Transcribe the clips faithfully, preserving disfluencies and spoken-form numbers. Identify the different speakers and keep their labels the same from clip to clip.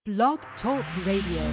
Speaker 1: Blog Talk Radio.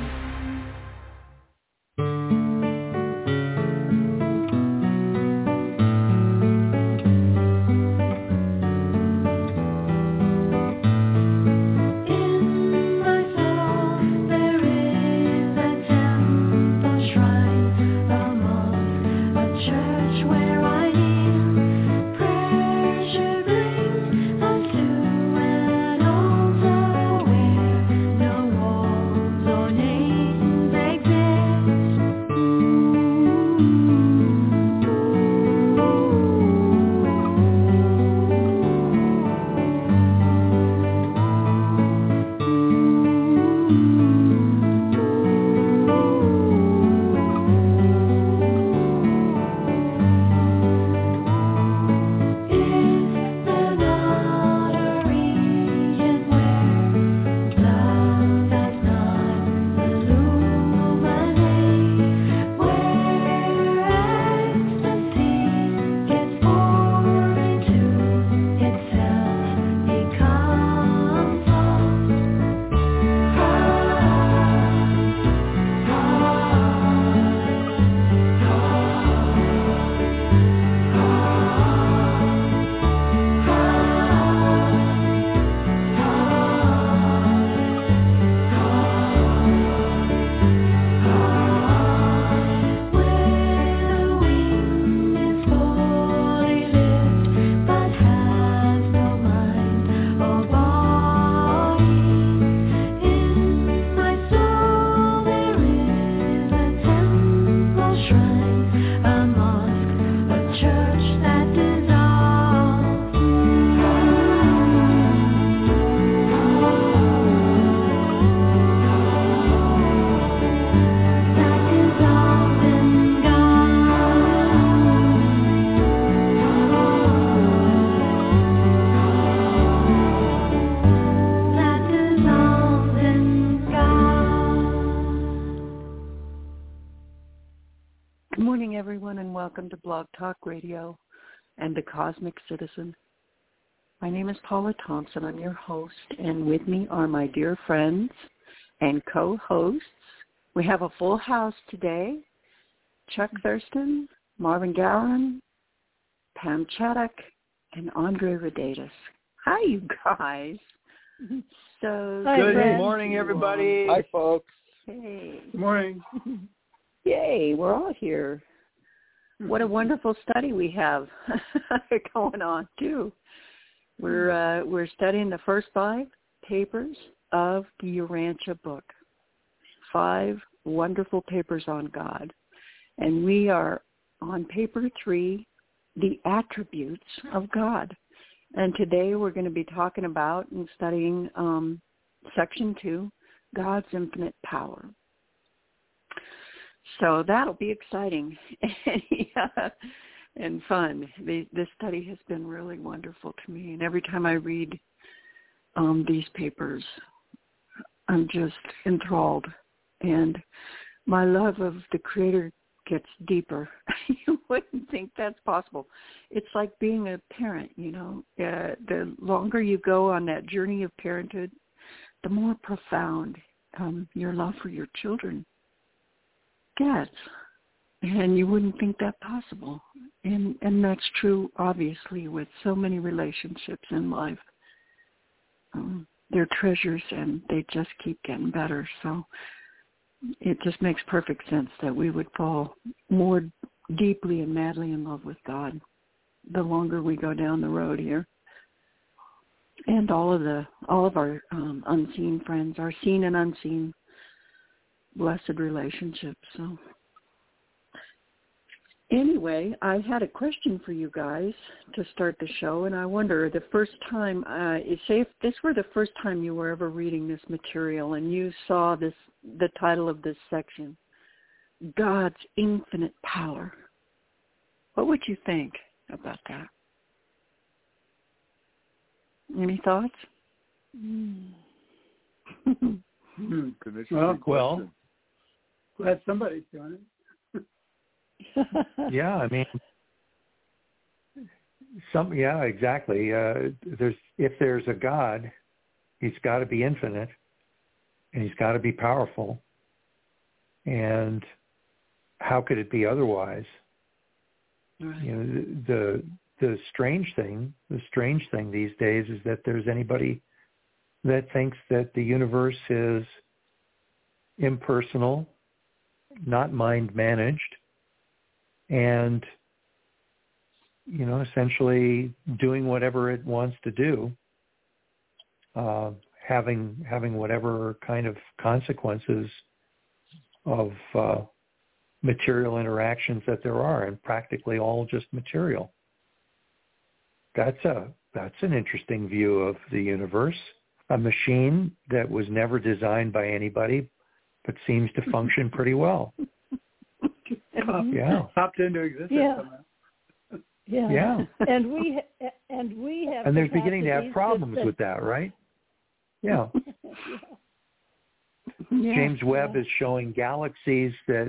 Speaker 2: Welcome to Blog Talk Radio and the Cosmic Citizen. My name is Paula Thompson. I'm your host, and with me are my dear friends and co-hosts. We have a full house today. Chuck Thurston, Marvin Gallen, Pam Chaddock, and Andre Rodatis. Hi, you guys. So
Speaker 3: Hi, good friends. Morning, everybody.
Speaker 4: Hi, folks.
Speaker 2: Hey.
Speaker 3: Good morning.
Speaker 2: Yay, we're all here. What a wonderful study we have going on too. We're uh, we're studying the first five papers of the Urantia book. Five wonderful papers on God, and we are on paper three, the attributes of God. And today we're going to be talking about and studying um, section two, God's infinite power. So that'll be exciting yeah, and fun. The, this study has been really wonderful to me, and every time I read um, these papers, I'm just enthralled, and my love of the Creator gets deeper. You wouldn't think that's possible. It's like being a parent, you know. Uh, the longer you go on that journey of parenthood, the more profound um, your love for your children gets, and you wouldn't think that possible, and and that's true obviously with so many relationships in life. Um, they're treasures, and they just keep getting better. So it just makes perfect sense that we would fall more deeply and madly in love with God the longer we go down the road here. And all of the all of our um, unseen friends, our seen and unseen blessed relationships. So anyway, I had a question for you guys to start the show, and I wonder, the first time, uh, say if this were the first time you were ever reading this material and you saw this, the title of this section, God's infinite power, what would you think about that? Any thoughts?
Speaker 3: Mm.
Speaker 4: hmm.
Speaker 3: Well, well, glad somebody's doing it.
Speaker 5: Yeah, I mean, some. Yeah, exactly. Uh, there's if there's a God, he's got to be infinite, and he's got to be powerful. And how could it be otherwise?
Speaker 2: Right.
Speaker 5: You know, the the strange thing, the strange thing these days is that there's anybody that thinks that the universe is impersonal, not mind managed, and, you know, essentially doing whatever it wants to do, uh, having having whatever kind of consequences of uh, material interactions that there are, and practically all just material. That's a that's an interesting view of the universe. A machine that was never designed by anybody, but seems to function pretty well. Yeah,
Speaker 3: popped into existence.
Speaker 4: Yeah.
Speaker 3: Somehow.
Speaker 4: Yeah.
Speaker 5: Yeah.
Speaker 4: And we ha- and we have.
Speaker 5: And they're beginning to have problems
Speaker 4: that,
Speaker 5: with that, right? Yeah.
Speaker 4: yeah.
Speaker 2: Yeah.
Speaker 5: James Webb is showing galaxies that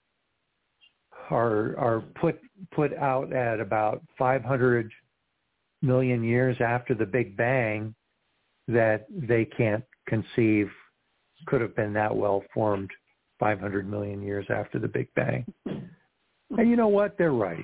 Speaker 5: are are put put out at about five hundred million years after the Big Bang that they can't conceive could have been that well formed five hundred million years after the Big Bang. And you know what? They're right.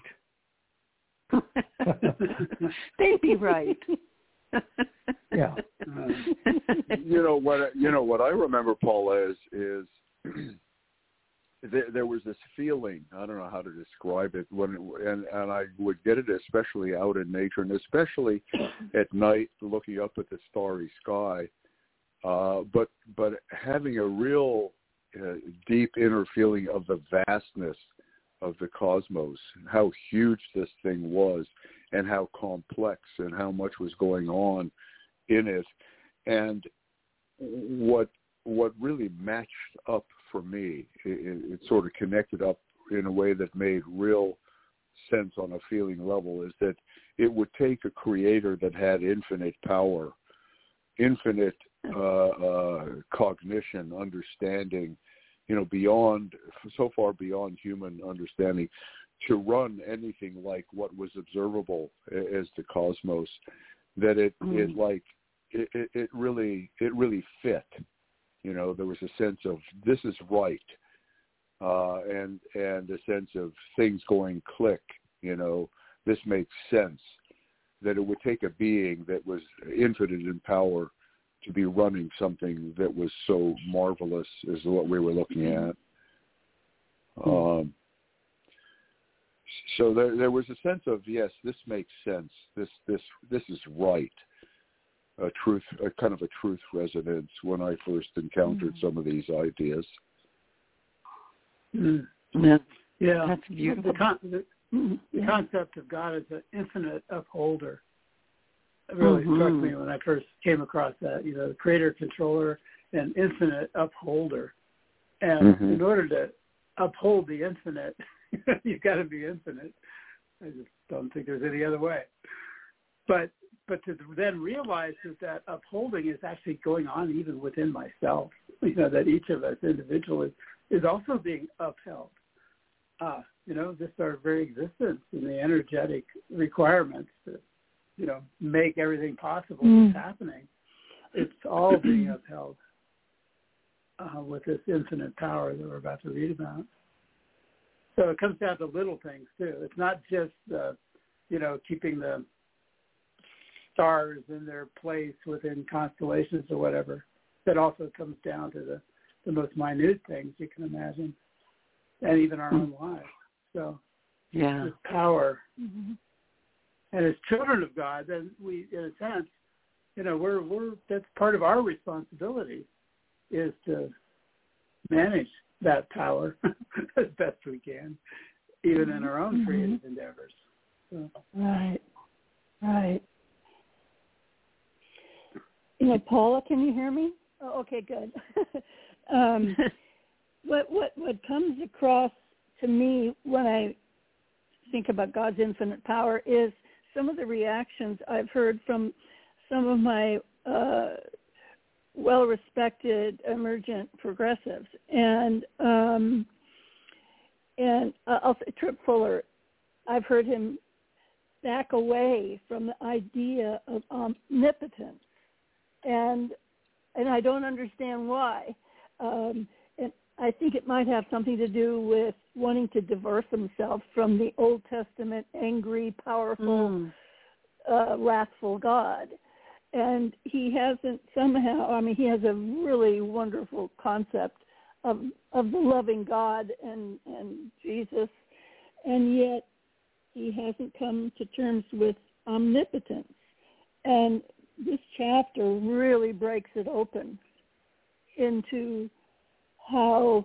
Speaker 2: They'd be right.
Speaker 5: Yeah.
Speaker 6: You know what? You know what I remember, Paula, is is there, there was this feeling. I don't know how to describe it. When it, and and I would get it especially out in nature, and especially at night, looking up at the starry sky. Uh, but but having a real uh, deep inner feeling of the vastness of the cosmos, how huge this thing was, and how complex and how much was going on in it. And what what really matched up for me, it, it sort of connected up in a way that made real sense on a feeling level, is that it would take a creator that had infinite power, infinite uh, uh, cognition, understanding, you know, beyond, so far beyond human understanding, to run anything like what was observable as the cosmos, that it, mm. it like, it, it, it really, it really fit. You know, there was a sense of this is right, uh, and and a sense of things going click. You know, this makes sense. That it would take a being that was infinite in power to be running something that was so marvelous as what we were looking at. Um, so there, there was a sense of, yes, this makes sense. This this this is right. A truth, a kind of a truth resonance when I first encountered mm. some of these ideas.
Speaker 3: Mm.
Speaker 2: Yeah,
Speaker 3: yeah,
Speaker 2: that's beautiful.
Speaker 3: The, con- the, the yeah. concept of God as an infinite upholder really mm-hmm. struck me when I first came across that. You know, the creator, controller, and infinite upholder. And mm-hmm. in order to uphold the infinite, you've got to be infinite. I just don't think there's any other way. But but to then realize that that upholding is actually going on even within myself, you know, that each of us individually is also being upheld. Uh, you know, just our very existence and the energetic requirements to, you know, make everything possible mm. that's happening. It's all being upheld uh, with this infinite power that we're about to read about. So it comes down to little things, too. It's not just, uh, you know, keeping the stars in their place within constellations or whatever. That also comes down to the, the most minute things you can imagine, and even our own lives. So,
Speaker 2: yeah,
Speaker 3: this power, mm-hmm. and as children of God, then we, in a sense, you know, we're we're that's part of our responsibility is to manage that power as best we can, even in our own mm-hmm. creative endeavors. So.
Speaker 4: Right, right. You know, Paula, can you hear me? Oh, okay, good. um, what what what comes across to me when I think about God's infinite power is some of the reactions I've heard from some of my uh, well-respected emergent progressives, and um, and uh, I'll say Tripp Fuller. I've heard him back away from the idea of omnipotence. And and I don't understand why. Um, and I think it might have something to do with wanting to divorce himself from the Old Testament angry, powerful, mm. uh, wrathful God. And he hasn't somehow, I mean, he has a really wonderful concept of of the loving God and, and Jesus, and yet he hasn't come to terms with omnipotence. And this chapter really breaks it open into how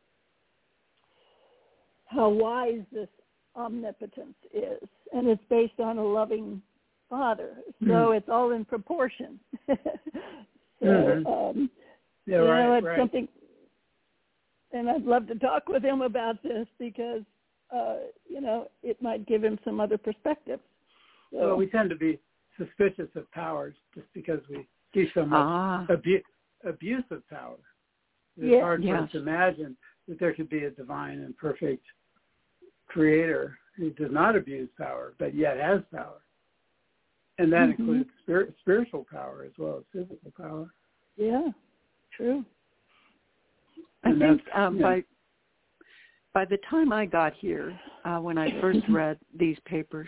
Speaker 4: how wise this omnipotence is. And it's based on a loving Father. So mm. it's all in proportion. so,
Speaker 3: mm-hmm.
Speaker 4: um,
Speaker 3: yeah,
Speaker 4: you
Speaker 3: right,
Speaker 4: know, it's
Speaker 3: right.
Speaker 4: something, and I'd love to talk with him about this because, uh, you know, it might give him some other perspective. So,
Speaker 3: well, we tend to be suspicious of powers just because we see so much
Speaker 2: ah.
Speaker 3: abu- abuse of power. It's
Speaker 4: yeah,
Speaker 3: hard for
Speaker 2: yes.
Speaker 3: us to imagine that there could be a divine and perfect creator who does not abuse power, but yet has power. And that
Speaker 4: mm-hmm.
Speaker 3: includes spirit, spiritual power as well as physical power.
Speaker 4: Yeah, true.
Speaker 2: I
Speaker 3: And
Speaker 2: think
Speaker 3: that's,
Speaker 2: um,
Speaker 3: yeah.
Speaker 2: by by the time I got here, uh, when I first read these papers,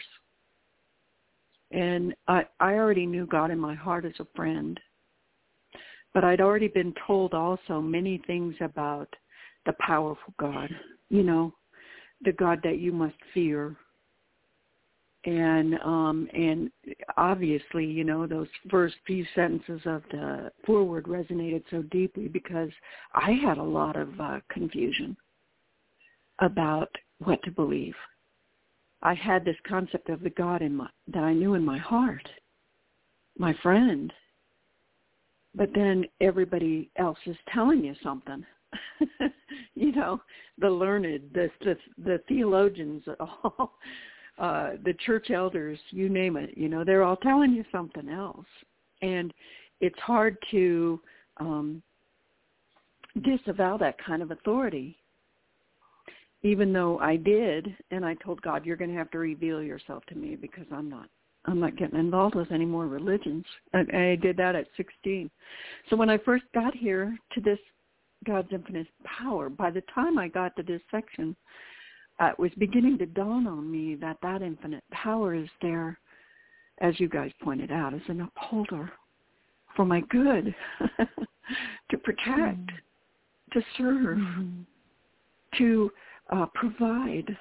Speaker 2: and I, I already knew God in my heart as a friend, but I'd already been told also many things about the powerful God, you know, the God that you must fear. And um, and obviously, you know, those first few sentences of the foreword resonated so deeply because I had a lot of uh, confusion about what to believe. I had this concept of the God in my, that I knew in my heart, my friend, but then everybody else is telling you something. you know, the learned, the the, the theologians, all. Uh, the church elders, you name it, you know, they're all telling you something else. And it's hard to um, disavow that kind of authority, even though I did, and I told God, you're going to have to reveal yourself to me because I'm not, I'm not getting involved with any more religions. And I did that at sixteen. So when I first got here to this God's infinite power, by the time I got to this section, Uh, it was beginning to dawn on me that that infinite power is there, as you guys pointed out, as an upholder for my good, to protect, mm-hmm. to serve, mm-hmm. to uh, provide.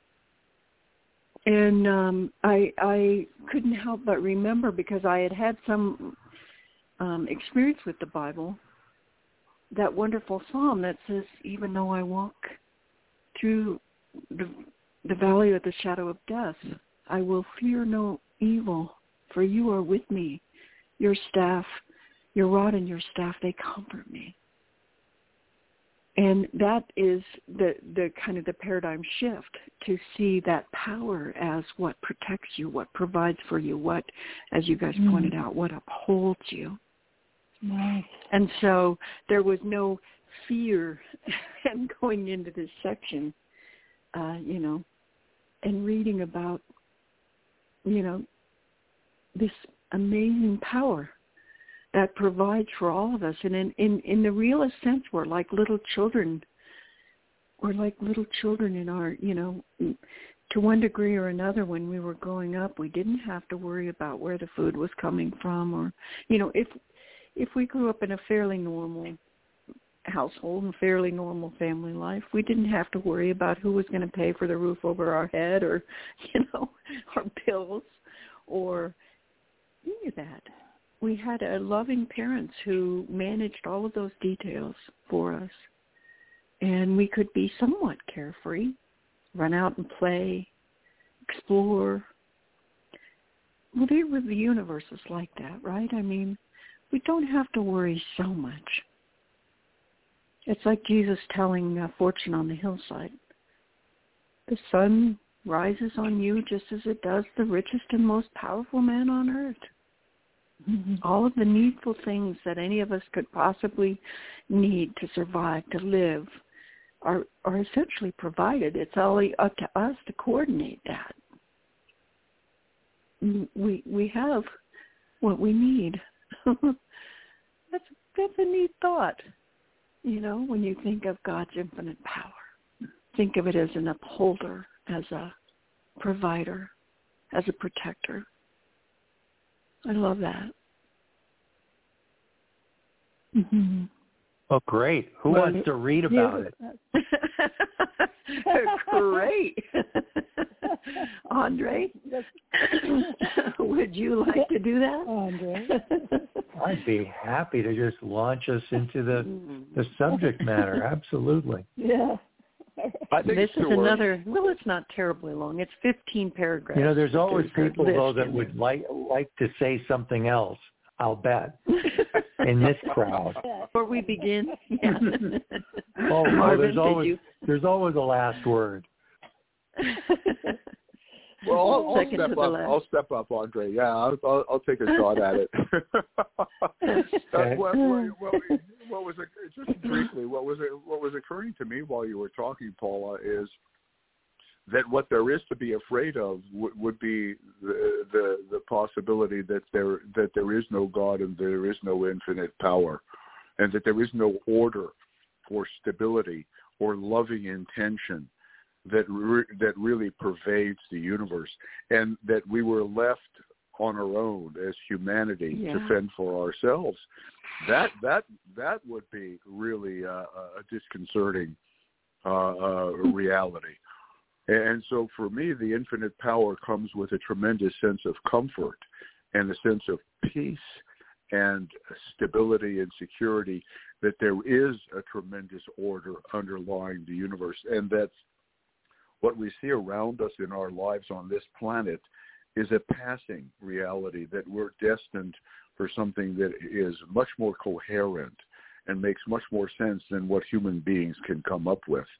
Speaker 2: And um, I, I couldn't help but remember, because I had had some um, experience with the Bible, that wonderful psalm that says, even though I walk through the, the valley of the shadow of death, I will fear no evil, for you are with me. Your staff, your rod and your staff, they comfort me. And that is the, the kind of the paradigm shift, to see that power as what protects you, what provides for you, what, as you guys mm. pointed out, what upholds you.
Speaker 4: Nice.
Speaker 2: And so there was no fear in going into this section, uh, you know, and reading about, you know, this amazing power that provides for all of us. And in, in, in the realest sense, we're like little children. We're like little children in our, you know, to one degree or another. When we were growing up, we didn't have to worry about where the food was coming from, or, you know, if if we grew up in a fairly normal household and fairly normal family life, we didn't have to worry about who was going to pay for the roof over our head, or, you know, our bills, or any of that. We had a loving parents who managed all of those details for us, and we could be somewhat carefree, run out and play, explore. Well, the, the universe is like that, right? I mean, we don't have to worry so much. It's like Jesus telling uh, Fortune on the hillside. The sun rises on you just as it does the richest and most powerful man on earth. Mm-hmm. All of the needful things that any of us could possibly need to survive, to live, are, are essentially provided. It's all up to us to coordinate that. We we have what we need. that's that's a neat thought. You know, when you think of God's infinite power, think of it as an upholder, as a provider, as a protector. I love that.
Speaker 4: Mm-hmm.
Speaker 5: Oh, great. Who
Speaker 4: Well,
Speaker 5: wants to read about it?
Speaker 2: Great. Andre, would you like to do that?
Speaker 4: Andre.
Speaker 5: I'd be happy to just launch us into the, the subject matter. Absolutely.
Speaker 4: Yeah.
Speaker 6: I think
Speaker 2: this
Speaker 6: it's
Speaker 2: is
Speaker 6: too
Speaker 2: another,
Speaker 6: early.
Speaker 2: well, it's not terribly long. It's fifteen paragraphs.
Speaker 5: You know, there's always
Speaker 2: There's
Speaker 5: people, though, that would like like to say something else, I'll bet, in this crowd.
Speaker 2: Before we begin, yeah.
Speaker 5: Oh, well,
Speaker 2: Marvin,
Speaker 5: there's
Speaker 2: did
Speaker 5: always
Speaker 2: you?
Speaker 5: there's always a last word.
Speaker 6: Well, I'll, I'll
Speaker 2: Second
Speaker 6: step
Speaker 2: to the
Speaker 6: up.
Speaker 2: left.
Speaker 6: I'll step up, Andre. Yeah, I'll, I'll, I'll take a shot at it.
Speaker 5: Okay.
Speaker 6: what, what, what, what was it, just briefly? What was it? What was occurring to me while you were talking, Paula, is that what there is to be afraid of w- would be the, the the possibility that there that there is no God and there is no infinite power, and that there is no order or stability or loving intention that re- that really pervades the universe, and that we were left on our own as humanity
Speaker 2: yeah.
Speaker 6: to fend for ourselves. That that that would be really uh, a disconcerting uh, uh, reality. And so for me, the infinite power comes with a tremendous sense of comfort and a sense of peace and stability and security, that there is a tremendous order underlying the universe, and that what we see around us in our lives on this planet is a passing reality, that we're destined for something that is much more coherent and makes much more sense than what human beings can come up with.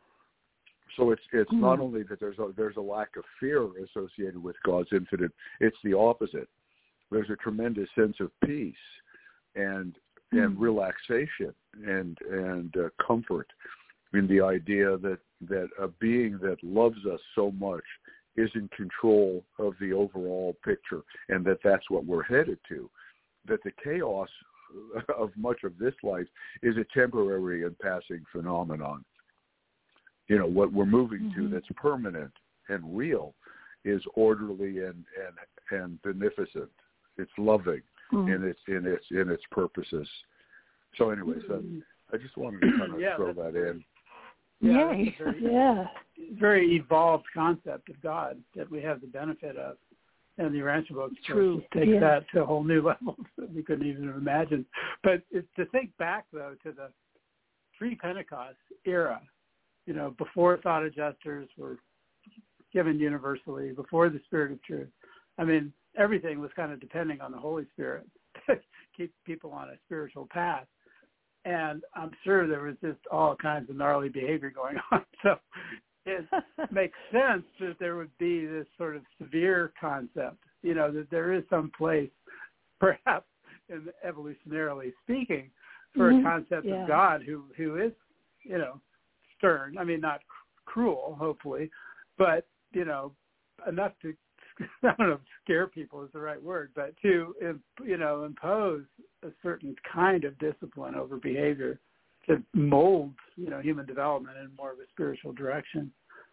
Speaker 6: So it's it's mm. not only that there's a, there's a lack of fear associated with God's infinite, it's the opposite. There's a tremendous sense of peace and mm. and relaxation and and uh, comfort in the idea that that a being that loves us so much is in control of the overall picture, and that that's what we're headed to. That the chaos of much of this life is a temporary and passing phenomenon. You know, what we're moving mm-hmm. to that's permanent and real is orderly and and, and beneficent. It's loving mm-hmm. in its in its in its purposes. So, anyways, mm-hmm. I, I just wanted to kind of
Speaker 3: yeah,
Speaker 6: throw that in.
Speaker 3: Yeah,
Speaker 4: Yay.
Speaker 3: very,
Speaker 4: yeah.
Speaker 3: very evolved concept of God that we have the benefit of. And the Urantia books
Speaker 2: True.
Speaker 3: take
Speaker 4: yeah.
Speaker 3: that to a whole new level that we couldn't even imagine. But it's to think back, though, to the pre-Pentecost era, you know, before thought adjusters were given universally, before the Spirit of Truth. I mean, everything was kind of depending on the Holy Spirit to keep people on a spiritual path. And I'm sure there was just all kinds of gnarly behavior going on. So it makes sense that there would be this sort of severe concept, you know, that there is some place, perhaps in evolutionarily speaking, for
Speaker 4: mm-hmm.
Speaker 3: a concept
Speaker 4: yeah.
Speaker 3: of God who, who is, you know, stern. I mean, not cruel, hopefully, but, you know, enough to, I don't know if scare people is the right word, but to, you know, impose a certain kind of discipline over behavior to mold, you know, human development in more of a spiritual direction.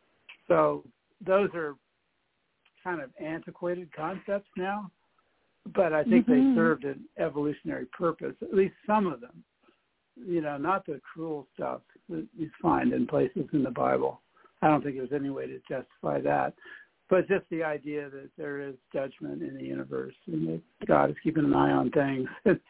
Speaker 3: So those are kind of antiquated concepts now, but I think mm-hmm. they served an evolutionary purpose, at least some of them. You know, not the cruel stuff that you find in places in the Bible. I don't think there's any way to justify that. But just the idea that there is judgment in the universe and that God is keeping an eye on things.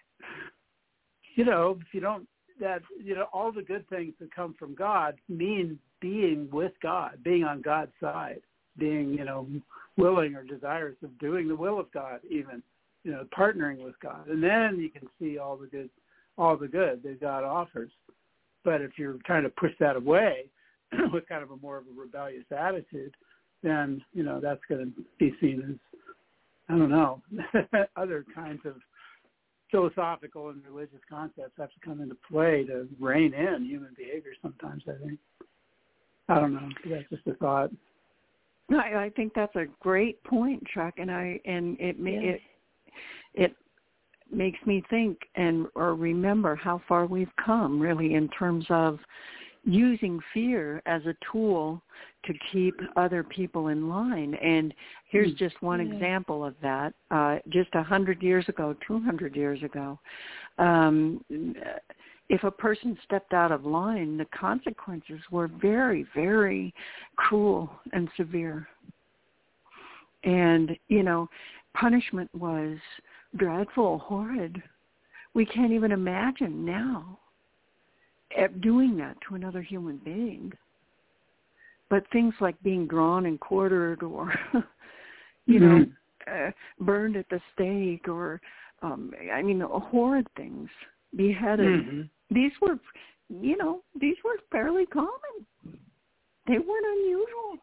Speaker 3: You know, if you don't, that, you know, all the good things that come from God mean being with God, being on God's side, being, you know, willing or desirous of doing the will of God even, you know, partnering with God. And then you can see all the good, all the good that God offers. But if you're trying to push that away with kind of a more of a rebellious attitude, then, you know, that's going to be seen as, I don't know, other kinds of philosophical and religious concepts have to come into play to rein in human behavior sometimes, I think. I don't know. That's just a thought.
Speaker 2: No, I, I think that's a great point, Chuck, and I and it
Speaker 4: yeah.
Speaker 2: it it makes me think and or remember how far we've come, really, in terms of using fear as a tool to keep other people in line. And here's just one yeah. example of that. Uh, just a hundred years ago, two hundred years ago, um, if a person stepped out of line, the consequences were very, very cruel and severe. And, you know, punishment was dreadful, horrid. We can't even imagine now doing that to another human being. But things like being drawn and quartered or, you mm-hmm. know, uh, burned at the stake or, um, I mean, horrid things, beheaded. Mm-hmm. These were, you know, these were fairly common. They weren't unusual.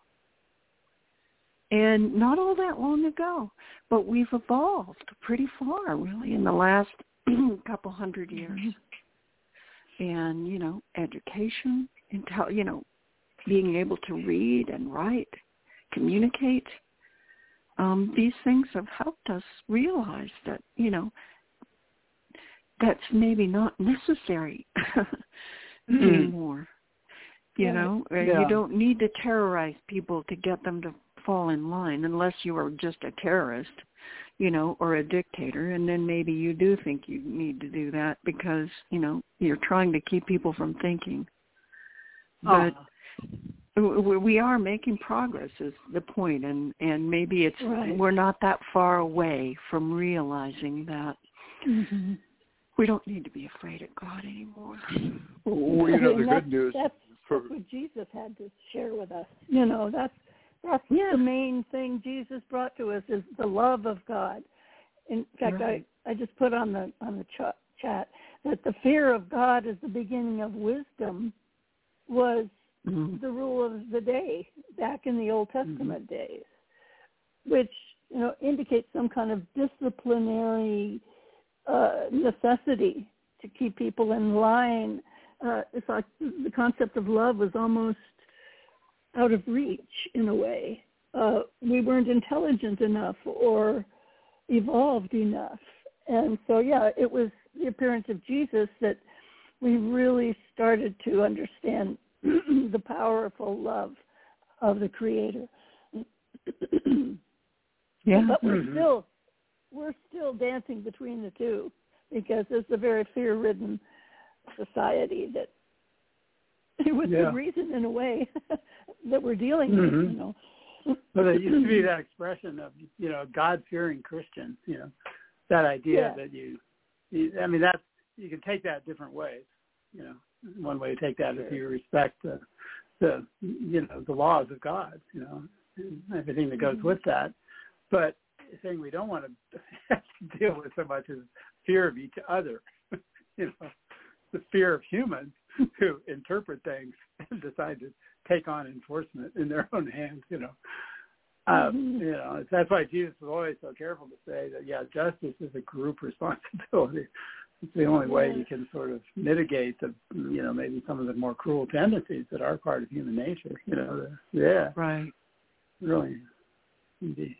Speaker 2: And not all that long ago, but we've evolved pretty far, really, in the last couple hundred years. And, you know, education, intel, you know, being able to read and write, communicate, um, these things have helped us realize that, you know, that's maybe not necessary mm-hmm. anymore. You yeah. know, yeah. you don't need to terrorize people to get them to fall in line unless you are just a terrorist, you know, or a dictator. And then maybe you do think you need to do that because, you know, you're trying to keep people from thinking. But uh. we are making progress is the point. And, and maybe it's, right. we're not that far away from realizing that mm-hmm. we don't need to be afraid of God anymore.
Speaker 6: Well, you know, the good news.
Speaker 4: That's, for, that's what Jesus had to share with us. You know, that's, That's yeah. the main thing Jesus brought to us is the love of God. In fact, right. I, I just put on the on the ch- chat that the fear of God is the beginning of wisdom was mm-hmm. the rule of the day back in the Old Testament mm-hmm. days, which, you know, indicates some kind of disciplinary uh, necessity to keep people in line. Uh, it's like the concept of love was almost out of reach in a way. Uh, we weren't intelligent enough or evolved enough. And so, yeah, it was the appearance of Jesus that we really started to understand the powerful love of the Creator.
Speaker 2: Yeah.
Speaker 4: But we're
Speaker 2: mm-hmm.
Speaker 4: still, we're still dancing between the two because it's a very fear-ridden society that with
Speaker 3: yeah.
Speaker 4: good reason in a way that we're dealing
Speaker 3: mm-hmm.
Speaker 4: with, you know.
Speaker 3: Well, there used to be that expression of, you know, God-fearing Christian, you know, that idea
Speaker 4: yeah.
Speaker 3: that you, you, I mean, that's, you can take that different ways, you know. One way to take that is you respect the, the, you know, the laws of God, you know, and everything that goes mm-hmm. with that. But the thing we don't want to have to deal with so much is fear of each other, you know, the fear of humans who interpret things and decide to take on enforcement in their own hands, you know. Um, mm-hmm. You know, that's why Jesus was always so careful to say that, yeah, justice is a group responsibility. It's the only way you can sort of mitigate the, you know, maybe some of the more cruel tendencies that are part of human nature, you know. The, yeah.
Speaker 2: Right.
Speaker 3: Really, indeed.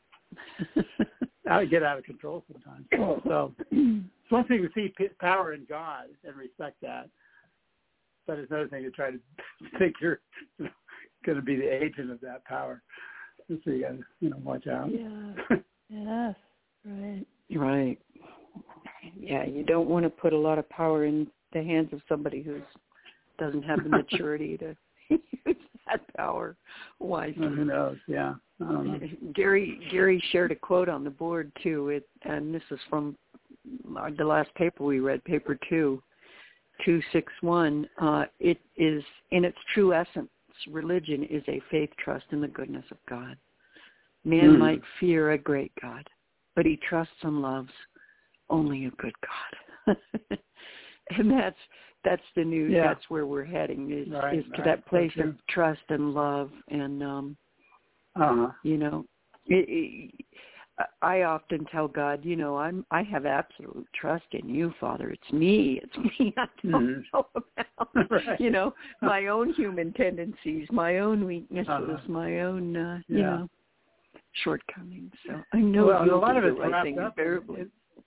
Speaker 3: I get out of control sometimes. So it's one thing to see power in God and respect that. But it's another thing to try to think you're, you know, going to be the agent of that power. So you got to, you know, watch out.
Speaker 4: Yeah. Yes. Right.
Speaker 2: Right. Yeah, you don't want to put a lot of power in the hands of somebody who doesn't have the maturity to use that power wisely.
Speaker 3: Who knows? Yeah. I don't know.
Speaker 2: Gary Gary shared a quote on the board too. It and this is from the last paper we read, paper two. two sixty-one, uh, it is, in its true essence, religion is a faith trust in the goodness of God. Man mm. might fear a great God, but he trusts and loves only a good God. And that's that's the news.
Speaker 3: Yeah.
Speaker 2: That's where we're heading, is,
Speaker 3: right,
Speaker 2: is to
Speaker 3: right.
Speaker 2: that place
Speaker 3: That's
Speaker 2: of trust and love. And, um,
Speaker 3: uh-huh.
Speaker 2: you know, it, it, I often tell God, you know, I'm I have absolute trust in you, Father. It's me. It's me I don't mm-hmm. know about. Right. You know, my own human tendencies, my own weaknesses, uh-huh. my own, uh,
Speaker 3: yeah.
Speaker 2: you know, shortcomings. So I know
Speaker 3: well,
Speaker 2: you'll
Speaker 3: a lot
Speaker 2: do
Speaker 3: of
Speaker 2: the
Speaker 3: it's
Speaker 2: right thing
Speaker 3: up
Speaker 2: invariably.
Speaker 3: in,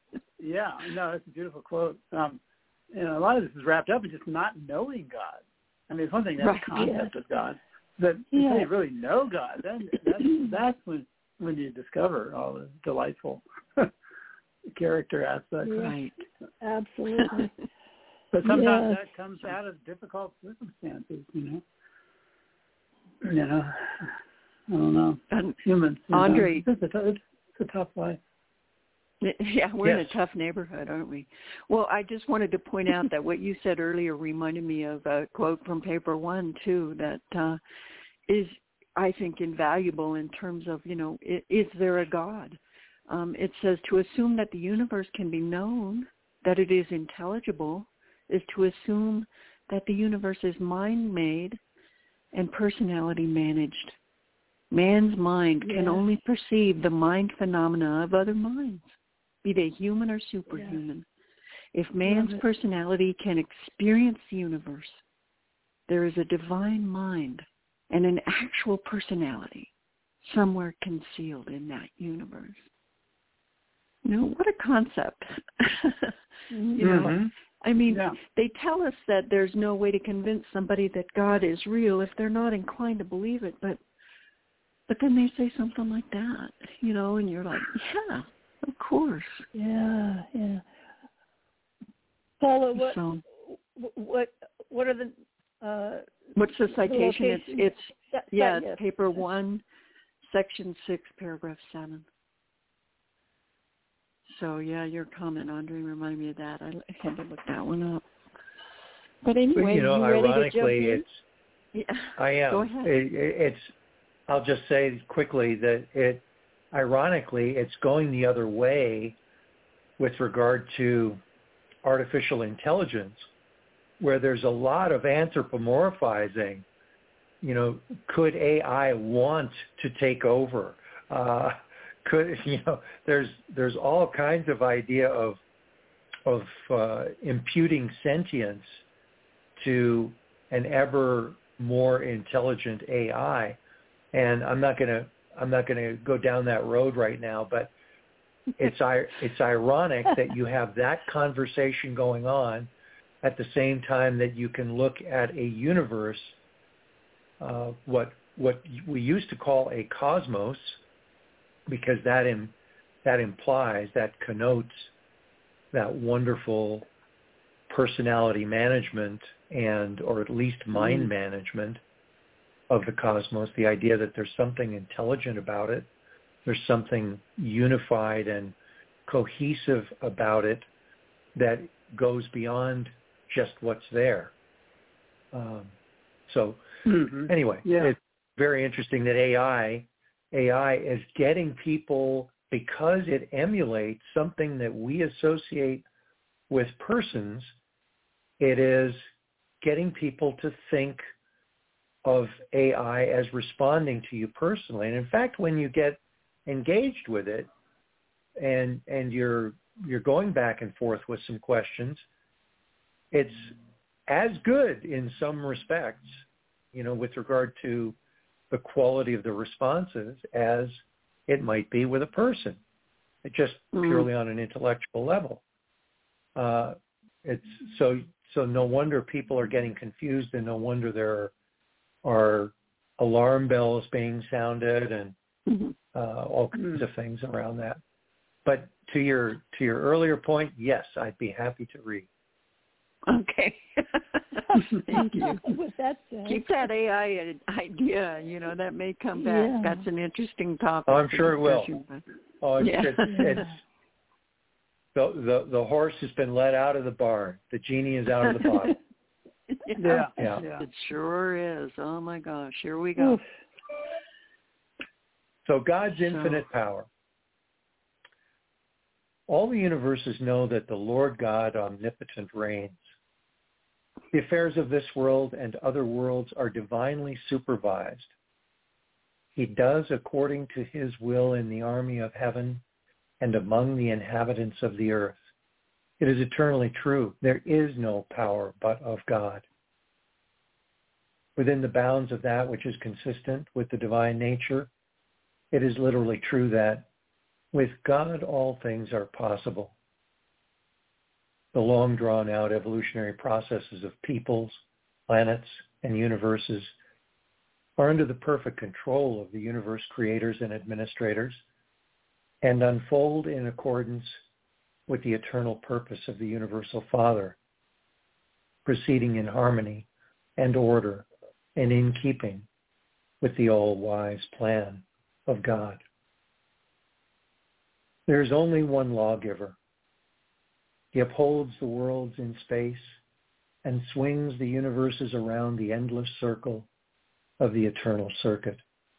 Speaker 3: Yeah, no, that's a beautiful quote. Um, and a lot of this is wrapped up in just not knowing God. I mean, it's one thing to have
Speaker 2: Right.
Speaker 3: a concept
Speaker 4: Yeah.
Speaker 3: of God, but
Speaker 4: Yeah.
Speaker 3: until you really know God, then that's, that's when when you discover all the delightful character aspects.
Speaker 4: Yeah.
Speaker 2: Right.
Speaker 4: Absolutely.
Speaker 3: But sometimes
Speaker 4: Yes.
Speaker 3: that comes out of difficult circumstances, you know. You know, I don't know.
Speaker 2: And
Speaker 3: Humans, you
Speaker 2: Andre,
Speaker 3: know, it's, a, it's a tough life.
Speaker 2: yeah, we're in
Speaker 5: Yes.
Speaker 2: a tough neighborhood, aren't we? Well, I just wanted to point out that what you said earlier reminded me of a quote from paper one, too, that uh, is, I think, invaluable in terms of, you know, is, is there a God? Um, it says, to assume that the universe can be known, that it is intelligible, is to assume that the universe is mind-made and personality-managed. Man's mind
Speaker 4: Yeah.
Speaker 2: can only perceive the mind phenomena of other minds, be they human or superhuman. If man's
Speaker 4: Love it.
Speaker 2: personality can experience the universe, there is a divine mind and an actual personality somewhere concealed in that universe. You know, what a concept. You know,
Speaker 3: Mhm.
Speaker 2: I mean,
Speaker 3: Yeah.
Speaker 2: they tell us that there's no way to convince somebody that God is real if they're not inclined to believe it, but but then they say something like that, you know, and you're like, yeah, of course.
Speaker 4: Yeah, yeah. Paula, what
Speaker 2: So
Speaker 4: what what are the uh,
Speaker 2: what's the citation? It's
Speaker 4: locations?
Speaker 2: it's
Speaker 4: that-
Speaker 2: yeah,
Speaker 4: that-
Speaker 2: it's paper one, section six, paragraph seven. So yeah, your comment, Andre, reminded me of that. I had to look that one up. But anyway,
Speaker 5: you know,
Speaker 2: you ready to jump
Speaker 5: ironically,
Speaker 2: in?
Speaker 5: it's
Speaker 2: Yeah.
Speaker 5: I am.
Speaker 2: Go ahead.
Speaker 5: It, it, it's. I'll just say quickly that it, ironically, it's going the other way with regard to artificial intelligence, where there's a lot of anthropomorphizing. You know, could A I want to take over? Uh, could you know? There's there's all kinds of idea of of uh, imputing sentience to an ever more intelligent A I. And I'm not gonna I'm not gonna go down that road right now, but it's it's ironic that you have that conversation going on at the same time that you can look at a universe, uh, what what we used to call a cosmos, because that im, that implies, that connotes that wonderful personality management and or at least mind management of the cosmos, the idea that there's something intelligent about it, there's something unified and cohesive about it that goes beyond just what's there. Um, so
Speaker 3: Mhm.
Speaker 5: anyway,
Speaker 3: Yeah.
Speaker 5: it's very interesting that A I, A I is getting people, because it emulates something that we associate with persons, it is getting people to think of A I as responding to you personally. And in fact, when you get engaged with it and and you're you're going back and forth with some questions, it's as good in some respects, you know, with regard to the quality of the responses as it might be with a person. It just
Speaker 2: Mm.
Speaker 5: purely on an intellectual level. Uh, it's so so no wonder people are getting confused, and no wonder there are are alarm bells being sounded and
Speaker 2: Mm-hmm.
Speaker 5: uh, all kinds of things around that. But to your to your earlier point, yes, I'd be happy to read.
Speaker 2: Okay. Thank you.
Speaker 4: With that said,
Speaker 2: Keep that A I idea, you know, that may come back.
Speaker 4: Yeah.
Speaker 2: That's an interesting topic.
Speaker 5: Oh, I'm
Speaker 2: for
Speaker 5: sure it will.
Speaker 2: discussion, but-
Speaker 5: Oh, it's,
Speaker 2: Yeah.
Speaker 5: it's, it's the, the the horse has been let out of the barn. The genie is out of the bottle.
Speaker 3: Yeah.
Speaker 5: Yeah.
Speaker 3: Yeah.
Speaker 2: It sure is. Oh my gosh, here we go.
Speaker 4: oof,
Speaker 5: So God's
Speaker 2: So-
Speaker 5: infinite power. All the universes know that the Lord God omnipotent reigns. The affairs of this world and other worlds are divinely supervised. He does according to his will in the army of heaven and among the inhabitants of the earth. It is eternally true. There is no power but of God. Within the bounds of that which is consistent with the divine nature, it is literally true that with God all things are possible. the long drawn-out evolutionary processes of peoples, planets, and universes are under the perfect control of the universe creators and administrators and unfold in accordance with the eternal purpose of the Universal Father, proceeding in harmony and order and in keeping with the all-wise plan of God. There is only one lawgiver. He upholds the worlds in space and swings the universes around the endless circle of the eternal circuit.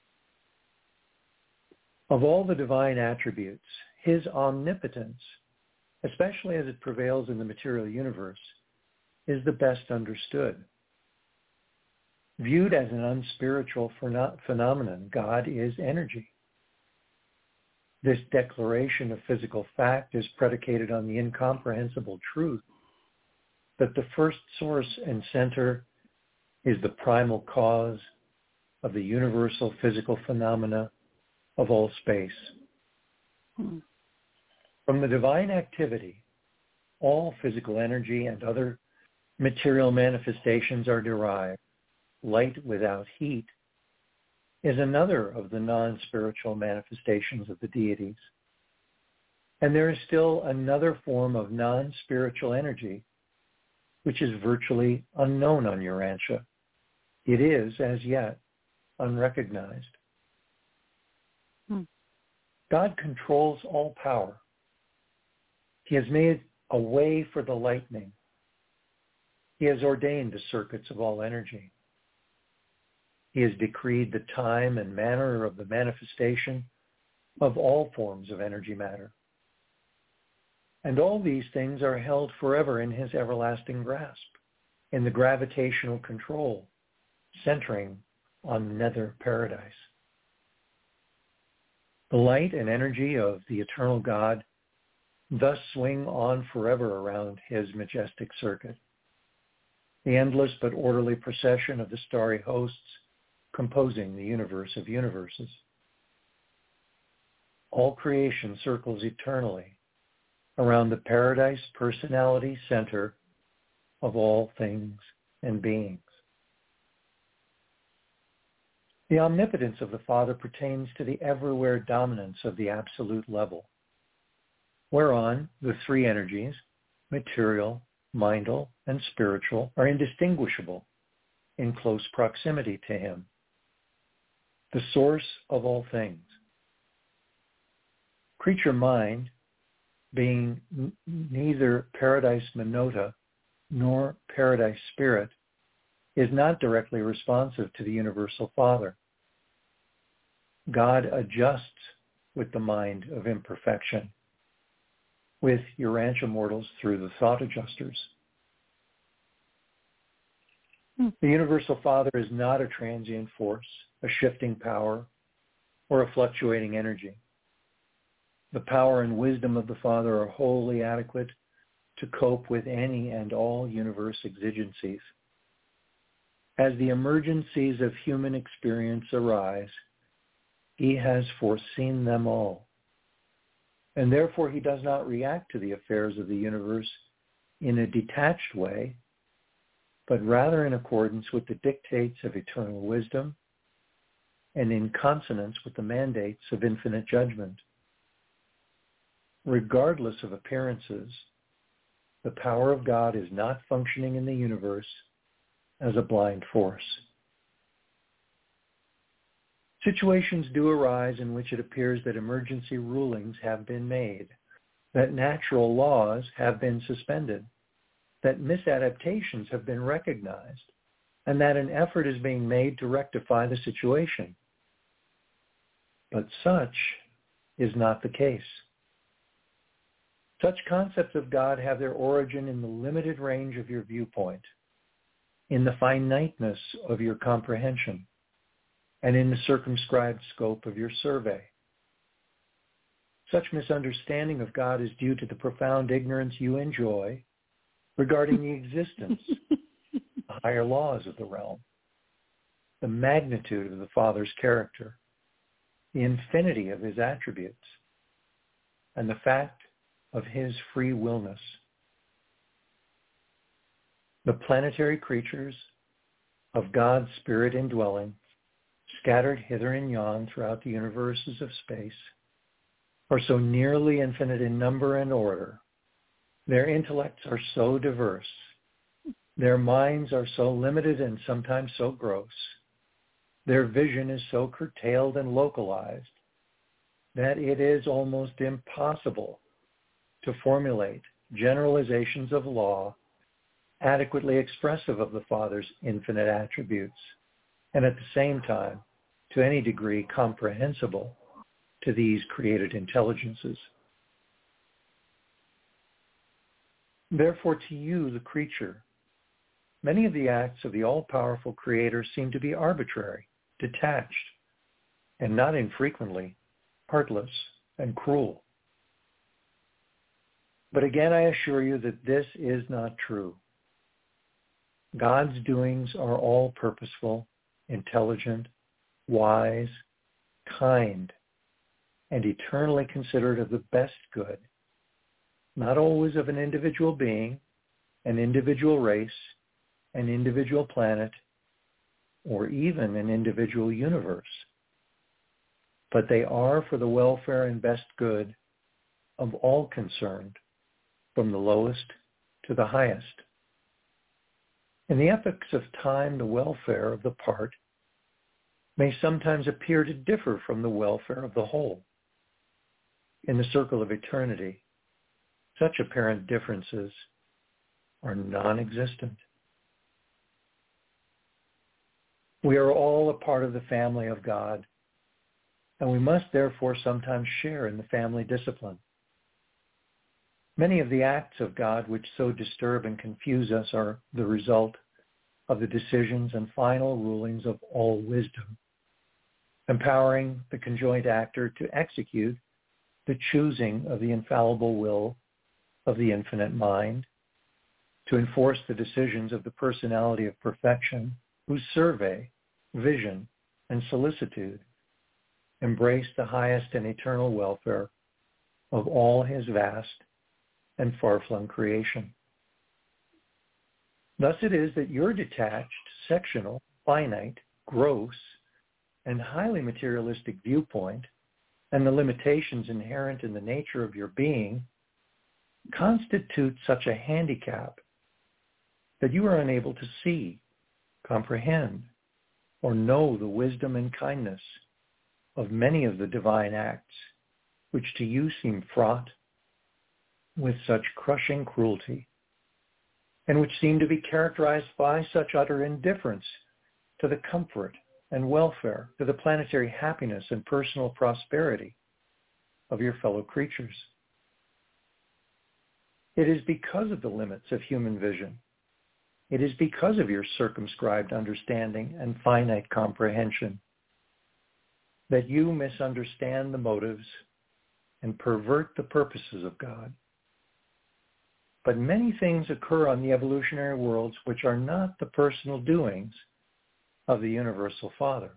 Speaker 5: Of all the divine attributes, his omnipotence, especially as it prevails in the material universe, is the best understood. Viewed as an unspiritual phenomenon, God is energy. This declaration of physical fact is predicated on the incomprehensible truth that the first source and center is the primal cause of the universal physical phenomena of all space. Hmm. From the divine activity, all physical energy and other material manifestations are derived. Light without heat is another of the non-spiritual manifestations of the deities. And there is still another form of non-spiritual energy, which is virtually unknown on Urantia. It is, as yet, unrecognized. Hmm. God controls all power. He has made a way for the lightning. He has ordained the circuits of all energy. He has decreed the time and manner of the manifestation of all forms of energy matter. And all these things are held forever in his everlasting grasp, in the gravitational control, centering on nether paradise. The light and energy of the eternal God thus swing on forever around his majestic circuit. The endless but orderly procession of the starry hosts composing the universe of universes. All creation circles eternally around the paradise personality center of all things and beings. The omnipotence of the Father pertains to the everywhere dominance of the absolute level, whereon the three energies, material, mindal, and spiritual, are indistinguishable in close proximity to him, the source of all things. Creature mind, being n- neither paradise monota nor paradise spirit, is not directly responsive to the Universal Father. God adjusts with the mind of imperfection, with Urantia mortals through the thought adjusters. Hmm. The Universal Father is not a transient force, a shifting power, or a fluctuating energy. The power and wisdom of the Father are wholly adequate to cope with any and all universe exigencies. As the emergencies of human experience arise, he has foreseen them all. And therefore he does not react to the affairs of the universe in a detached way, but rather in accordance with the dictates of eternal wisdom and in consonance with the mandates of infinite judgment. Regardless of appearances, the power of God is not functioning in the universe as a blind force. Situations do arise in which it appears that emergency rulings have been made, that natural laws have been suspended, that misadaptations have been recognized, and that an effort is being made to rectify the situation. But such is not the case. Such concepts of God have their origin in the limited range of your viewpoint, in the finiteness of your comprehension, and in the circumscribed scope of your survey. Such misunderstanding of God is due to the profound ignorance you enjoy regarding the existence, the higher laws of the realm, the magnitude of the Father's character, the infinity of his attributes, and the fact of his free willness. The planetary creatures of God's Spirit indwelling, scattered hither and yon throughout the universes of space, are so nearly infinite in number and order. Their intellects are so diverse. Their minds are so limited and sometimes so gross. Their vision is so curtailed and localized that it is almost impossible to formulate generalizations of law adequately expressive of the Father's infinite attributes, and at the same time, to any degree comprehensible to these created intelligences. Therefore, to you, the creature, many of the acts of the all-powerful Creator seem to be arbitrary, detached, and not infrequently heartless and cruel. But again, I assure you that this is not true. God's doings are all purposeful, intelligent, wise, kind, and eternally considerate of the best good, not always of an individual being, an individual race, an individual planet, or even an individual universe, but they are for the welfare and best good of all concerned, from the lowest to the highest. In the epochs of time, the welfare of the part may sometimes appear to differ from the welfare of the whole. In the circle of eternity, such apparent differences are non-existent. We are all a part of the family of God, and we must therefore sometimes share in the family discipline. Many of the acts of God which so disturb and confuse us are the result of the decisions and final rulings of all wisdom, empowering the conjoint actor to execute the choosing of the infallible will of the infinite mind, to enforce the decisions of the personality of perfection, whose survey, vision, and solicitude embrace the highest and eternal welfare of all his vast and far-flung creation. Thus it is that your detached, sectional, finite, gross, and highly materialistic viewpoint and the limitations inherent in the nature of your being constitute such a handicap that you are unable to see, comprehend, or know the wisdom and kindness of many of the divine acts which to you seem fraught with such crushing cruelty, and which seem to be characterized by such utter indifference to the comfort and welfare, to the planetary happiness and personal prosperity of your fellow creatures. It is because of the limits of human vision. It is because of your circumscribed understanding and finite comprehension that you misunderstand the motives and pervert the purposes of God. But many things occur on the evolutionary worlds which are not the personal doings of the Universal Father.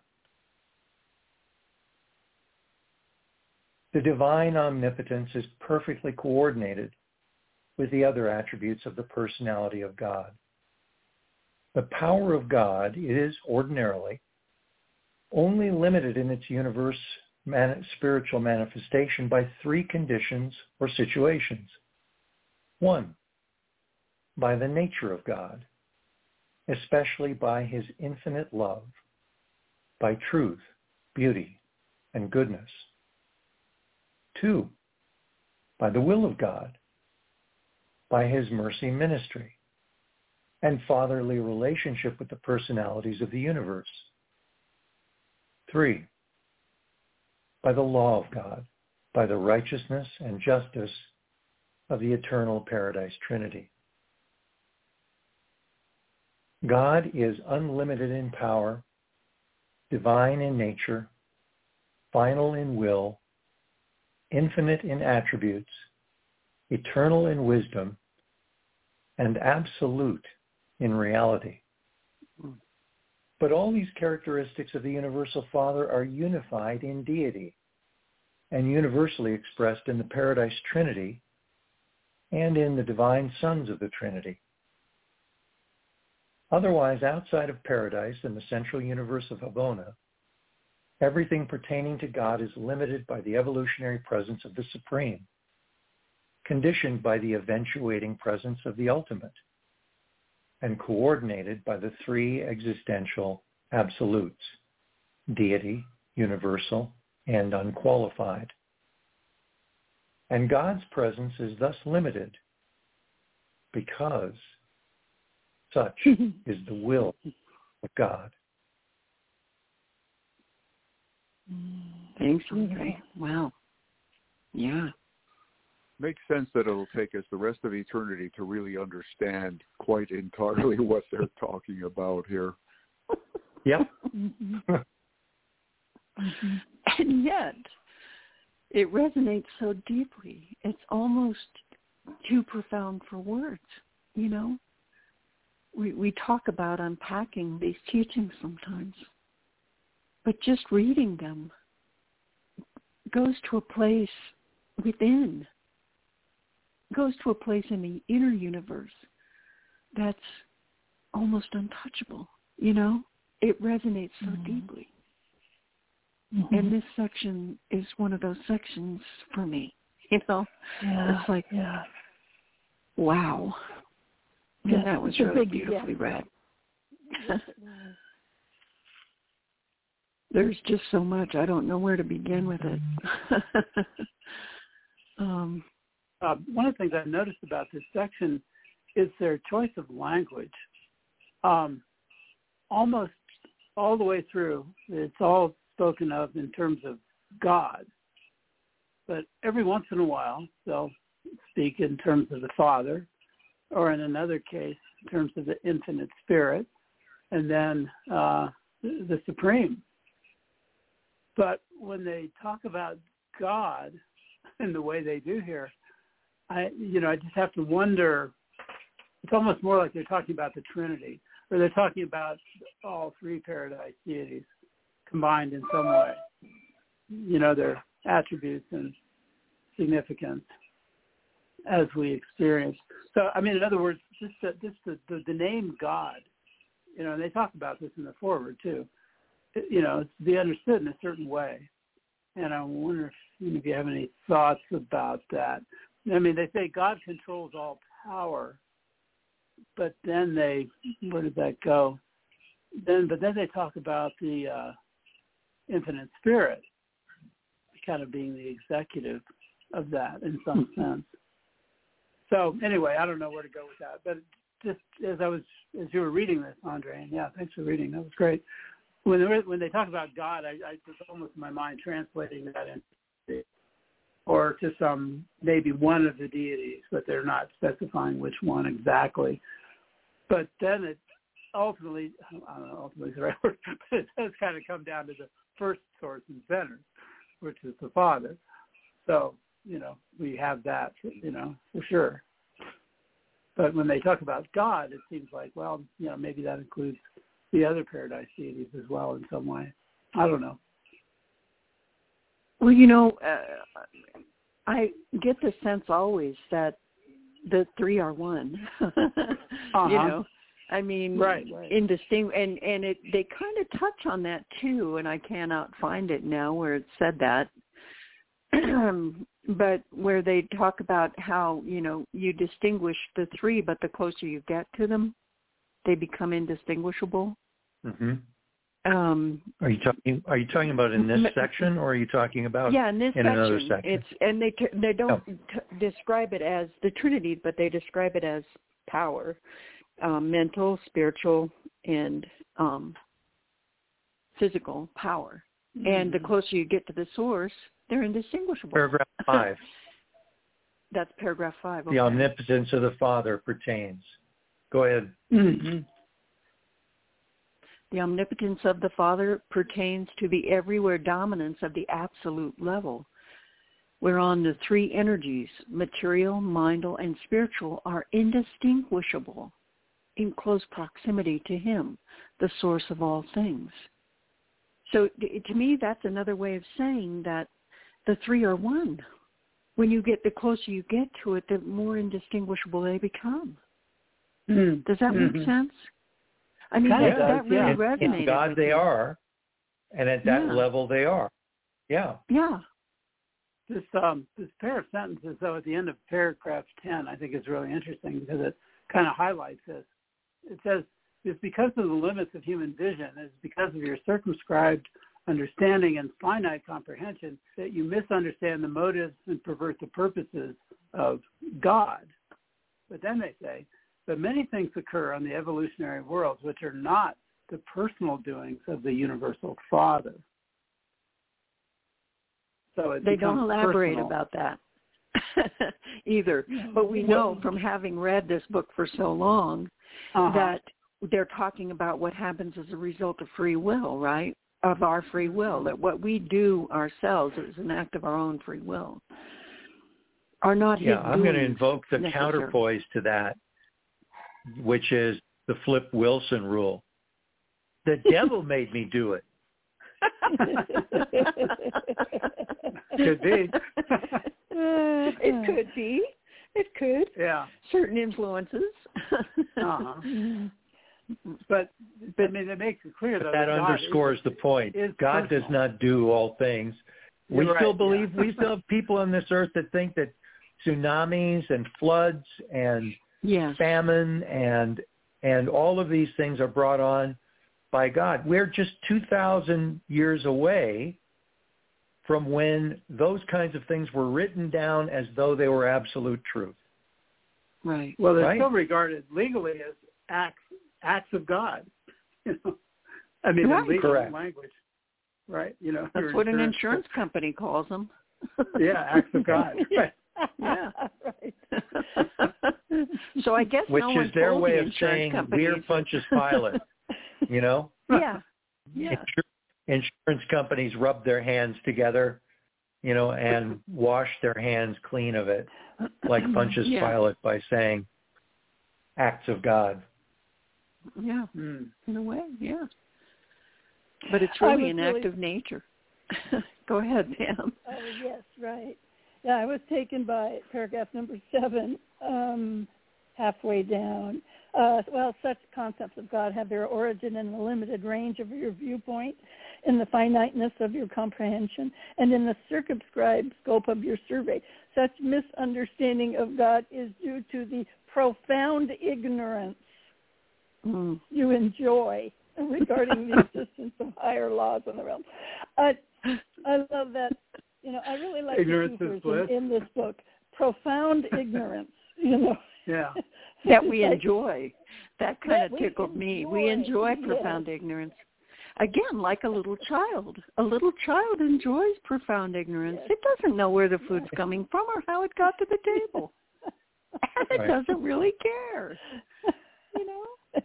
Speaker 5: The divine omnipotence is perfectly coordinated with the other attributes of the personality of God. The power of God is ordinarily only limited in its universe man- spiritual manifestation by three conditions or situations. One, by the nature of God, especially by his infinite love, by truth, beauty, and goodness. Two, by the will of God, by his mercy ministry and fatherly relationship with the personalities of the universe. Three, by the law of God, by the righteousness and justice of the eternal Paradise Trinity. God is unlimited in power, divine in nature, final in will, infinite in attributes, eternal in wisdom, and absolute in reality. But all these characteristics of the Universal Father are unified in deity and universally expressed in the Paradise Trinity and in the divine sons of the Trinity. Otherwise, outside of paradise in the central universe of Havona, everything pertaining to God is limited by the evolutionary presence of the Supreme, conditioned by the eventuating presence of the Ultimate, and coordinated by the three existential absolutes, deity, universal, and unqualified. And God's presence is thus limited because such is the will of God.
Speaker 2: Thanks, Andre. Wow. Yeah.
Speaker 6: Makes sense that it'll take us the rest of eternity to really understand quite entirely what they're talking about here.
Speaker 5: Yep.
Speaker 2: Mm-hmm. And yet, it resonates so deeply. It's almost too profound for words, you know? We we talk about unpacking these teachings sometimes, but just reading them goes to a place within, goes to a place in the inner universe that's almost untouchable, you know? It resonates so mm-hmm. deeply. Mm-hmm. And this section is one of those sections for me, you know?
Speaker 4: Yeah,
Speaker 2: it's like,
Speaker 4: yeah.
Speaker 2: wow.
Speaker 4: Yeah,
Speaker 2: and that was
Speaker 4: it's a
Speaker 2: really
Speaker 4: big,
Speaker 2: beautifully
Speaker 4: yeah.
Speaker 2: read.
Speaker 4: Yes, it was.
Speaker 2: There's just so much. I don't know where to begin with it. um,
Speaker 3: uh, one of the things I've noticed about this section is their choice of language. Um, almost all the way through, it's all spoken of in terms of God. But every once in a while, they'll speak in terms of the Father, or in another case, in terms of the infinite Spirit, and then uh, the Supreme. But when they talk about God in the way they do here, I, you know, I just have to wonder. It's almost more like they're talking about the Trinity, or they're talking about all three paradise deities combined in some way. You know, their attributes and significance as we experience. So, I mean, in other words, just the, just the, the, the name God, you know, and they talk about this in the foreword too. You know, it's to be understood in a certain way. And I wonder if, you know, if you have any thoughts about that. I mean, they say God controls all power, but then they, where did that go? Then, but then they talk about the uh, infinite Spirit kind of being the executive of that in some sense. So anyway, I don't know where to go with that, but just as I was, as you were reading this, Andre, and yeah, thanks for reading. That was great. When they were, when they talk about God, I, I was almost in my mind translating that into, or to some, maybe one of the deities, but they're not specifying which one exactly. But then it ultimately, I don't know, ultimately is the right word, but it does kind of come down to the first source and center, which is the Father. So, you know, we have that, you know, for sure. But when they talk about God, it seems like, well, you know, maybe that includes the other paradise deities as well in some way. I don't know.
Speaker 2: Well, you know, uh, I get the sense always that the three are one.
Speaker 3: uh-huh.
Speaker 2: You know, I mean,
Speaker 3: right, right.
Speaker 2: indistinct, and and it they kind of touch on that too, and I cannot find it now where it said that. But where they talk about how, you know, you distinguish the three, but the closer you get to them, they become indistinguishable.
Speaker 5: Mm-hmm.
Speaker 2: Um,
Speaker 5: are you talking? Are you talking about in this section, or are you talking about
Speaker 2: yeah, in this
Speaker 5: in
Speaker 2: section,
Speaker 5: another section?
Speaker 2: It's and they they don't
Speaker 5: oh.
Speaker 2: t- describe it as the Trinity, but they describe it as power, um, mental, spiritual, and um, physical power. Mm-hmm. And the closer you get to the source, they're indistinguishable.
Speaker 5: Paragraph five.
Speaker 2: That's paragraph five. Okay.
Speaker 5: The omnipotence of the Father pertains. Go ahead.
Speaker 2: Mm-hmm. The omnipotence of the Father pertains to the everywhere dominance of the absolute level, whereon the three energies, material, mindal, and spiritual, are indistinguishable in close proximity to Him, the source of all things. So to me, that's another way of saying that the three are one. When you get, the closer you get to it, the more indistinguishable they become.
Speaker 3: Mm-hmm.
Speaker 2: Does that make
Speaker 3: mm-hmm.
Speaker 2: sense? I mean,
Speaker 3: Kinda
Speaker 2: that,
Speaker 3: does,
Speaker 2: that really
Speaker 3: yeah.
Speaker 2: resonated
Speaker 5: In God
Speaker 2: with
Speaker 5: they
Speaker 2: me.
Speaker 5: are, and at that
Speaker 2: Yeah.
Speaker 5: level they are. Yeah.
Speaker 2: Yeah.
Speaker 3: This um this pair of sentences, though, at the end of paragraph ten, I think is really interesting because it kind of highlights this. It says, "It's because of the limits of human vision, it's because of your circumscribed understanding and finite comprehension that you misunderstand the motives and pervert the purposes of God." But then they say, "But many things occur on the evolutionary worlds which are not the personal doings of the universal Father." So it
Speaker 2: They don't
Speaker 3: becomes
Speaker 2: elaborate
Speaker 3: personal.
Speaker 2: about that either. But we know from having read this book for so long
Speaker 3: Uh-huh.
Speaker 2: that they're talking about what happens as a result of free will, right? Of our free will, that what we do ourselves is an act of our own free will. Are not
Speaker 5: Yeah,
Speaker 2: his
Speaker 5: I'm going to
Speaker 2: doings
Speaker 5: invoke the
Speaker 2: necessary.
Speaker 5: counterpoise to that, which is the Flip Wilson rule. The devil made me do it.
Speaker 3: Could be.
Speaker 2: It could be. It could.
Speaker 3: Yeah.
Speaker 2: Certain influences.
Speaker 3: Uh-huh. But, but I mean, it makes it clear, though,
Speaker 5: That
Speaker 3: that God
Speaker 5: underscores
Speaker 3: is,
Speaker 5: the point.
Speaker 3: is
Speaker 5: God does
Speaker 3: personal.
Speaker 5: not do all things. We
Speaker 3: You're
Speaker 5: still
Speaker 3: right,
Speaker 5: believe,
Speaker 3: yeah.
Speaker 5: we still have people on this earth that think that tsunamis and floods and
Speaker 2: Yes.
Speaker 5: famine and and all of these things are brought on by God. We're just two thousand years away from when those kinds of things were written down as though they were absolute truth.
Speaker 2: Right.
Speaker 3: Well, they're
Speaker 5: Right?
Speaker 3: still regarded legally as acts acts of God. You know, I mean,
Speaker 2: Right.
Speaker 3: in legal
Speaker 5: Correct.
Speaker 3: language, right? You know,
Speaker 2: That's
Speaker 3: your
Speaker 2: what an insurance company calls them.
Speaker 3: Yeah, acts of God. Right.
Speaker 2: Yeah.
Speaker 4: Right.
Speaker 2: So I guess
Speaker 5: Which
Speaker 2: no
Speaker 5: is
Speaker 2: one
Speaker 5: their
Speaker 2: told
Speaker 5: way
Speaker 2: the
Speaker 5: of
Speaker 2: insurance
Speaker 5: saying
Speaker 2: companies
Speaker 5: we're
Speaker 2: that-
Speaker 5: Pontius Pilate, you know?
Speaker 2: Yeah. Yeah.
Speaker 5: Insur- Insurance companies rub their hands together, you know, and wash their hands clean of it, like Pontius
Speaker 2: Yeah.
Speaker 5: Pilate, by saying acts of God.
Speaker 2: Yeah.
Speaker 3: Hmm.
Speaker 2: In a way, yeah. But it's
Speaker 4: I
Speaker 2: really
Speaker 4: was
Speaker 2: an
Speaker 4: really-
Speaker 2: act of nature. Go ahead, Pam.
Speaker 4: Oh, yes, right. Yeah, I was taken by paragraph number seven, um, halfway down. Uh, well, such concepts of God have their origin in the limited range of your viewpoint, in the finiteness of your comprehension, and in the circumscribed scope of your survey. Such misunderstanding of God is due to the profound ignorance
Speaker 2: Mm.
Speaker 4: you enjoy regarding the existence of higher laws in the realm. I, I love that. You know, I really like
Speaker 3: Ignorance
Speaker 4: the
Speaker 3: is
Speaker 4: two words
Speaker 3: bliss.
Speaker 4: in, in this book. Profound ignorance, you know.
Speaker 3: Yeah.
Speaker 2: That we
Speaker 4: Like,
Speaker 2: enjoy. That kind
Speaker 4: That
Speaker 2: of
Speaker 4: we
Speaker 2: tickled me. We enjoy
Speaker 4: enjoy,
Speaker 2: profound ignorance. Again, like a little child. A little child enjoys profound ignorance.
Speaker 4: Yes.
Speaker 2: It doesn't know where the food's coming from or how it got to the table. And it
Speaker 5: Right.
Speaker 2: doesn't really care. You know?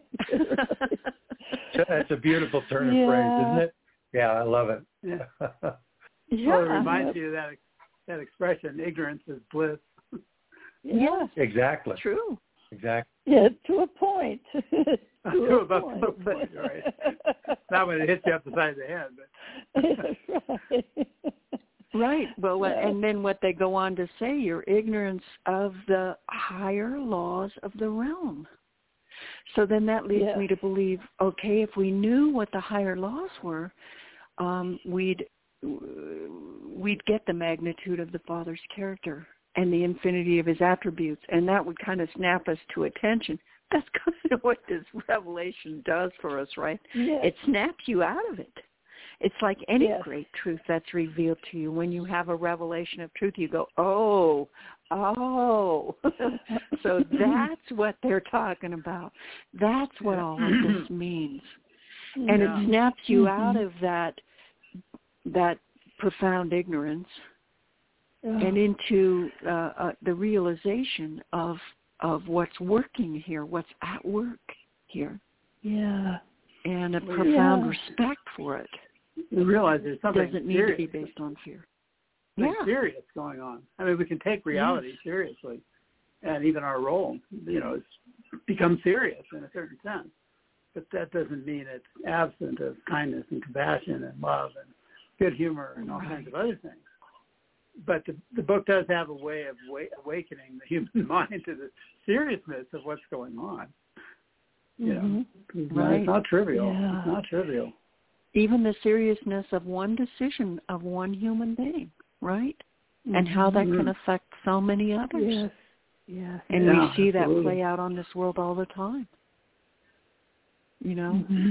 Speaker 5: That's a beautiful turn of
Speaker 4: Yeah.
Speaker 5: phrase, isn't it? Yeah, I love it.
Speaker 3: Yeah.
Speaker 2: Yeah.
Speaker 3: Well, it reminds you of that that expression, ignorance is bliss.
Speaker 2: Yes.
Speaker 5: Exactly.
Speaker 2: True.
Speaker 5: Exactly.
Speaker 4: Yeah, to a point. to
Speaker 3: To
Speaker 4: a
Speaker 3: about
Speaker 4: point.
Speaker 3: the point, right. Not when it hits you up the side of the head, but
Speaker 4: Right.
Speaker 2: Right. Well, what-
Speaker 4: Yeah.
Speaker 2: and then what they go on to say, your ignorance of the higher laws of the realm. So then that leads
Speaker 4: Yeah.
Speaker 2: me to believe, okay, if we knew what the higher laws were, um, we'd we'd get the magnitude of the Father's character and the infinity of his attributes, and that would kind of snap us to attention. That's kind of what this revelation does for us, right?
Speaker 4: Yes.
Speaker 2: It snaps you out of it. It's like any
Speaker 4: Yes.
Speaker 2: great truth that's revealed to you. When you have a revelation of truth, you go, oh, oh. So that's what they're talking about. That's what all of this means. And
Speaker 3: Yeah.
Speaker 2: it snaps you
Speaker 4: Mhm.
Speaker 2: out of that that profound ignorance
Speaker 4: Oh.
Speaker 2: and into uh, uh, the realization of of what's working here, what's at work here,
Speaker 4: Yeah.
Speaker 2: and a
Speaker 3: Well,
Speaker 2: profound
Speaker 4: yeah.
Speaker 2: respect for it.
Speaker 3: you realize there's something
Speaker 2: Doesn't need
Speaker 3: serious,
Speaker 2: to be based on fear.
Speaker 3: something
Speaker 2: Yeah.
Speaker 3: serious going on. I mean, we can take reality seriously, and even our role, you know, it's become serious in a certain sense. But that doesn't mean it's absent of kindness and compassion and love and good humor and all
Speaker 2: Right.
Speaker 3: kinds of other things. But the, the book does have a way of wa- awakening the human mind to the seriousness of what's going on. You
Speaker 4: Mm-hmm.
Speaker 3: know, it's
Speaker 2: Right.
Speaker 3: not, it's not trivial.
Speaker 4: Yeah.
Speaker 3: It's not trivial.
Speaker 2: Even the seriousness of one decision of one human being, right? And how that
Speaker 3: Mm-hmm.
Speaker 2: can affect so many others.
Speaker 4: Yes. Yes.
Speaker 2: And
Speaker 3: Yeah,
Speaker 2: we see that
Speaker 3: absolutely.
Speaker 2: play out on this world all the time. You know,
Speaker 4: Mm-hmm.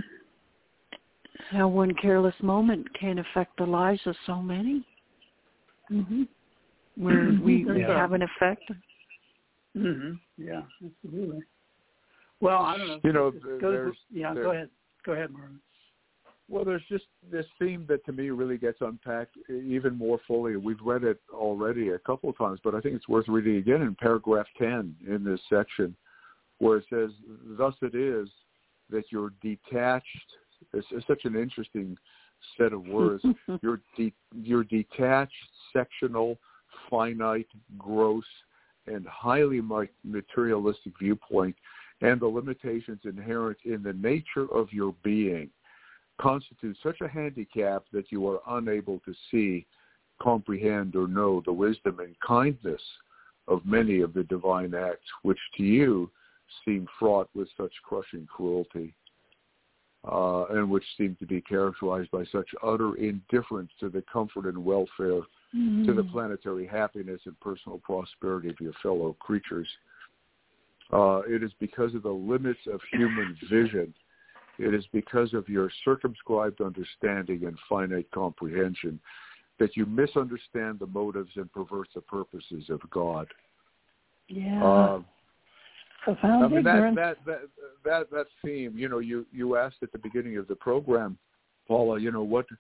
Speaker 2: how one careless moment can affect the lives of so many,
Speaker 4: Mm-hmm.
Speaker 2: where we, we
Speaker 3: Yeah.
Speaker 2: have an effect.
Speaker 3: Mm-hmm. Yeah, absolutely. Well, I don't know.
Speaker 6: You know,
Speaker 3: This goes
Speaker 6: there's,
Speaker 3: with- yeah,
Speaker 6: there,
Speaker 3: go ahead. Go ahead, Marvin.
Speaker 6: Well, there's just this theme that to me really gets unpacked even more fully. We've read it already a couple of times, but I think it's worth reading again in paragraph ten in this section, where it says, thus it is that you're detached. It's, it's such an interesting set of words. Your de- your detached, sectional, finite, gross, and highly materialistic viewpoint and the limitations inherent in the nature of your being constitute such a handicap that you are unable to see, comprehend, or know the wisdom and kindness of many of the divine acts, which to you seem fraught with such crushing cruelty, uh, and which seem to be characterized by such utter indifference to the comfort and welfare,
Speaker 4: Mm-hmm.
Speaker 6: to the planetary happiness and personal prosperity of your fellow creatures. Uh, it is because of the limits of human vision. It is because of your circumscribed understanding and finite comprehension that you misunderstand the motives and pervert the purposes of God.
Speaker 4: Yeah.
Speaker 6: Uh,
Speaker 4: Profound
Speaker 6: I mean, that,
Speaker 4: ignorance.
Speaker 6: that, that, that, that theme, you know, you, you asked at the beginning of the program, Paula, you know, what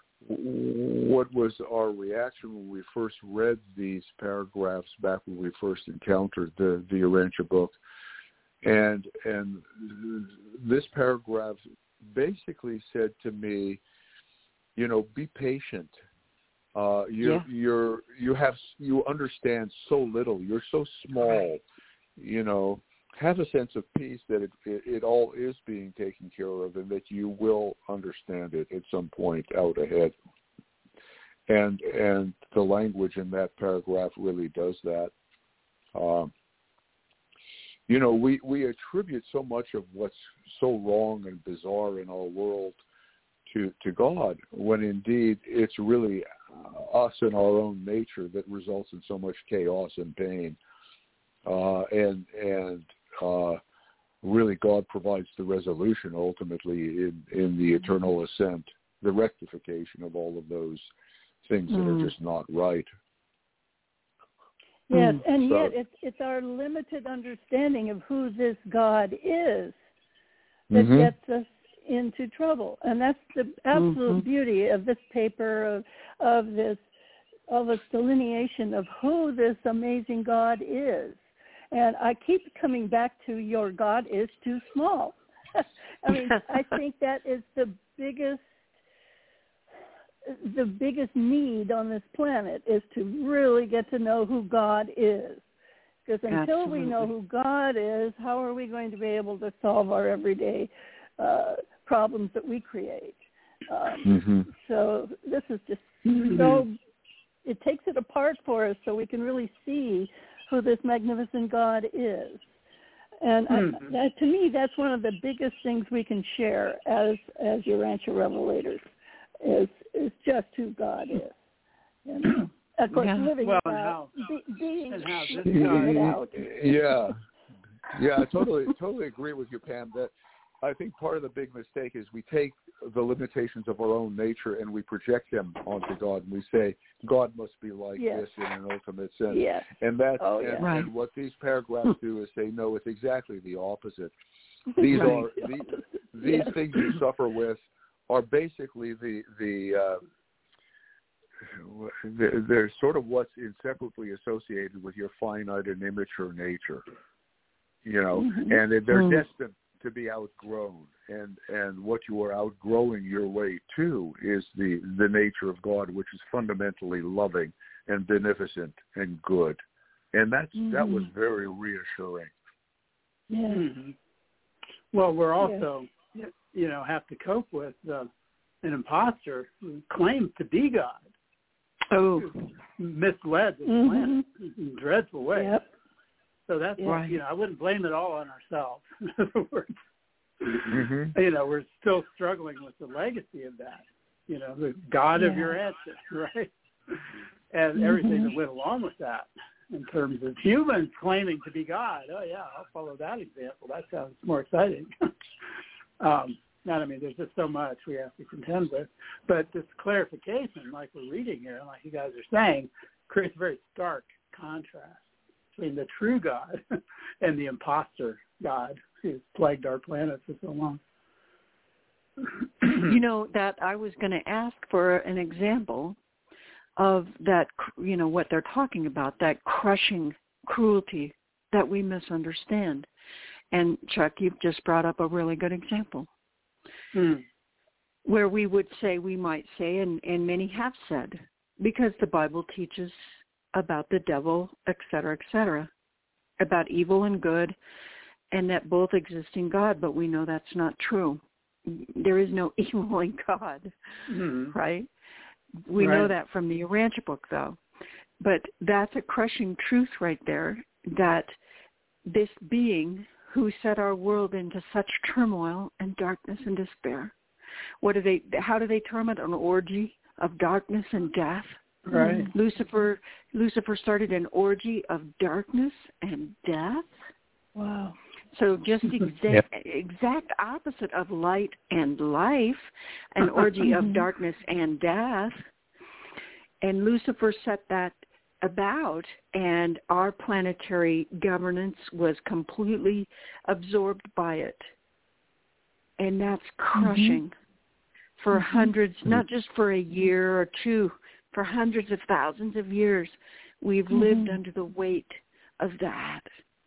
Speaker 6: what was our reaction when we first read these paragraphs back when we first encountered the, the Urantia book. And and this paragraph basically said to me, you know, be patient. Uh, you
Speaker 2: Yeah.
Speaker 6: you're you have you understand so little. You're so small. You know, have a sense of peace that it, it it all is being taken care of, and that you will understand it at some point out ahead. And and the language in that paragraph really does that. Um, You know, we, we attribute so much of what's so wrong and bizarre in our world to, to God, when indeed it's really us and our own nature that results in so much chaos and pain. Uh, and and uh, really God provides the resolution ultimately in, in the eternal ascent, the rectification of all of those things that
Speaker 2: Mm.
Speaker 6: are just not right.
Speaker 4: Yes,
Speaker 2: Mm.
Speaker 4: and
Speaker 6: So-
Speaker 4: yet it's it's our limited understanding of who this God is that
Speaker 6: Mhm.
Speaker 4: gets us into trouble, and that's the absolute
Speaker 2: Mhm.
Speaker 4: beauty of this paper, of of this of this delineation of who this amazing God is. And I keep coming back to your God is too small. I mean, I think that is the biggest the biggest need on this planet is to really get to know who God is. Because until
Speaker 2: Absolutely.
Speaker 4: we know who God is, how are we going to be able to solve our everyday uh, problems that we create? Um,
Speaker 6: Mm-hmm.
Speaker 4: So this is just
Speaker 3: Mm-hmm.
Speaker 4: so, it takes it apart for us so we can really see who this magnificent God is. And
Speaker 3: Mhm.
Speaker 4: I, that, to me, that's one of the biggest things we can share as as Urantia Revelators, is is just who God is. You know? Of course,
Speaker 2: Yeah.
Speaker 4: living
Speaker 3: Well,
Speaker 4: it
Speaker 3: and
Speaker 4: out,
Speaker 3: how-
Speaker 4: be, being
Speaker 3: and how this
Speaker 4: living
Speaker 3: God-
Speaker 4: it out.
Speaker 6: Yeah, yeah, I totally, totally agree with you, Pam. That I think part of the big mistake is we take the limitations of our own nature and we project them onto God, and we say God must be like
Speaker 4: Yes.
Speaker 6: this in an ultimate sense.
Speaker 4: Yes.
Speaker 6: And that's
Speaker 4: Oh,
Speaker 6: and,
Speaker 4: yeah.
Speaker 2: Right.
Speaker 6: and what these paragraphs do is say no, it's exactly the opposite. These
Speaker 2: Right.
Speaker 6: are these, these
Speaker 4: Yes.
Speaker 6: things you suffer with are basically the the uh, they're, they're sort of what's inseparably associated with your finite and immature nature, you know,
Speaker 4: Mhm.
Speaker 6: and they're
Speaker 2: Mm.
Speaker 6: destined to be outgrown. And and what you are outgrowing your way to is the the nature of God, which is fundamentally loving and beneficent and good. And that's
Speaker 4: Mhm.
Speaker 6: that was very reassuring.
Speaker 4: Yes.
Speaker 3: Mhm. Well, we're also, you know, have to cope with uh, an imposter who claims to be God,
Speaker 2: Oh,
Speaker 3: who misled this
Speaker 4: Mhm.
Speaker 3: planet in dreadful ways.
Speaker 4: Yep.
Speaker 3: So that's
Speaker 2: Right.
Speaker 3: you know, I wouldn't blame it all on ourselves. In other words,
Speaker 6: Mm-hmm.
Speaker 3: You know, we're still struggling with the legacy of that. You know, the God
Speaker 4: yeah.
Speaker 3: of your ancestors, right? And
Speaker 4: mm-hmm. everything that went along with that in terms of humans claiming to be God. Oh, yeah, I'll follow that example. That sounds more exciting. um, not, I mean, there's just so much we have to contend with. But this clarification, like we're reading here, like you guys are saying, creates a very stark contrast between the true God and the imposter God who's plagued our planet for so long.
Speaker 2: You know, that I was going to ask for an example of that, you know, what they're talking about, that crushing cruelty that we misunderstand. And Chuck, you've just brought up a really good example.
Speaker 3: Hmm.
Speaker 2: Where we would say, we might say, and, and many have said, because the Bible teaches about the devil, et cetera, et cetera, about evil and good, and that both exist in God, but we know that's not true. There is no evil in God,
Speaker 3: mm-hmm.
Speaker 2: right? We
Speaker 3: right.
Speaker 2: know that from the Urantia book, though. But that's a crushing truth right there, that this being who set our world into such turmoil and darkness and despair, what do they? How do they term it? An orgy of darkness and death.
Speaker 3: Right.
Speaker 2: Lucifer. Lucifer started an orgy of darkness and death.
Speaker 4: Wow.
Speaker 2: So just exact, yep. exact opposite of light and life, an orgy of darkness and death. And Lucifer set that about, and our planetary governance was completely absorbed by it. And that's crushing mm-hmm. for mm-hmm. hundreds, not just for a year or two, for hundreds of thousands of years. We've mm-hmm. lived under the weight of that.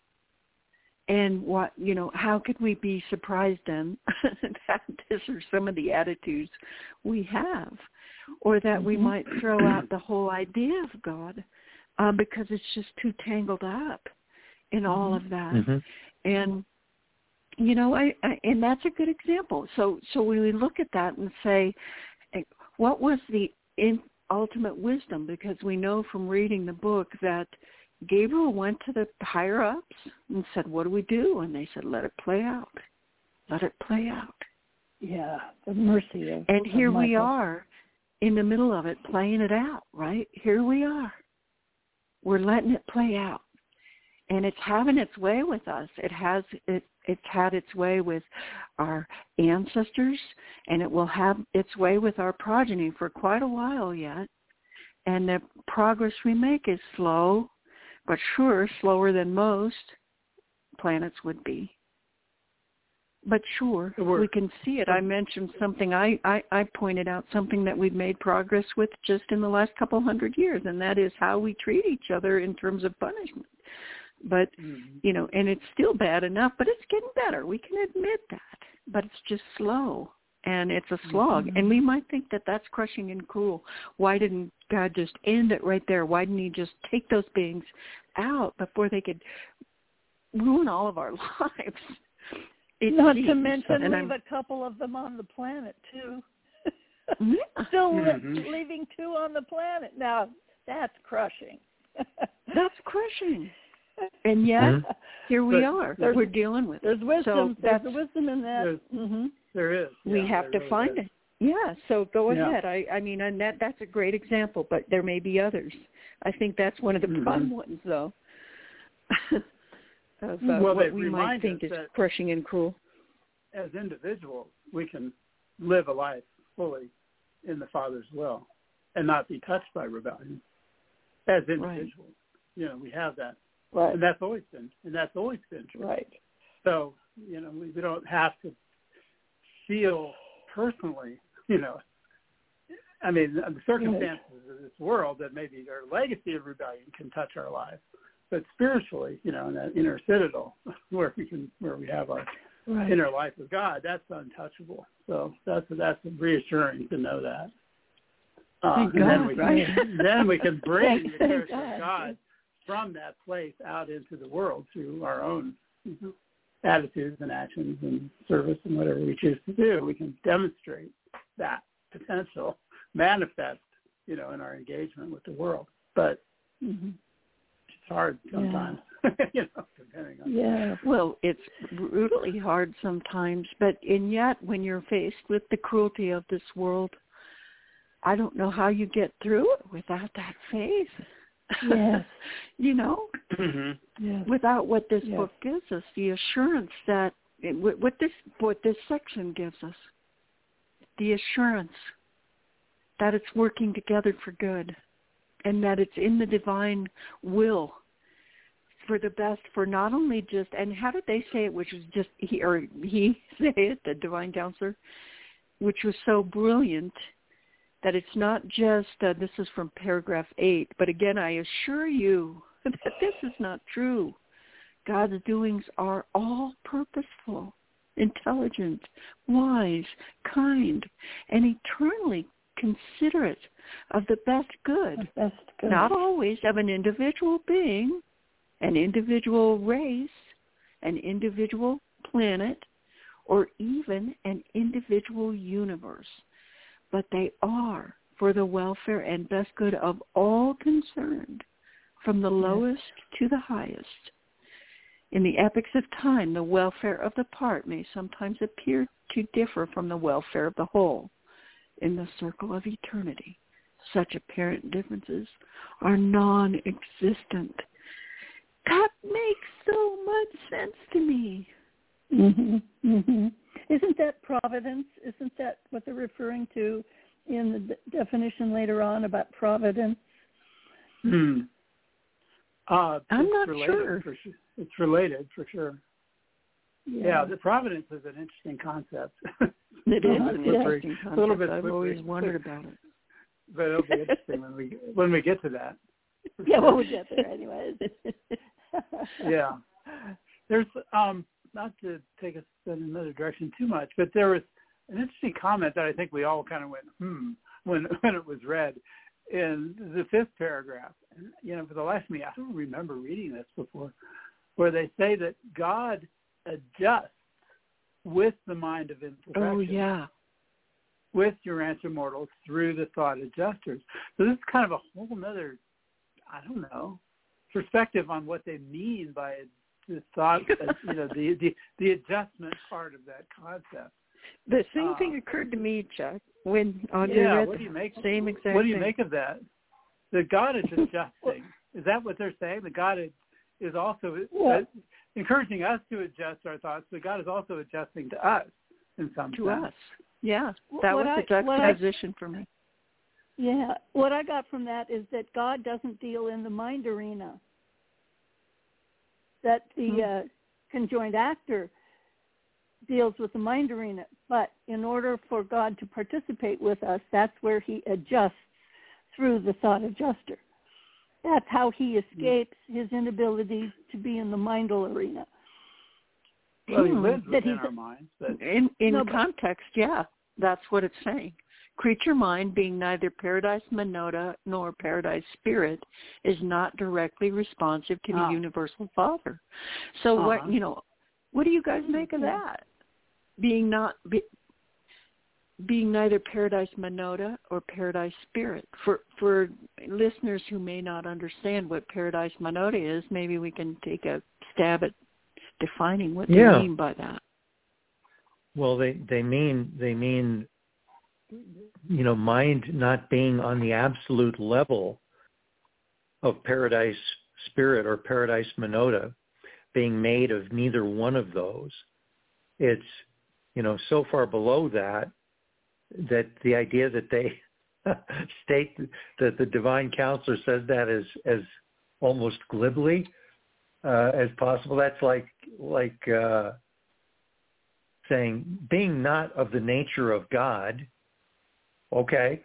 Speaker 2: And what, you know, how could we be surprised then that these are some of the attitudes we have, or that mm-hmm. we might throw out the whole idea of God uh, because it's just too tangled up in all of that. Mm-hmm. And, you know, I, I and that's a good example. So, so when we look at that and say, what was the in, ultimate wisdom? Because we know from reading the book that Gabriel went to the higher-ups and said, what do we do? And they said, let it play out. Let it play out.
Speaker 4: Yeah, the mercy of
Speaker 2: And here
Speaker 4: of
Speaker 2: we are in the middle of it, playing it out, right? Here we are. We're letting it play out. And it's having its way with us. It has it, it's had its way with our ancestors, and it will have its way with our progeny for quite a while yet. And the progress we make is slow, but sure, slower than most planets would be. But sure, we can see it. I mentioned something, I, I, I pointed out something that we've made progress with just in the last couple hundred years, and that is how we treat each other in terms of punishment. But, mm-hmm. you know, and it's still bad enough, but it's getting better. We can admit that. But it's just slow, and it's a slog. Mm-hmm. And we might think that that's crushing and cruel. Why didn't God just end it right there? Why didn't he just take those beings out before they could ruin all of our lives? It
Speaker 4: Not
Speaker 2: seems,
Speaker 4: to mention leave
Speaker 2: I'm,
Speaker 4: a couple of them on the planet, too.
Speaker 2: Yeah.
Speaker 4: Still
Speaker 3: mm-hmm.
Speaker 4: li- leaving two on the planet. Now, that's crushing.
Speaker 2: That's crushing. And yet, mm-hmm. here we are. We're dealing with
Speaker 4: there's
Speaker 2: it.
Speaker 4: Wisdom.
Speaker 2: So
Speaker 4: there's the wisdom in that.
Speaker 3: Mm-hmm. There is.
Speaker 2: We
Speaker 3: yeah,
Speaker 2: have to
Speaker 3: really
Speaker 2: find
Speaker 3: is.
Speaker 2: it. Yeah, so go
Speaker 3: yeah.
Speaker 2: ahead. I, I mean, and that that's a great example, but there may be others. I think that's one of the mm-hmm. fun ones, though. of, uh,
Speaker 3: well,
Speaker 2: what we might think is crushing and cruel.
Speaker 3: As individuals, we can live a life fully in the Father's will and not be touched by rebellion. As individuals, right. you know, we have that,
Speaker 4: right.
Speaker 3: and that's always been, and that's always been true.
Speaker 4: Right.
Speaker 3: So, you know, we, we don't have to feel personally, you know. I mean, the circumstances right. of this world that maybe our legacy of rebellion can touch our lives, but spiritually, you know, in that inner citadel where we can, where we have our right. inner life with God, that's untouchable. So that's that's reassuring to know that. Uh, and
Speaker 2: God,
Speaker 3: then we
Speaker 2: right?
Speaker 3: can, then we can bring the character of God from that place out into the world through our own you know, attitudes and actions and service and whatever we choose to do. We can demonstrate that potential, manifest, you know, in our engagement with the world. But mm-hmm. hard sometimes.
Speaker 4: Yeah.
Speaker 3: you know, depending on.
Speaker 4: Yeah.
Speaker 2: Well, it's brutally hard sometimes, but and yet when you're faced with the cruelty of this world, I don't know how you get through it without that faith.
Speaker 4: Yes.
Speaker 2: you know,
Speaker 3: Mm-hmm.
Speaker 4: Yes.
Speaker 2: without what this
Speaker 4: Yes.
Speaker 2: book gives us, the assurance that what this what this section gives us, the assurance that it's working together for good, and that it's in the divine will for the best for not only just, and how did they say it, which was just, he or he say it, the divine counselor, which was so brilliant, that it's not just, uh, this is from paragraph eight, but again, I assure you that this is not true. God's doings are all purposeful, intelligent, wise, kind, and eternally considerate of the best good,
Speaker 4: The best good.
Speaker 2: not always of an individual being, an individual race, an individual planet, or even an individual universe, but they are for the welfare and best good of all concerned, from the lowest to the highest. In the epochs of time, the welfare of the part may sometimes appear to differ from the welfare of the whole. In the circle of eternity, such apparent differences are non-existent. That makes so much sense to me.
Speaker 4: Mm-hmm. Mm-hmm. Isn't that providence? Isn't that what they're referring to in the de- definition later on about providence?
Speaker 3: Hmm. Uh,
Speaker 2: I'm
Speaker 3: it's
Speaker 2: not
Speaker 3: related
Speaker 2: sure.
Speaker 3: For sure. It's related for sure.
Speaker 4: Yeah.
Speaker 3: Yeah, the providence is an interesting concept.
Speaker 2: It is an
Speaker 3: Slippery.
Speaker 2: interesting concept.
Speaker 3: A little bit
Speaker 2: I've
Speaker 3: slippery.
Speaker 2: always wondered about it.
Speaker 3: But it'll be interesting when we when we get to that.
Speaker 4: Yeah, well, we'll get there anyways.
Speaker 3: Yeah. There's um not to take us in another direction too much, but there was an interesting comment that I think we all kind of went hmm when when it was read in the fifth paragraph. And, you know, for the life of me, I don't remember reading this before, where they say that God adjusts with the mind of imperfection.
Speaker 2: Oh, yeah.
Speaker 3: With your answer mortals through the thought adjusters. So this is kind of a whole nother, I don't know, perspective on what they mean by the thought, you know, the, the the adjustment part of that concept.
Speaker 2: The same
Speaker 3: Uh,
Speaker 2: thing occurred to me, Chuck, when Andre
Speaker 3: yeah,
Speaker 2: read
Speaker 3: what do you make?
Speaker 2: the same exact
Speaker 3: What do you
Speaker 2: thing.
Speaker 3: make of that? That God is adjusting. Is that what they're saying? That God is, is also
Speaker 4: Yeah.
Speaker 3: uh, encouraging us to adjust our thoughts, but God is also adjusting to us in some
Speaker 2: To
Speaker 3: sense.
Speaker 2: us. Yeah, that
Speaker 4: What
Speaker 2: was
Speaker 4: I-
Speaker 2: the
Speaker 4: what I-
Speaker 2: juxtaposition for me.
Speaker 4: Yeah, what I got from that is that God doesn't deal in the mind arena. That the
Speaker 2: Hmm.
Speaker 4: uh, conjoined actor deals with the mind arena, but in order for God to participate with us, that's where he adjusts through the thought adjuster. That's how he escapes his inability to be in the mindal arena.
Speaker 3: Well, he
Speaker 2: Hmm.
Speaker 3: lives
Speaker 4: That
Speaker 3: within
Speaker 4: he's-
Speaker 3: our minds, but
Speaker 2: In in
Speaker 4: No, but-
Speaker 2: context, yeah, that's what it's saying. Creature mind, being neither paradise monota nor paradise spirit, is not directly responsive to the
Speaker 3: Ah.
Speaker 2: universal Father. So
Speaker 3: Uh-huh.
Speaker 2: what, you know, what do you guys make of that? Being not be, being neither paradise monota or paradise spirit. For for listeners who may not understand what paradise monota is, maybe we can take a stab at defining what
Speaker 5: Yeah.
Speaker 2: they mean by that.
Speaker 5: Well, they, they mean they mean you know, mind not being on the absolute level of paradise spirit or paradise monota, being made of neither one of those. It's, you know, so far below that that the idea that they state that the divine counselor says that as as almost glibly uh, as possible. That's like like uh, saying being not of the nature of God. Okay,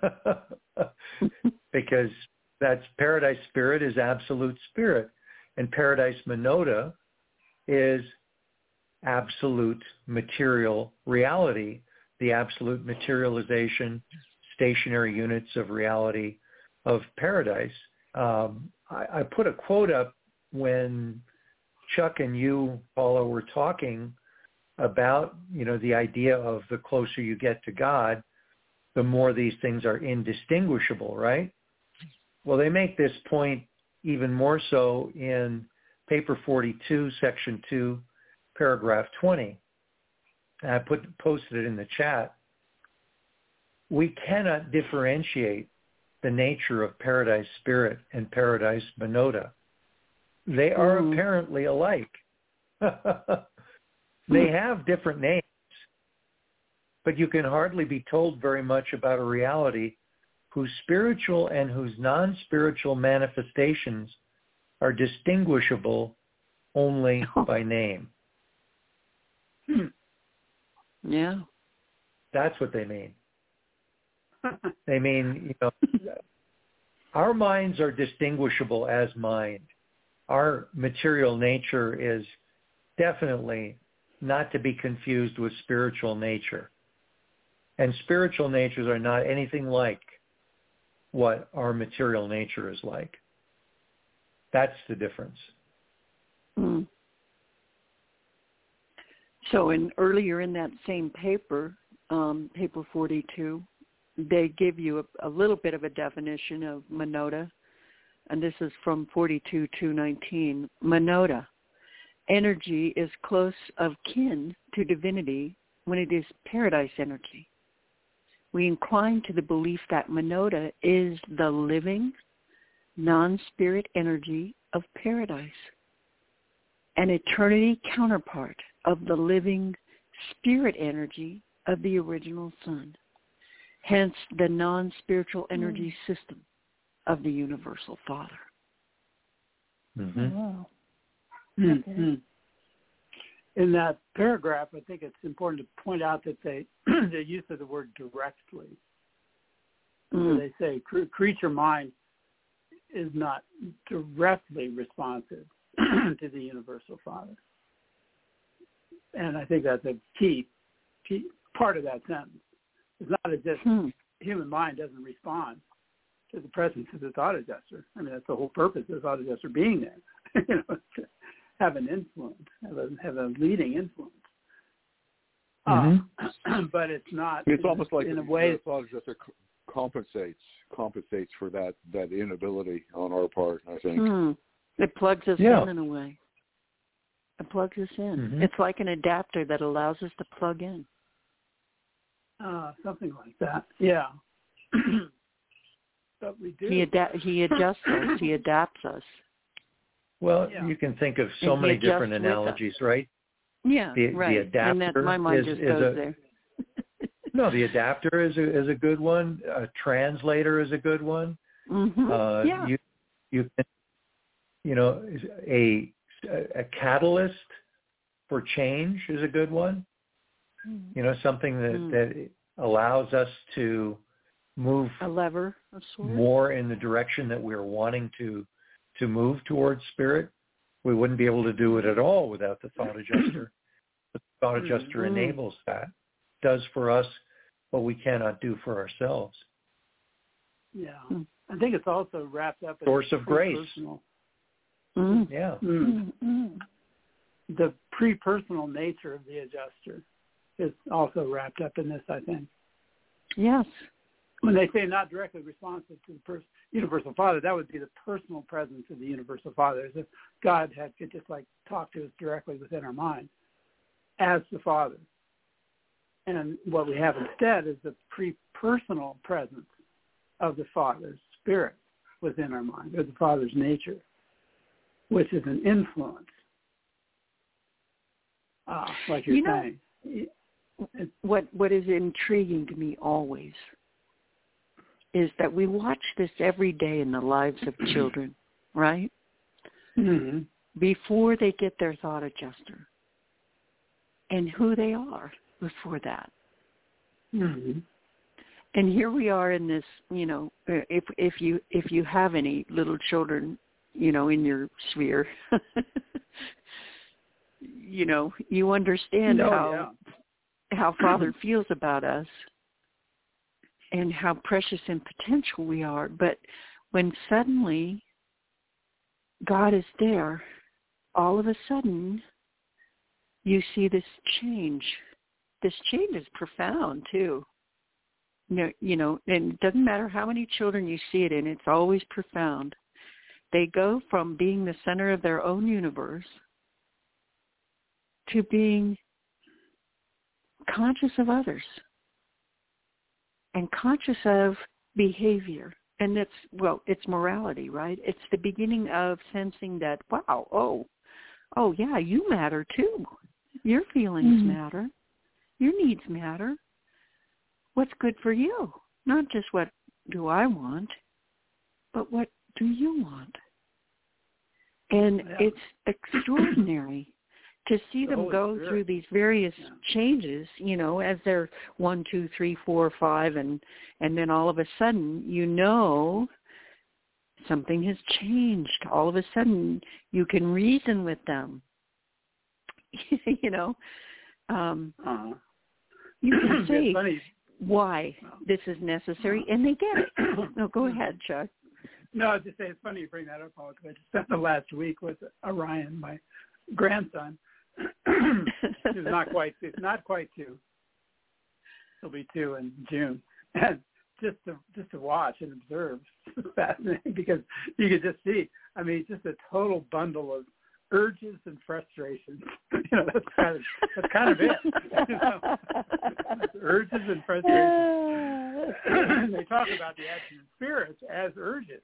Speaker 5: because that's paradise spirit is absolute spirit, and paradise monota is absolute material reality, the absolute materialization, stationary units of reality of paradise. Um, I, I put a quote up when Chuck and you, Paula, were talking about, you know, the idea of the closer you get to God, the more these things are indistinguishable, right? Well, they make this point even more so in paper forty-two, section two, paragraph twenty. And I put posted it in the chat. We cannot differentiate the nature of Paradise Spirit and Paradise Monada. They are mm. apparently alike. They have different names, but you can hardly be told very much about a reality whose spiritual and whose non-spiritual manifestations are distinguishable only by name.
Speaker 2: Hmm. Yeah.
Speaker 5: That's what they mean. They mean, you know, our minds are distinguishable as mind. Our material nature is definitely not to be confused with spiritual nature. And spiritual natures are not anything like what our material nature is like. That's the difference.
Speaker 2: Mm. So in earlier in that same paper, um, paper forty-two, they give you a, a little bit of a definition of Monada, and this is from forty-two two nineteen. Monada, energy is close of kin to divinity when it is paradise energy. We incline to the belief that Monada is the living, non-spirit energy of paradise, an eternity counterpart of the living spirit energy of the original sun, hence the non-spiritual energy mm. system of the Universal Father.
Speaker 5: Mm-hmm.
Speaker 4: Oh, wow.
Speaker 3: Mm-hmm. Okay. In that paragraph, I think it's important to point out that they the use of the word directly. Mm. So they say cre- creature mind is not directly responsive to the Universal Father. And I think that's a key, key part of that sentence. It's not as if hmm. human mind doesn't respond to the presence of the thought adjuster. I mean, that's the whole purpose of the thought adjuster being there, you know, to have an influence, have a, have a leading influence. Mm-hmm. Uh, but it's not.
Speaker 6: It's
Speaker 3: in
Speaker 6: almost
Speaker 3: a,
Speaker 6: like
Speaker 3: in a way
Speaker 6: the thought adjuster compensates compensates for that, that inability on our part, I think.
Speaker 2: Hmm. It plugs us
Speaker 5: yeah.
Speaker 2: in in a way. It plugs us in.
Speaker 5: Mm-hmm.
Speaker 2: It's like an adapter that allows us to plug in.
Speaker 3: Uh, something like that. Yeah. But we do.
Speaker 2: He, ada- he adjusts us. He adapts us.
Speaker 5: Well,
Speaker 3: yeah.
Speaker 5: you can think of so
Speaker 2: and
Speaker 5: many different analogies, right?
Speaker 2: Yeah,
Speaker 5: the,
Speaker 2: right.
Speaker 5: The adapter
Speaker 2: and that, my mind
Speaker 5: is,
Speaker 2: just
Speaker 5: is
Speaker 2: goes
Speaker 5: a,
Speaker 2: there.
Speaker 5: No, the adapter is a, is a good one. A translator is a good one.
Speaker 2: Mm-hmm.
Speaker 5: Uh,
Speaker 2: yeah.
Speaker 5: You, you, you know, a a catalyst for change is a good one. You know, something that, mm. that allows us to move
Speaker 2: a lever of sorts.
Speaker 5: More in the direction that we're wanting to to move towards spirit. We wouldn't be able to do it at all without the thought adjuster. The thought adjuster mm. enables that, does for us what we cannot do for ourselves.
Speaker 3: Yeah. Mm. I think it's also wrapped up in
Speaker 5: source of grace.
Speaker 2: Mm.
Speaker 5: Yeah.
Speaker 3: Mm. Mm. The pre-personal nature of the adjuster is also wrapped up in this, I think.
Speaker 2: Yes.
Speaker 3: When they say not directly responsive to the pers- Universal Father, that would be the personal presence of the Universal Father, as if God had could just like talk to us directly within our mind as the Father. And what we have instead is the pre-personal presence of the Father's Spirit within our mind, or the Father's nature, which is an influence, uh, like you're
Speaker 2: you know,
Speaker 3: saying.
Speaker 2: What what is intriguing to me always is that we watch this every day in the lives of children, right?
Speaker 3: Mm-hmm.
Speaker 2: Before they get their thought adjuster, and who they are before that.
Speaker 3: Mm-hmm.
Speaker 2: And here we are in this, you know, if if you if you have any little children, you know, in your sphere, you know, you understand
Speaker 3: oh,
Speaker 2: how
Speaker 3: yeah.
Speaker 2: how Father feels about us and how precious and potential we are. But when suddenly God is there, all of a sudden you see this change. This change is profound too. You know, you know, and it doesn't matter how many children you see it in, it's always profound. They go from being the center of their own universe to being conscious of others and conscious of behavior. And it's, well, it's morality, right? It's the beginning of sensing that, wow, oh, oh yeah, you matter too. Your feelings mm-hmm. matter. Your needs matter. What's good for you? Not just what do I want, but what do you want? And yeah. it's extraordinary to see the them Holy go Spirit. Through these various yeah. changes, you know, as they're one, two, three, four, five, and and then all of a sudden, you know, something has changed. All of a sudden, you can reason with them. you know, um, uh-huh. you can say why this is necessary, and they get it. No, go ahead, Chuck.
Speaker 3: No, I was just saying it's funny you bring that up, Paul, because I just spent the last week with Orion, my grandson. He's not quite he's not quite two. He'll be two in June. And just to just to watch and observe is fascinating because you could just see, I mean, just a total bundle of urges and frustrations. You know, that's kind of that's kind of it. You know? Urges and frustrations. They talk about the action of spirits as urges.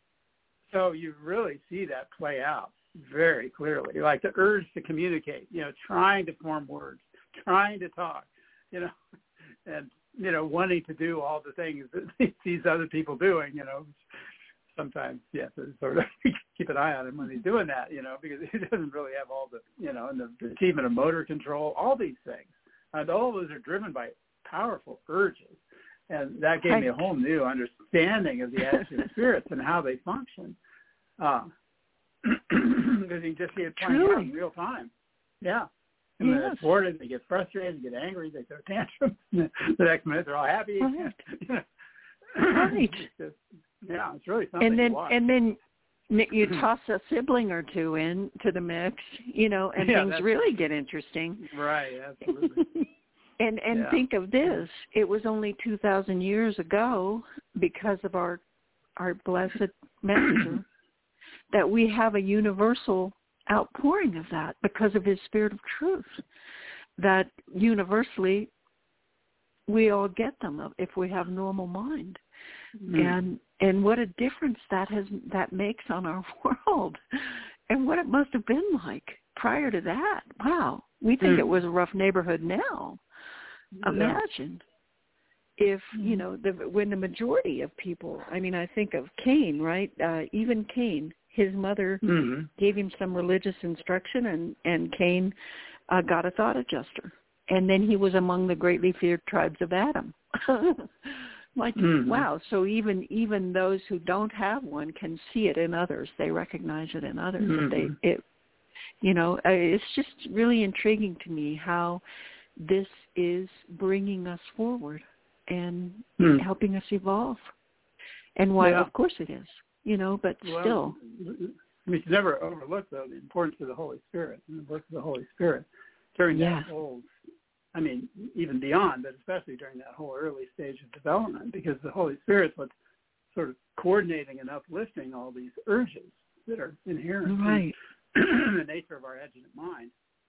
Speaker 3: So you really see that play out very clearly, like the urge to communicate, you know, trying to form words, trying to talk, you know, and, you know, wanting to do all the things that he sees other people doing, you know. Sometimes you have to sort of keep an eye on him when he's doing that, you know, because he doesn't really have all the, you know, and the achievement of motor control, all these things. And all of those are driven by powerful urges. And that gave me a whole new understanding of the action of spirits and how they function. Uh, because you can just see it playing out in real time. Yeah. And yes. They're thwarted, they get frustrated, they get angry, they throw tantrums. The next minute they're all happy.
Speaker 2: Right.
Speaker 3: You know?
Speaker 2: Right.
Speaker 3: It's just, yeah, it's really something
Speaker 2: and then,
Speaker 3: to watch.
Speaker 2: And then you toss a sibling or two in to the mix, you know, and
Speaker 3: yeah,
Speaker 2: things really get interesting.
Speaker 3: Right, absolutely.
Speaker 2: and and
Speaker 3: yeah.
Speaker 2: think of this. It was only two thousand years ago, because of our our blessed messenger, that we have a universal outpouring of that because of his spirit of truth, that universally we all get them if we have normal mind. Mm. And and what a difference that has that makes on our world, and what it must have been like prior to that. Wow, we think mm. it was a rough neighborhood now. Yeah. Imagine if, you know, the, when the majority of people, I mean, I think of Cain, right? Uh, even Cain, his mother mm-hmm. gave him some religious instruction, and, and Cain uh, got a thought adjuster. And then he was among the greatly feared tribes of Adam. Like, mm-hmm. wow, so even even those who don't have one can see it in others. They recognize it in others. Mm-hmm. They, it, you know, it's just really intriguing to me how this is bringing us forward and mm. helping us evolve. And why, yeah. of course it is, you know, but
Speaker 3: well,
Speaker 2: still.
Speaker 3: We should never overlook, though, the importance of the Holy Spirit and the work of the Holy Spirit during
Speaker 2: yeah.
Speaker 3: that whole, I mean, even beyond, but especially during that whole early stage of development, because the Holy Spirit's what's sort of coordinating and uplifting all these urges that are inherent
Speaker 2: right.
Speaker 3: in the nature of our agent mind.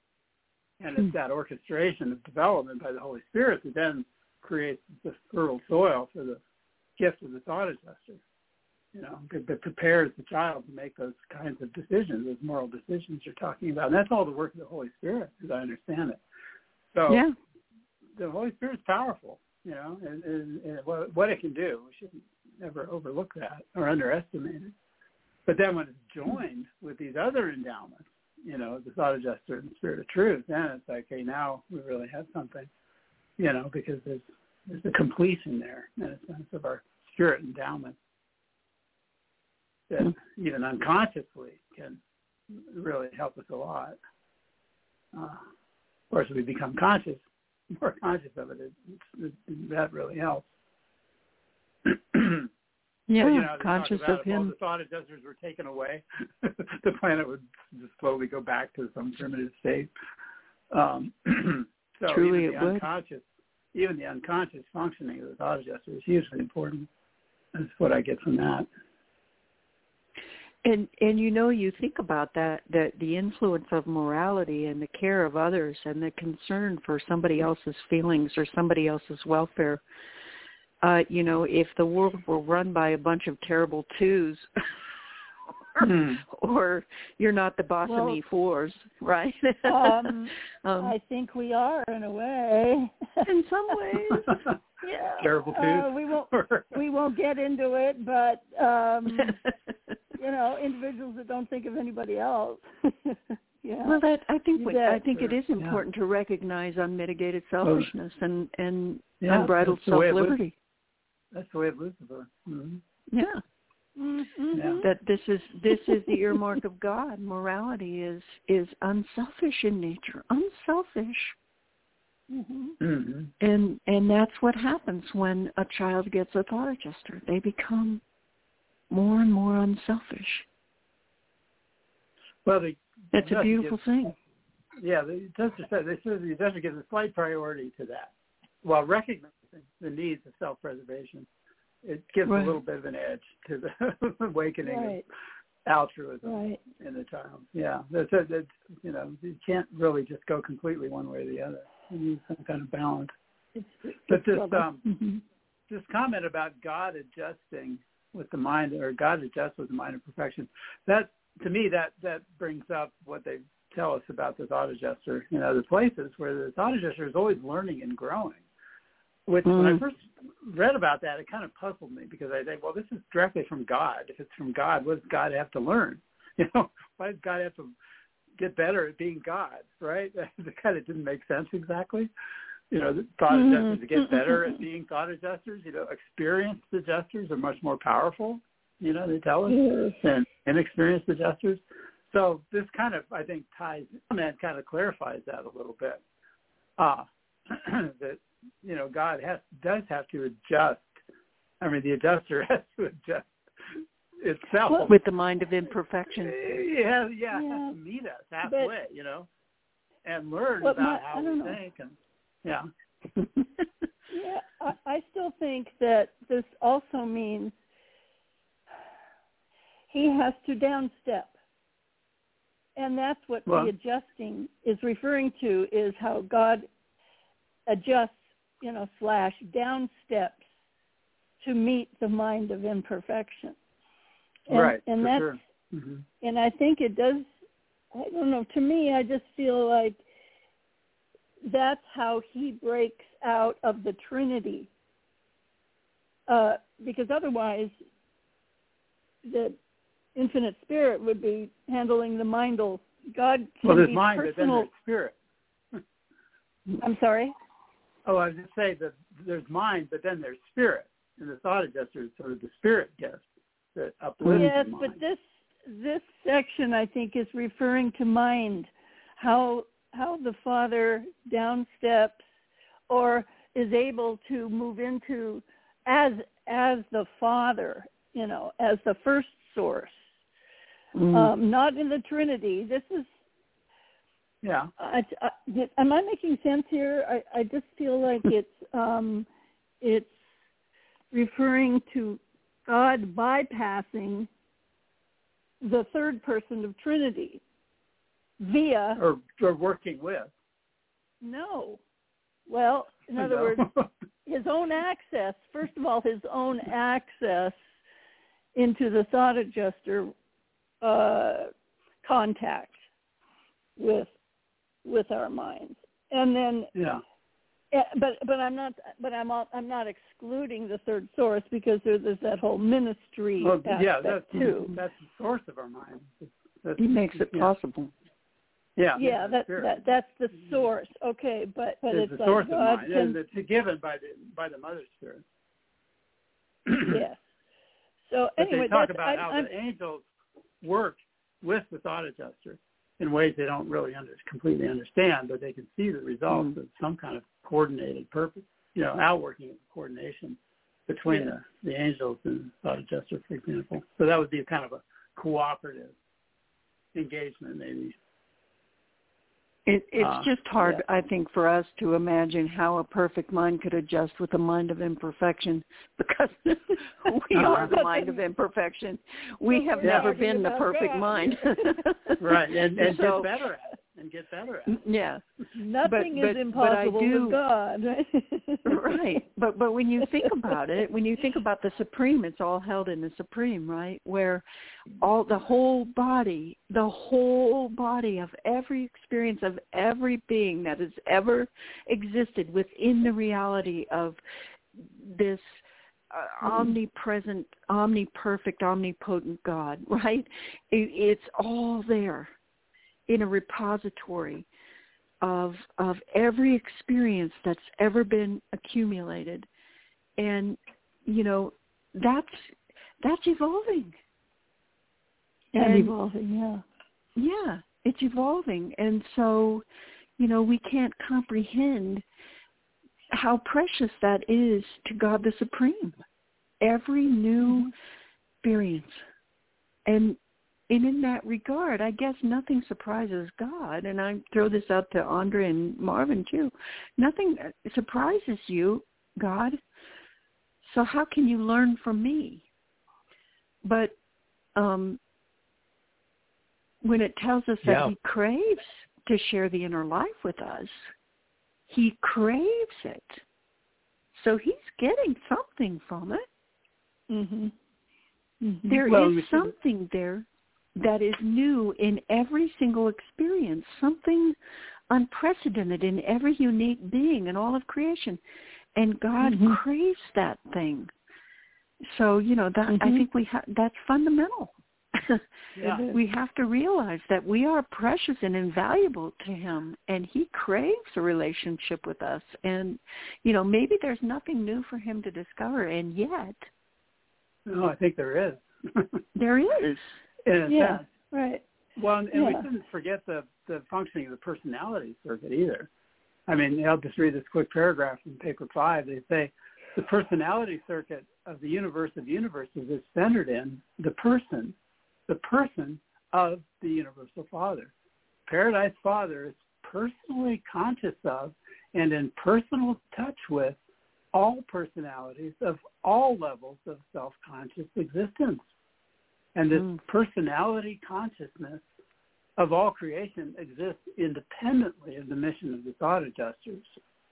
Speaker 3: And it's that orchestration of development by the Holy Spirit that then creates the fertile soil for the gift of the thought adjuster. You know, that prepares the child to make those kinds of decisions, those moral decisions you're talking about. And that's all the work of the Holy Spirit, as I understand it. So
Speaker 2: yeah.
Speaker 3: the Holy Spirit's powerful, you know, and, and, and what, what it can do. We shouldn't ever overlook that or underestimate it. But then when it's joined with these other endowments, you know, the thought adjuster and the spirit of truth, then it's like, hey, now we really have something, you know, because there's there's a completion there in a sense of our spirit endowment that mm-hmm. even unconsciously can really help us a lot. Uh, of course, if we become conscious, more conscious of it, it, it, it that really helps.
Speaker 2: Yeah,
Speaker 3: but, you know,
Speaker 2: conscious
Speaker 3: of
Speaker 2: him.
Speaker 3: All the thought adjusters were taken away. The planet would just slowly go back to some primitive state. Um, so
Speaker 2: Truly
Speaker 3: even the
Speaker 2: it would.
Speaker 3: unconscious, even the unconscious functioning of the thought adjuster is hugely important. That's what I get from that.
Speaker 2: And and you know, you think about that, that the influence of morality and the care of others and the concern for somebody else's feelings or somebody else's welfare. Uh, you know, if the world were run by a bunch of terrible twos, or, mm. or you're not the boss
Speaker 4: well,
Speaker 2: of me fours, right?
Speaker 4: um,
Speaker 2: um,
Speaker 4: I think we are in a way.
Speaker 2: In some ways, yeah.
Speaker 3: Terrible twos.
Speaker 4: Uh, we won't. We won't get into it, but um, you know, individuals that don't think of anybody else. Yeah.
Speaker 2: Well, that I think what, I think
Speaker 3: sure.
Speaker 2: it is important yeah. to recognize unmitigated selfishness well, and and
Speaker 3: yeah,
Speaker 2: unbridled self-liberty.
Speaker 3: That's the way of Lucifer. Mm-hmm.
Speaker 2: Yeah.
Speaker 4: Mm-hmm.
Speaker 2: yeah. That this is this is the earmark of God. Morality is is unselfish in nature. Unselfish.
Speaker 4: Mm-hmm.
Speaker 3: Mm-hmm.
Speaker 2: And and that's what happens when a child gets a thought adjuster. They become more and more unselfish.
Speaker 3: Well, the
Speaker 2: It's a beautiful
Speaker 3: gives,
Speaker 2: thing.
Speaker 3: Yeah, the adjuster said they said the adjuster gives a slight priority to that, while recognizing the needs of self-preservation. It gives
Speaker 2: right.
Speaker 3: a little bit of an edge to the awakening
Speaker 4: right.
Speaker 3: of altruism
Speaker 4: right.
Speaker 3: in the child. Yeah, that's, that's, you know, you can't really just go completely one way or the other. You need some kind of balance.
Speaker 4: It's, it's
Speaker 3: but this um,
Speaker 2: mm-hmm.
Speaker 3: this comment about God adjusting with the mind, or God adjusts with the mind of perfection, that to me that that brings up what they tell us about the thought adjuster in other places, where the thought adjuster is always learning and growing. Which mm. when I first read about that, it kind of puzzled me, because I think, well, this is directly from God. If it's from God, what does God have to learn? You know, why does God have to get better at being God, right? It kind of didn't make sense exactly. You know, the thought mm. adjusters to get better at being thought adjusters. You know, experienced adjusters are much more powerful, you know, they tell us, mm. than inexperienced adjusters. So this kind of, I think, ties, and kind of clarifies that a little bit. Uh, that, you know, God has does have to adjust. I mean, the adjuster has to adjust itself.
Speaker 2: Well, with the mind of imperfection.
Speaker 3: Yeah, yeah,
Speaker 4: yeah.
Speaker 3: it has to meet us halfway, but, you know, and learn
Speaker 4: well,
Speaker 3: about
Speaker 4: my,
Speaker 3: how we know. think. And, yeah.
Speaker 4: yeah, I, I still think that this also means he has to downstep. And that's what well, the adjusting is referring to, is how God adjusts, you know, slash down steps to meet the mind of imperfection. And,
Speaker 3: right.
Speaker 4: And
Speaker 3: for
Speaker 4: that's,
Speaker 3: sure. Mm-hmm.
Speaker 4: and I think it does, I don't know, to me, I just feel like that's how he breaks out of the Trinity. Uh, because otherwise, the infinite spirit would be handling the mindal. God can
Speaker 3: well, there's
Speaker 4: be
Speaker 3: mind,
Speaker 4: personal.
Speaker 3: But then there's spirit.
Speaker 4: I'm sorry?
Speaker 3: Oh, I was just saying that there's mind, but then there's spirit. And the thought adjuster is sort of the spirit gift that uplifts
Speaker 4: yes,
Speaker 3: the mind.
Speaker 4: but this this section, I think, is referring to mind, how how the Father downsteps or is able to move into as as the Father, you know, as the first source. Mm. Um, not in the Trinity. This is
Speaker 3: Yeah.
Speaker 4: I, I, am I making sense here? I, I just feel like it's um, it's referring to God bypassing the third person of Trinity via
Speaker 3: or, or working with.
Speaker 4: No. Well, in other words, his own access. First of all, his own access into the thought adjuster uh, contact with. with our minds, and then
Speaker 3: yeah.
Speaker 4: But but I'm not but I'm I'm not excluding the third source, because there's, there's that whole ministry
Speaker 3: well,
Speaker 4: aspect
Speaker 3: yeah, that's,
Speaker 4: too.
Speaker 3: That's the source of our minds. That's,
Speaker 2: he makes it
Speaker 3: yeah.
Speaker 2: possible.
Speaker 3: Yeah,
Speaker 4: yeah, that, that that's the source. Okay, but but
Speaker 3: it's,
Speaker 4: it's
Speaker 3: the
Speaker 4: like
Speaker 3: source
Speaker 4: God
Speaker 3: of mind,
Speaker 4: can,
Speaker 3: and it's given by the by the Mother Spirit.
Speaker 4: Yes. So
Speaker 3: but
Speaker 4: anyway,
Speaker 3: they talk
Speaker 4: that's,
Speaker 3: about
Speaker 4: I,
Speaker 3: how
Speaker 4: I'm,
Speaker 3: the angels work with the thought adjuster in ways they don't really under, completely understand, but they can see the results mm. of some kind of coordinated purpose, you know, outworking of coordination between yeah. the, the angels and the thought adjuster, for example. So that would be kind of a cooperative engagement, maybe.
Speaker 2: It, it's
Speaker 3: Uh,
Speaker 2: just hard,
Speaker 4: yeah.
Speaker 2: I think, for us to imagine how a perfect mind could adjust with a mind of imperfection, because we are the mind of imperfection. We have
Speaker 3: Yeah.
Speaker 2: never been the perfect
Speaker 4: God.
Speaker 2: mind.
Speaker 3: Right, and, and
Speaker 2: so,
Speaker 3: get better at it, and get better at it.
Speaker 2: Yeah.
Speaker 4: Nothing
Speaker 2: but,
Speaker 4: is
Speaker 2: but,
Speaker 4: impossible
Speaker 2: but I do,
Speaker 4: with God.
Speaker 2: Right. But but when you think about it, when you think about the Supreme, it's all held in the Supreme, right? Where all the whole body, the whole body of every experience of every being that has ever existed within the reality of this uh, omnipresent, omniperfect, omnipotent God, right? It, it's all there in a repository of of every experience that's ever been accumulated. And, you know, that's that's evolving.
Speaker 4: And,
Speaker 2: And
Speaker 4: evolving, yeah.
Speaker 2: Yeah, it's evolving. And so, you know, we can't comprehend how precious that is to God the Supreme. Every new experience. And And in that regard, I guess nothing surprises God, and I throw this out to Andre and Marvin too. Nothing surprises you, God. So how can you learn from me? But um, when it tells us that
Speaker 5: Yeah.
Speaker 2: he craves to share the inner life with us, he craves it. So he's getting something from it.
Speaker 4: Mm-hmm. Mm-hmm.
Speaker 2: There
Speaker 3: Well,
Speaker 2: is
Speaker 3: we should-
Speaker 2: something there that is new in every single experience, something unprecedented in every unique being in all of creation. And God
Speaker 4: Mm-hmm.
Speaker 2: craves that thing. So, you know, that
Speaker 4: Mm-hmm.
Speaker 2: I think we ha- that's fundamental.
Speaker 3: Yeah.
Speaker 2: We have to realize that we are precious and invaluable to him, and he craves a relationship with us. And, you know, maybe there's nothing new for him to discover, and yet
Speaker 3: No, I think there is.
Speaker 2: there is.
Speaker 3: In a
Speaker 4: Yeah,
Speaker 3: sense.
Speaker 4: right.
Speaker 3: Well, and we
Speaker 4: Yeah.
Speaker 3: shouldn't forget the, the functioning of the personality circuit either. I mean, I'll just read this quick paragraph in paper five. They say, the personality circuit of the universe of universes is centered in the person, the person of the universal Father. Paradise Father is personally conscious of and in personal touch with all personalities of all levels of self-conscious existence. And this
Speaker 2: Mm.
Speaker 3: personality consciousness of all creation exists independently of the mission of the thought adjusters.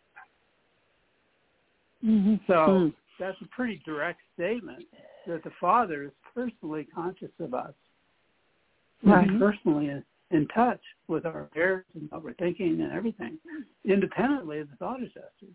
Speaker 4: Mm-hmm.
Speaker 3: So
Speaker 2: Mm.
Speaker 3: that's a pretty direct statement that the Father is personally conscious of us.
Speaker 2: Right.
Speaker 3: He's personally in, in touch with our affairs and what we're thinking and everything, independently of the thought adjusters.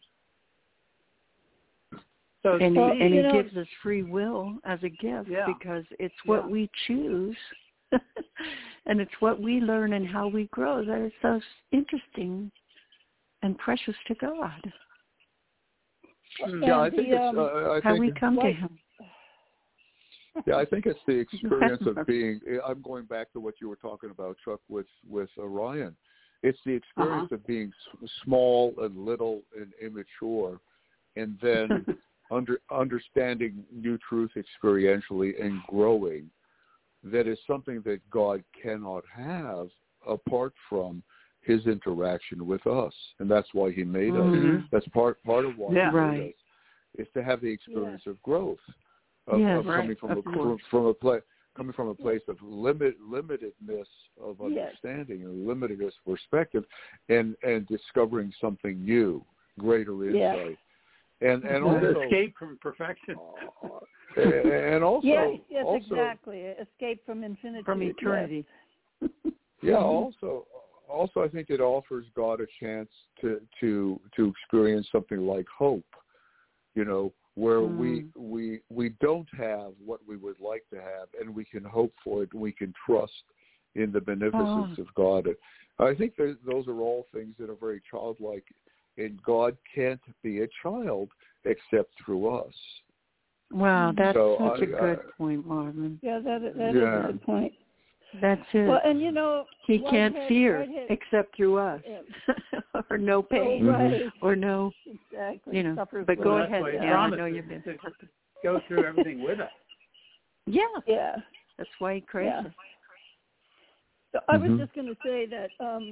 Speaker 3: So
Speaker 2: And,
Speaker 3: to
Speaker 2: he,
Speaker 3: me,
Speaker 2: and he
Speaker 4: you know-
Speaker 2: gives us free will as a gift
Speaker 3: Yeah.
Speaker 2: because it's what
Speaker 3: Yeah.
Speaker 2: we choose and it's what we learn and how we grow that is so interesting and precious to God.
Speaker 6: Yeah, I
Speaker 4: And
Speaker 6: think
Speaker 4: the,
Speaker 6: it's.
Speaker 4: um,
Speaker 6: Uh, I
Speaker 2: how
Speaker 6: think
Speaker 2: we come to
Speaker 4: White-
Speaker 2: him.
Speaker 6: Yeah, I think it's the experience of
Speaker 2: Right.
Speaker 6: being. I'm going back to what you were talking about, Chuck, with with Orion. It's the experience
Speaker 3: Uh-huh.
Speaker 6: of being s- small and little and immature, and then under understanding new truth experientially and growing. That is something that God cannot have apart from His interaction with us, and that's why He made
Speaker 2: Mhm.
Speaker 6: us. That's part part of why
Speaker 3: Yeah.
Speaker 6: He made
Speaker 2: Right.
Speaker 6: us, is to have the experience of growth. Of,
Speaker 2: Yes,
Speaker 6: of
Speaker 3: right.
Speaker 6: coming from a
Speaker 3: Of
Speaker 6: from,
Speaker 3: course.
Speaker 6: from a place coming from a place of limit limitedness of
Speaker 4: Yes.
Speaker 6: understanding and limitedness of perspective, and and discovering something new, greater
Speaker 4: Yeah.
Speaker 6: insight, and and
Speaker 3: Well,
Speaker 6: also
Speaker 3: escape from perfection.
Speaker 6: and, and also
Speaker 4: Yes, yes,
Speaker 6: also
Speaker 4: exactly. Escape from infinity.
Speaker 2: From eternity.
Speaker 6: yeah also also I think it offers God a chance to to to experience something like hope, you know. Where
Speaker 2: Mm.
Speaker 6: we, we we don't have what we would like to have, and we can hope for it, and we can trust in the beneficence
Speaker 2: Oh.
Speaker 6: of God. I think that those are all things that are very childlike, and God can't be a child except through us.
Speaker 2: Wow, that's
Speaker 6: So
Speaker 2: such a
Speaker 6: I-
Speaker 2: good
Speaker 6: I-
Speaker 2: point, Marvin.
Speaker 4: Yeah, that, that
Speaker 6: Yeah.
Speaker 4: is a good point.
Speaker 2: That's it.
Speaker 4: Well, and you know,
Speaker 2: he can't
Speaker 4: Whitehead-
Speaker 2: fear
Speaker 4: Whitehead-
Speaker 2: except through us,
Speaker 4: Yeah.
Speaker 2: or no pain,
Speaker 4: Oh, right.
Speaker 2: or no,
Speaker 4: Exactly.
Speaker 2: you know.
Speaker 4: Suffers
Speaker 2: But
Speaker 4: with
Speaker 2: go
Speaker 3: Well,
Speaker 4: us.
Speaker 3: that's
Speaker 2: ahead,
Speaker 3: why he
Speaker 2: Dan. I
Speaker 3: promised
Speaker 2: know
Speaker 3: us
Speaker 2: you've been
Speaker 3: to
Speaker 2: perfect.
Speaker 3: go through everything with us.
Speaker 2: Yeah,
Speaker 4: Yeah.
Speaker 2: that's why he craves
Speaker 4: Yeah.
Speaker 2: it.
Speaker 4: So I was
Speaker 6: Mhm.
Speaker 4: just going to say that um,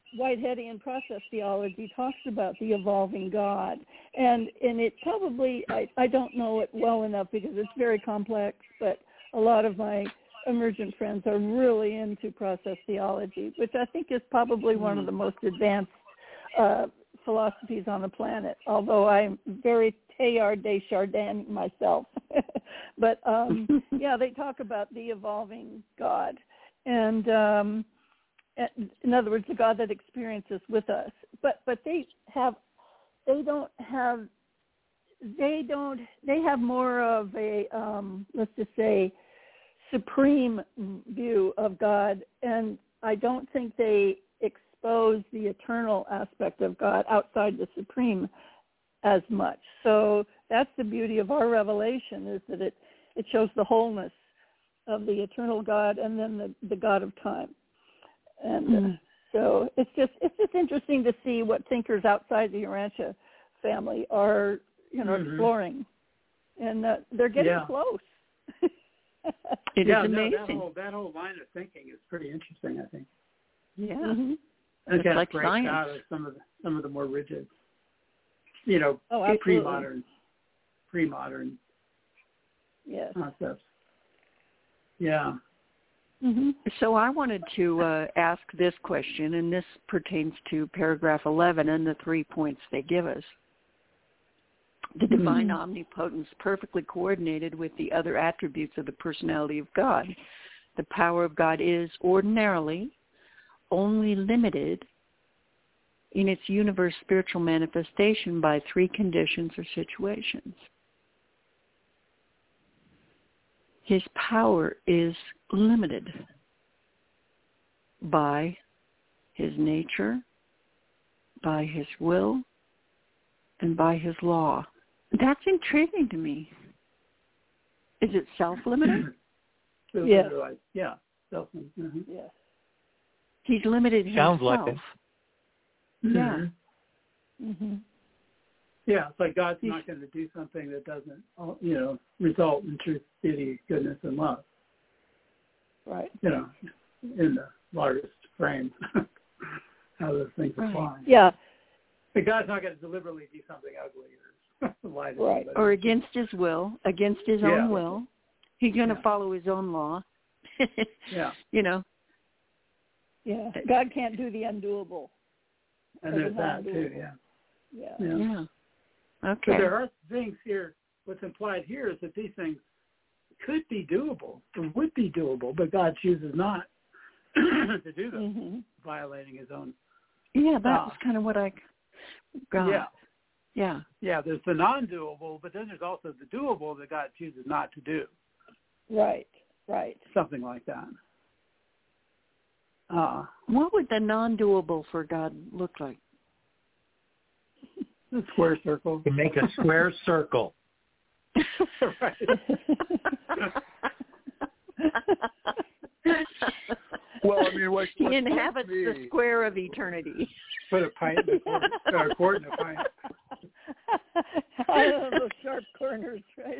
Speaker 4: Whiteheadian process theology talks about the evolving God, and and it probably I, I don't know it well enough because it's very complex, but a lot of my emergent friends are really into process theology, which I think is probably mm. one of the most advanced uh, philosophies on the planet, although I'm very Teilhard de Chardin myself. But um, yeah, they talk about the evolving God, and um, in other words, the God that experiences with us. But but they have, they don't have, they don't, they have more of a, um, let's just say, supreme view of God, and I don't think they expose the eternal aspect of God outside the supreme as much. So that's the beauty of our revelation, is that it, it shows the wholeness of the eternal God and then the, the God of time. And mm. uh, so it's just it's just interesting to see what thinkers outside the Urantia family are, you know, mm-hmm. exploring, and uh, they're getting
Speaker 3: yeah.
Speaker 4: close.
Speaker 2: It
Speaker 3: yeah,
Speaker 2: is amazing.
Speaker 3: No, that whole that whole line of thinking is pretty interesting, I think.
Speaker 2: Yeah,
Speaker 4: mm-hmm.
Speaker 3: and
Speaker 2: it's
Speaker 3: kind
Speaker 2: like
Speaker 3: of breaks
Speaker 2: science.
Speaker 3: out of some of the some of the more rigid, you know,
Speaker 4: oh,
Speaker 3: pre-modern, pre-modern
Speaker 4: yes.
Speaker 3: concepts. Yeah.
Speaker 2: Mm-hmm. So I wanted to uh, ask this question, and this pertains to paragraph eleven and the three points they give us. The divine mm-hmm. omnipotence perfectly coordinated with the other attributes of the personality of God. The power of God is ordinarily only limited in its universe spiritual manifestation by three conditions or situations. His power is limited by his nature, by his will, and by his law. That's intriguing to me. Is it self-limited?
Speaker 4: Yes.
Speaker 3: Yeah. Self-limited. Mm-hmm.
Speaker 4: Yes.
Speaker 2: He's limited
Speaker 5: Sounds
Speaker 2: himself.
Speaker 5: like it.
Speaker 2: Yeah.
Speaker 4: Mm-hmm.
Speaker 3: Yeah, it's like God's not going to do something that doesn't, you know, result in truth, beauty, goodness, and love.
Speaker 4: Right.
Speaker 3: You know, in the largest frame, how those things
Speaker 2: right.
Speaker 3: apply.
Speaker 4: Yeah.
Speaker 3: But God's not going to deliberately do something ugly or lie to
Speaker 4: right.
Speaker 3: somebody.
Speaker 2: Or against his will, against his
Speaker 3: yeah.
Speaker 2: own will. He's going to
Speaker 3: yeah.
Speaker 2: follow his own law.
Speaker 3: yeah.
Speaker 2: You know.
Speaker 4: Yeah. God can't do the undoable.
Speaker 3: And there's that too, yeah.
Speaker 4: Yeah.
Speaker 2: Yeah. yeah. Okay.
Speaker 3: But there are things here, what's implied here is that these things could be doable, or would be doable, but God chooses not to do them,
Speaker 4: mm-hmm.
Speaker 3: violating his own.
Speaker 2: Yeah, that
Speaker 3: uh,
Speaker 2: was kind of what I got.
Speaker 3: Yeah.
Speaker 2: Yeah.
Speaker 3: Yeah, there's the non-doable, but then there's also the doable that God chooses not to do.
Speaker 4: Right, right.
Speaker 3: Something like that. Uh,
Speaker 2: what would the non-doable for God look like?
Speaker 3: The square circle.
Speaker 5: To make a square circle.
Speaker 3: Right.
Speaker 6: Well, I mean, what,
Speaker 2: he
Speaker 6: what
Speaker 2: inhabits
Speaker 6: me,
Speaker 2: the square of eternity.
Speaker 3: Put a pint in the corner, or a quart in a pint.
Speaker 4: I love those sharp corners, right?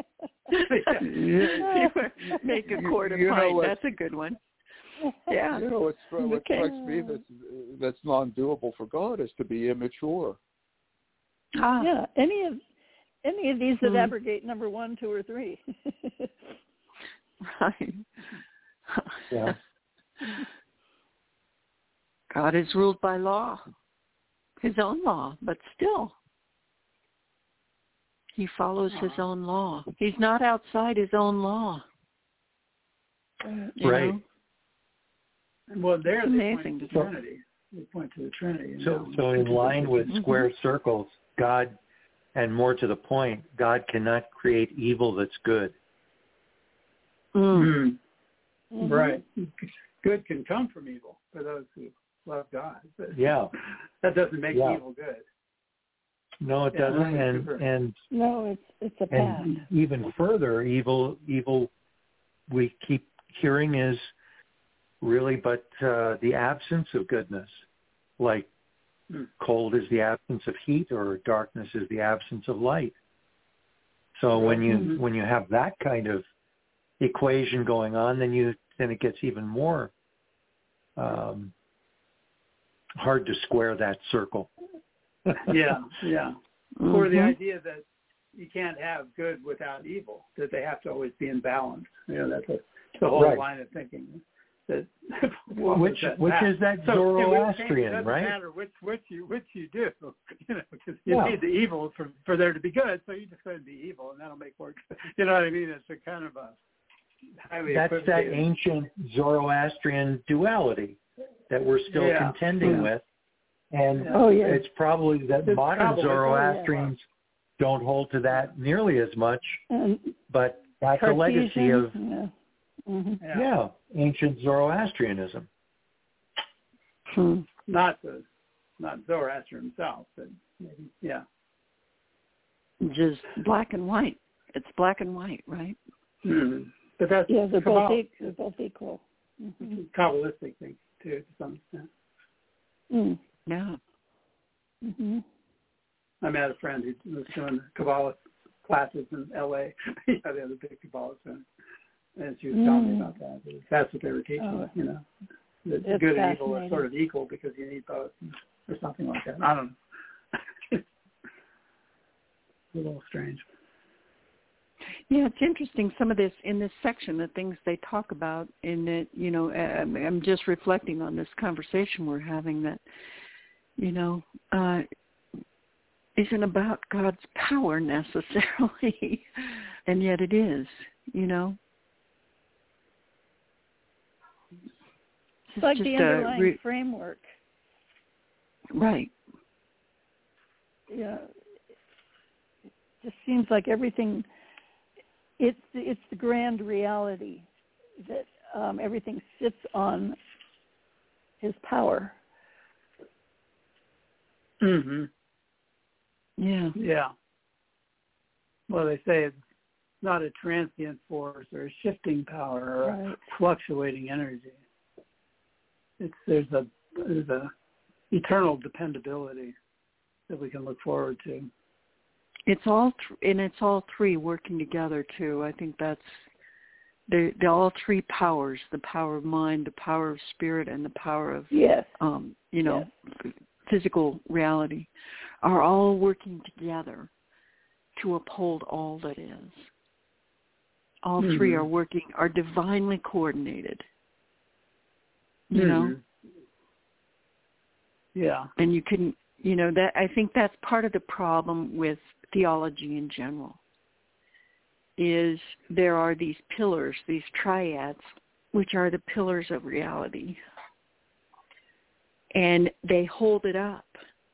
Speaker 6: yeah.
Speaker 2: Make a quart of
Speaker 6: you
Speaker 2: pint.
Speaker 6: What,
Speaker 2: that's a good one. Yeah.
Speaker 6: You know, what's, what
Speaker 2: okay.
Speaker 6: strikes me that's, that's non-doable for God is to be immature.
Speaker 2: Ah.
Speaker 4: Yeah, any of any of these that
Speaker 2: hmm.
Speaker 4: abrogate number one, two, or three.
Speaker 2: Right.
Speaker 5: Yeah.
Speaker 2: God is ruled by law, his own law, but still, he follows his own law. He's not outside his own law. You
Speaker 5: Right.
Speaker 2: know?
Speaker 3: Well, there
Speaker 2: it's
Speaker 3: they
Speaker 2: amazing
Speaker 3: point to
Speaker 2: to
Speaker 3: the Trinity. They point to the Trinity.
Speaker 5: So, so in line with square
Speaker 2: mm-hmm.
Speaker 5: circles, God, and more to the point, God cannot create evil that's good.
Speaker 2: Mm.
Speaker 3: Mm-hmm. Right. Good can come from evil for those who love God. But
Speaker 5: yeah.
Speaker 3: That doesn't make
Speaker 5: yeah.
Speaker 3: evil good.
Speaker 5: No, it
Speaker 3: yeah,
Speaker 5: doesn't. And and
Speaker 4: no, it's it's a path.
Speaker 5: And even further, evil evil we keep hearing is really but uh, the absence of goodness. Like mm. cold is the absence of heat, or darkness is the absence of light. So right. when you mm-hmm. when you have that kind of equation going on, then you then it gets even more um, hard to square that circle.
Speaker 3: yeah, yeah.
Speaker 2: Mm-hmm.
Speaker 3: Or the idea that you can't have good without evil, that they have to always be in balance. You know, that's a, the whole
Speaker 5: right.
Speaker 3: line of thinking. That,
Speaker 5: which
Speaker 3: that
Speaker 5: which
Speaker 3: matter?
Speaker 5: is that
Speaker 3: so,
Speaker 5: Zoroastrian,
Speaker 3: it doesn't
Speaker 5: right?
Speaker 3: matter which which you which you do, you know, because you
Speaker 5: yeah.
Speaker 3: need the evil for for there to be good. So you just go and be evil, and that'll make more. You know what I mean? It's a kind of a highly.
Speaker 5: That's that ancient Zoroastrian duality that we're still
Speaker 3: yeah.
Speaker 5: contending
Speaker 3: yeah.
Speaker 5: with, and
Speaker 4: oh, yeah.
Speaker 5: it's probably that
Speaker 3: it's
Speaker 5: modern
Speaker 3: probably,
Speaker 5: Zoroastrians
Speaker 3: yeah.
Speaker 5: don't hold to that nearly as much,
Speaker 4: and
Speaker 5: but that's
Speaker 4: Cartesian,
Speaker 5: a legacy of
Speaker 4: yeah. Mm-hmm.
Speaker 3: yeah.
Speaker 5: yeah ancient Zoroastrianism.
Speaker 2: Hmm.
Speaker 3: Not the not Zoroaster himself, but maybe yeah.
Speaker 2: Just black and white. It's black and white, right?
Speaker 3: Mm-hmm. But that's
Speaker 4: Yeah, they're
Speaker 3: Kabbalah.
Speaker 4: both, equal, they're both equal. Mm-hmm.
Speaker 3: Kabbalistic thing too, to some extent.
Speaker 4: Mm.
Speaker 2: Yeah.
Speaker 4: Mm-hmm.
Speaker 3: I met a friend who was doing Kabbalah classes in L A You know, the other big Kabbalah center, and she was
Speaker 4: mm.
Speaker 3: telling me about that. That's what they were teaching.
Speaker 4: Oh.
Speaker 3: You know, that
Speaker 4: It's
Speaker 3: good and evil are
Speaker 4: fascinating.
Speaker 3: sort of equal because you need both, or something like that. I don't know. It's a little strange.
Speaker 2: Yeah, it's interesting. Some of this in this section, the things they talk about in it, you know, I'm, I'm just reflecting on this conversation we're having that, you know, uh, isn't about God's power necessarily, and yet it is, you know.
Speaker 4: It's like
Speaker 2: just
Speaker 4: the
Speaker 2: a
Speaker 4: underlying
Speaker 2: re-
Speaker 4: framework.
Speaker 2: Right.
Speaker 4: Yeah. It just seems like everything, it's the, it's the grand reality that um, everything sits on his power.
Speaker 3: Mm-hmm.
Speaker 2: Yeah.
Speaker 3: Yeah. Well, they say it's not a transient force or a shifting power or
Speaker 4: Right.
Speaker 3: a fluctuating energy. It's there's a there's a eternal dependability that we can look forward to.
Speaker 2: It's all th- and it's all three working together too. I think that's they're, they're all three powers: the power of mind, the power of spirit, and the power of
Speaker 4: Yes.
Speaker 2: um, you know
Speaker 4: Yes.
Speaker 2: physical reality, are all working together to uphold all that is. All
Speaker 3: mm-hmm.
Speaker 2: three are working, are divinely coordinated. You
Speaker 3: mm-hmm.
Speaker 2: know.
Speaker 3: Yeah.
Speaker 2: And you can, you know, that I think that's part of the problem with theology in general, is there are these pillars, these triads, which are the pillars of reality. And they hold it up.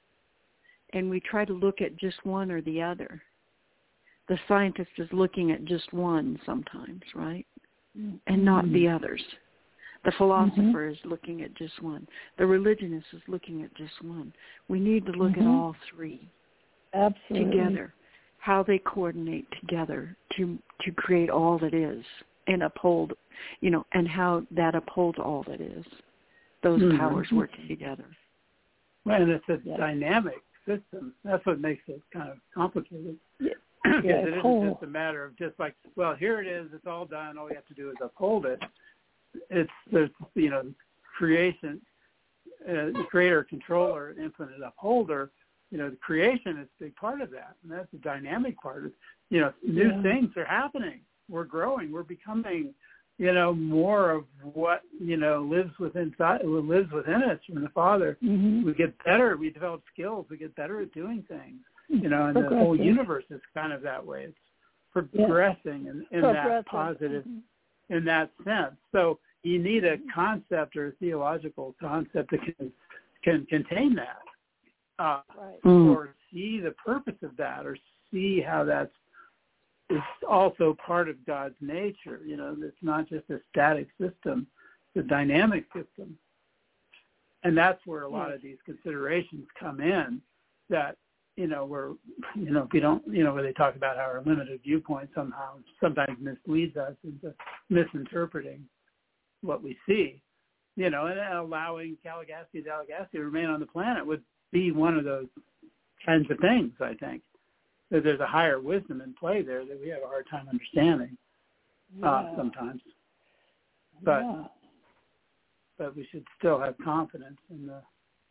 Speaker 2: And we try to look at just one or the other. The scientist is looking at just one sometimes, right? And not mm-hmm. the others. The philosopher mm-hmm. is looking at just one. The religionist is looking at just one. We need to look mm-hmm. at all three
Speaker 4: Absolutely.
Speaker 2: together, how they coordinate together to to create all that is and uphold, you know, and how that upholds all that is. Those mm-hmm. powers working together.
Speaker 3: Well, and it's a
Speaker 4: yeah.
Speaker 3: dynamic system. That's what makes it kind of complicated.
Speaker 4: Yeah.
Speaker 3: Because
Speaker 4: yeah,
Speaker 3: it isn't
Speaker 4: whole.
Speaker 3: just a matter of just like, well, here it is, it's all done, all we have to do is uphold it. It's, there's, you know, creation, uh, the creator, controller, infinite upholder, you know, the creation is a big part of that. And that's the dynamic part. Of, you know, new
Speaker 4: yeah.
Speaker 3: things are happening. We're growing. We're becoming, you know, more of what, you know, lives within, lives within us from the Father.
Speaker 4: Mm-hmm.
Speaker 3: We get better. We develop skills. We get better at doing things. You know, and the whole universe is kind of that way. It's progressing yeah. in, in that positive, mm-hmm. in that sense. So you need a concept or a theological concept that can can contain that, uh,
Speaker 4: right.
Speaker 2: mm.
Speaker 3: or see the purpose of that, or see how that's is also part of God's nature. You know, it's not just a static system; it's a dynamic system, and that's where a lot of these considerations come in. That you know, where, you know, if we don't, you know, where they talk about how our limited viewpoint somehow sometimes misleads us into misinterpreting what we see, you know, and allowing Caligastia Dalagastia to remain on the planet would be one of those kinds of things, I think. That there's a higher wisdom in play there that we have a hard time understanding
Speaker 4: yeah.
Speaker 3: uh, sometimes. But
Speaker 4: yeah.
Speaker 3: but we should still have confidence in the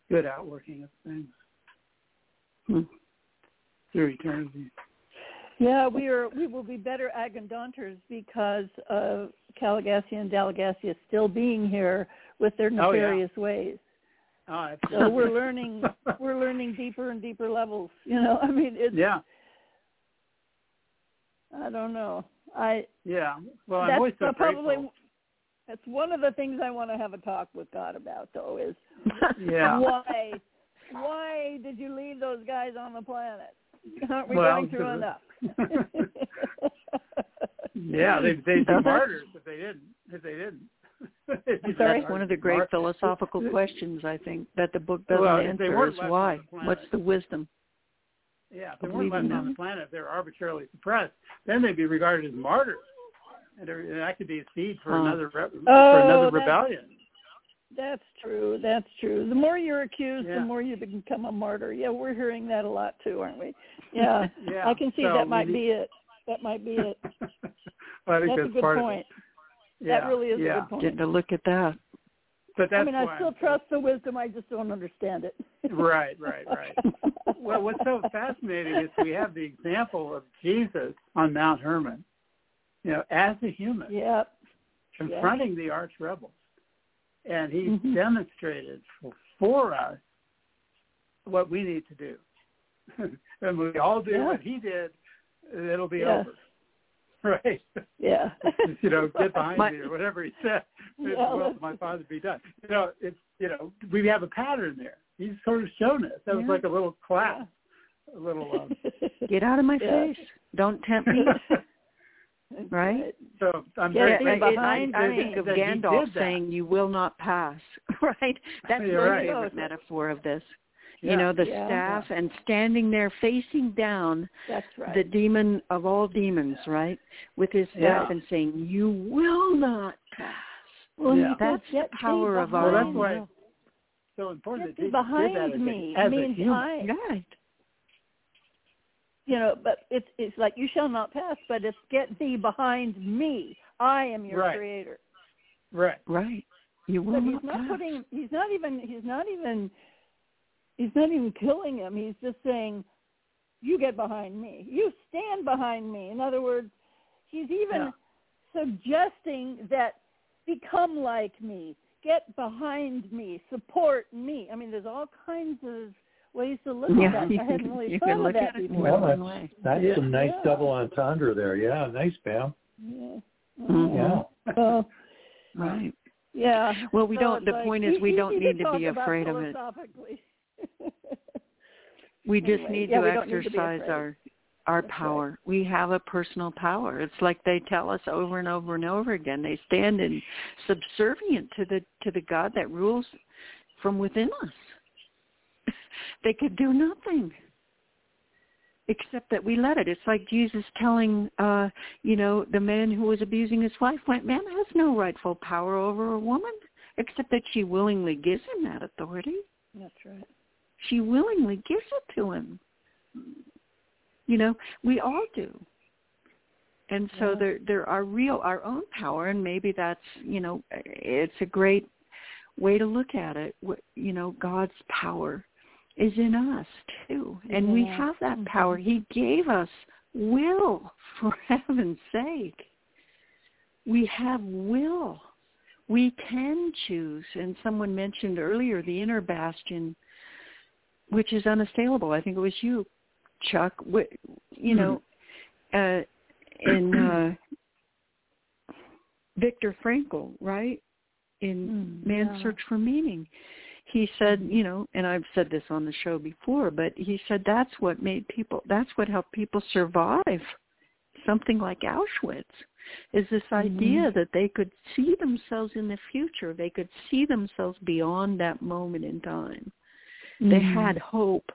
Speaker 3: good outworking of things
Speaker 2: Hmm.
Speaker 3: through eternity.
Speaker 4: Yeah, we are. We will be better Agandanters because of Caligassia and Dalagassia still being here with their nefarious
Speaker 3: oh, yeah.
Speaker 4: ways.
Speaker 3: Oh,
Speaker 4: so we're learning. We're learning deeper and deeper levels. You know, I mean, it's.
Speaker 3: Yeah.
Speaker 4: I don't know. I.
Speaker 3: Yeah. Well, I'm
Speaker 4: that's
Speaker 3: always so
Speaker 4: probably.
Speaker 3: grateful.
Speaker 4: That's one of the things I want to have a talk with God about, though, is
Speaker 3: yeah.
Speaker 4: why. Why did you leave those guys on the planet? Aren't we
Speaker 3: well,
Speaker 4: going through enough?
Speaker 3: yeah, they they'd be martyrs if they didn't. If they didn't.
Speaker 2: I'm sorry. That's one of the great Mar- philosophical questions, I think, that the book doesn't
Speaker 3: well,
Speaker 2: answer is why. The What's the wisdom?
Speaker 3: Yeah, if they weren't left on the planet, if they were arbitrarily suppressed, then they'd be regarded as martyrs, and that could be a seed for
Speaker 2: oh.
Speaker 3: another re-
Speaker 4: oh,
Speaker 3: for another rebellion.
Speaker 4: That's true. That's true. The more you're accused,
Speaker 3: yeah.
Speaker 4: the more you become a martyr. Yeah, we're hearing that a lot too, aren't we? Yeah,
Speaker 3: yeah.
Speaker 4: I can see
Speaker 3: so
Speaker 4: that might
Speaker 3: we,
Speaker 4: be it. That might be it.
Speaker 3: well, I think
Speaker 4: that's,
Speaker 3: that's
Speaker 4: a good
Speaker 3: part
Speaker 4: point.
Speaker 3: Of it. Yeah.
Speaker 4: That really is
Speaker 3: yeah.
Speaker 4: a good point.
Speaker 2: Getting to look at that.
Speaker 3: But that's
Speaker 4: I mean, I
Speaker 3: why
Speaker 4: still
Speaker 3: I'm
Speaker 4: trust the wisdom. I just don't understand it.
Speaker 3: right, right, right. Well, what's so fascinating is we have the example of Jesus on Mount Hermon, you know, as a human,
Speaker 4: yeah,
Speaker 3: confronting
Speaker 4: yeah.
Speaker 3: the arch rebels. And he
Speaker 4: mm-hmm.
Speaker 3: demonstrated for, for us what we need to do. And we all do
Speaker 4: yeah.
Speaker 3: what he did, it'll be
Speaker 4: yeah.
Speaker 3: over. Right?
Speaker 4: Yeah.
Speaker 3: you know, get behind
Speaker 2: my,
Speaker 3: me or whatever he said.
Speaker 4: Yeah,
Speaker 3: the will of my Father be done. You know, it's, you know, we have a pattern there. He's sort of shown us. That
Speaker 2: yeah.
Speaker 3: was like a little class, a little... Um,
Speaker 2: get out of my
Speaker 4: yeah.
Speaker 2: face. Don't tempt me. Right?
Speaker 3: So I'm
Speaker 2: yeah,
Speaker 3: very
Speaker 2: behind. I, I think of Gandalf saying, "You will not pass." Right? That's my
Speaker 3: right.
Speaker 2: favorite metaphor of this.
Speaker 3: Yeah.
Speaker 2: You know, the
Speaker 4: yeah.
Speaker 2: staff and standing there facing down
Speaker 4: That's right.
Speaker 2: the demon of all demons, right? With his staff
Speaker 3: yeah.
Speaker 2: and saying, "You will not pass."
Speaker 4: Well,
Speaker 3: yeah.
Speaker 2: That's the power of our.
Speaker 3: Well, that's why it's so important that Jesus
Speaker 4: behind
Speaker 3: did that as
Speaker 4: me
Speaker 3: a, as
Speaker 4: means
Speaker 3: a human.
Speaker 4: I,
Speaker 2: right.
Speaker 4: You know, but it's it's like you shall not pass, but it's get thee behind me. I am your
Speaker 3: right.
Speaker 4: creator.
Speaker 3: Right.
Speaker 2: Right. You will
Speaker 4: but
Speaker 2: not
Speaker 4: he's not
Speaker 2: pass.
Speaker 4: putting. He's not even. He's not even. He's not even killing him. He's just saying, "You get behind me. You stand behind me." In other words, he's even
Speaker 3: yeah.
Speaker 4: suggesting that become like me, get behind me, support me. I mean, there's all kinds of ways to look
Speaker 2: yeah,
Speaker 4: at that. I hadn't really
Speaker 2: you
Speaker 4: thought
Speaker 2: can
Speaker 4: of
Speaker 2: look
Speaker 4: that
Speaker 2: at it
Speaker 4: before.
Speaker 5: Well, that's,
Speaker 2: way.
Speaker 5: that's
Speaker 3: yeah.
Speaker 5: some nice
Speaker 4: Yeah.
Speaker 5: double entendre there. Yeah, nice, Pam.
Speaker 4: Yeah.
Speaker 2: Mm-hmm.
Speaker 5: Yeah.
Speaker 4: Well,
Speaker 2: right.
Speaker 4: yeah.
Speaker 2: Well, we
Speaker 4: So
Speaker 2: don't.
Speaker 4: it's
Speaker 2: The
Speaker 4: like,
Speaker 2: point is, we
Speaker 4: easy
Speaker 2: don't
Speaker 4: to
Speaker 2: need to
Speaker 4: talk
Speaker 2: be
Speaker 4: about
Speaker 2: afraid of it.
Speaker 4: philosophically.
Speaker 2: We just
Speaker 4: Anyway,
Speaker 2: need
Speaker 4: yeah,
Speaker 2: to
Speaker 4: we don't need to be
Speaker 2: exercise
Speaker 4: afraid.
Speaker 2: our our
Speaker 4: That's
Speaker 2: power.
Speaker 4: right.
Speaker 2: We have a personal power. It's like they tell us over and over and over again. They stand in subservient to the to the God that rules from within us. They could do nothing except that we let it. It's like Jesus telling, uh, you know, the man who was abusing his wife, went, man has no rightful power over a woman except that she willingly gives him that authority.
Speaker 4: That's right.
Speaker 2: She willingly gives it to him. You know, we all do. And so
Speaker 4: Yeah.
Speaker 2: there there are real, our own power, and maybe that's, you know, it's a great way to look at it. You know, God's power is in us, too. And
Speaker 4: yeah.
Speaker 2: we have that power. He gave us will, for heaven's sake. We have will. We can choose. And someone mentioned earlier the inner bastion, which is unassailable. I think it was you, Chuck. You know, uh, in uh, Viktor Frankl, right? In
Speaker 4: Mm,
Speaker 2: Man's
Speaker 4: yeah.
Speaker 2: Search for Meaning. He said, you know, and I've said this on the show before, but he said that's what made people, that's what helped people survive something like Auschwitz, is this
Speaker 4: mm-hmm.
Speaker 2: idea that they could see themselves in the future. They could see themselves beyond that moment in time. Mm-hmm. They had hope.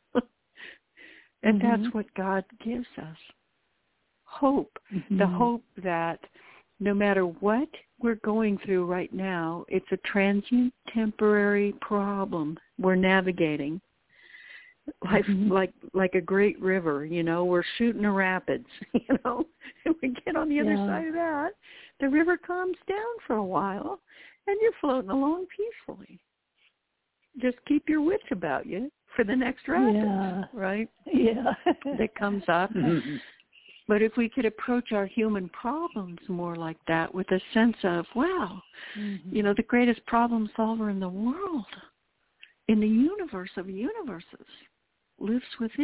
Speaker 2: And
Speaker 4: mm-hmm.
Speaker 2: that's what God gives us. Hope.
Speaker 4: Mm-hmm.
Speaker 2: The hope that no matter what we're going through right now, it's a transient, temporary problem we're navigating. Like,
Speaker 4: mm-hmm.
Speaker 2: like like a great river, you know, we're shooting the rapids, you know, and we get on the other
Speaker 4: yeah.
Speaker 2: side of that, the river calms down for a while, and you're floating along peacefully. just keep your wits about you for the next rapid,
Speaker 4: yeah.
Speaker 2: right?
Speaker 4: Yeah.
Speaker 2: That comes up. But if we could approach our human problems more like that with a sense of, wow, mm-hmm. you know, the greatest problem solver in the world, in the universe of universes, lives within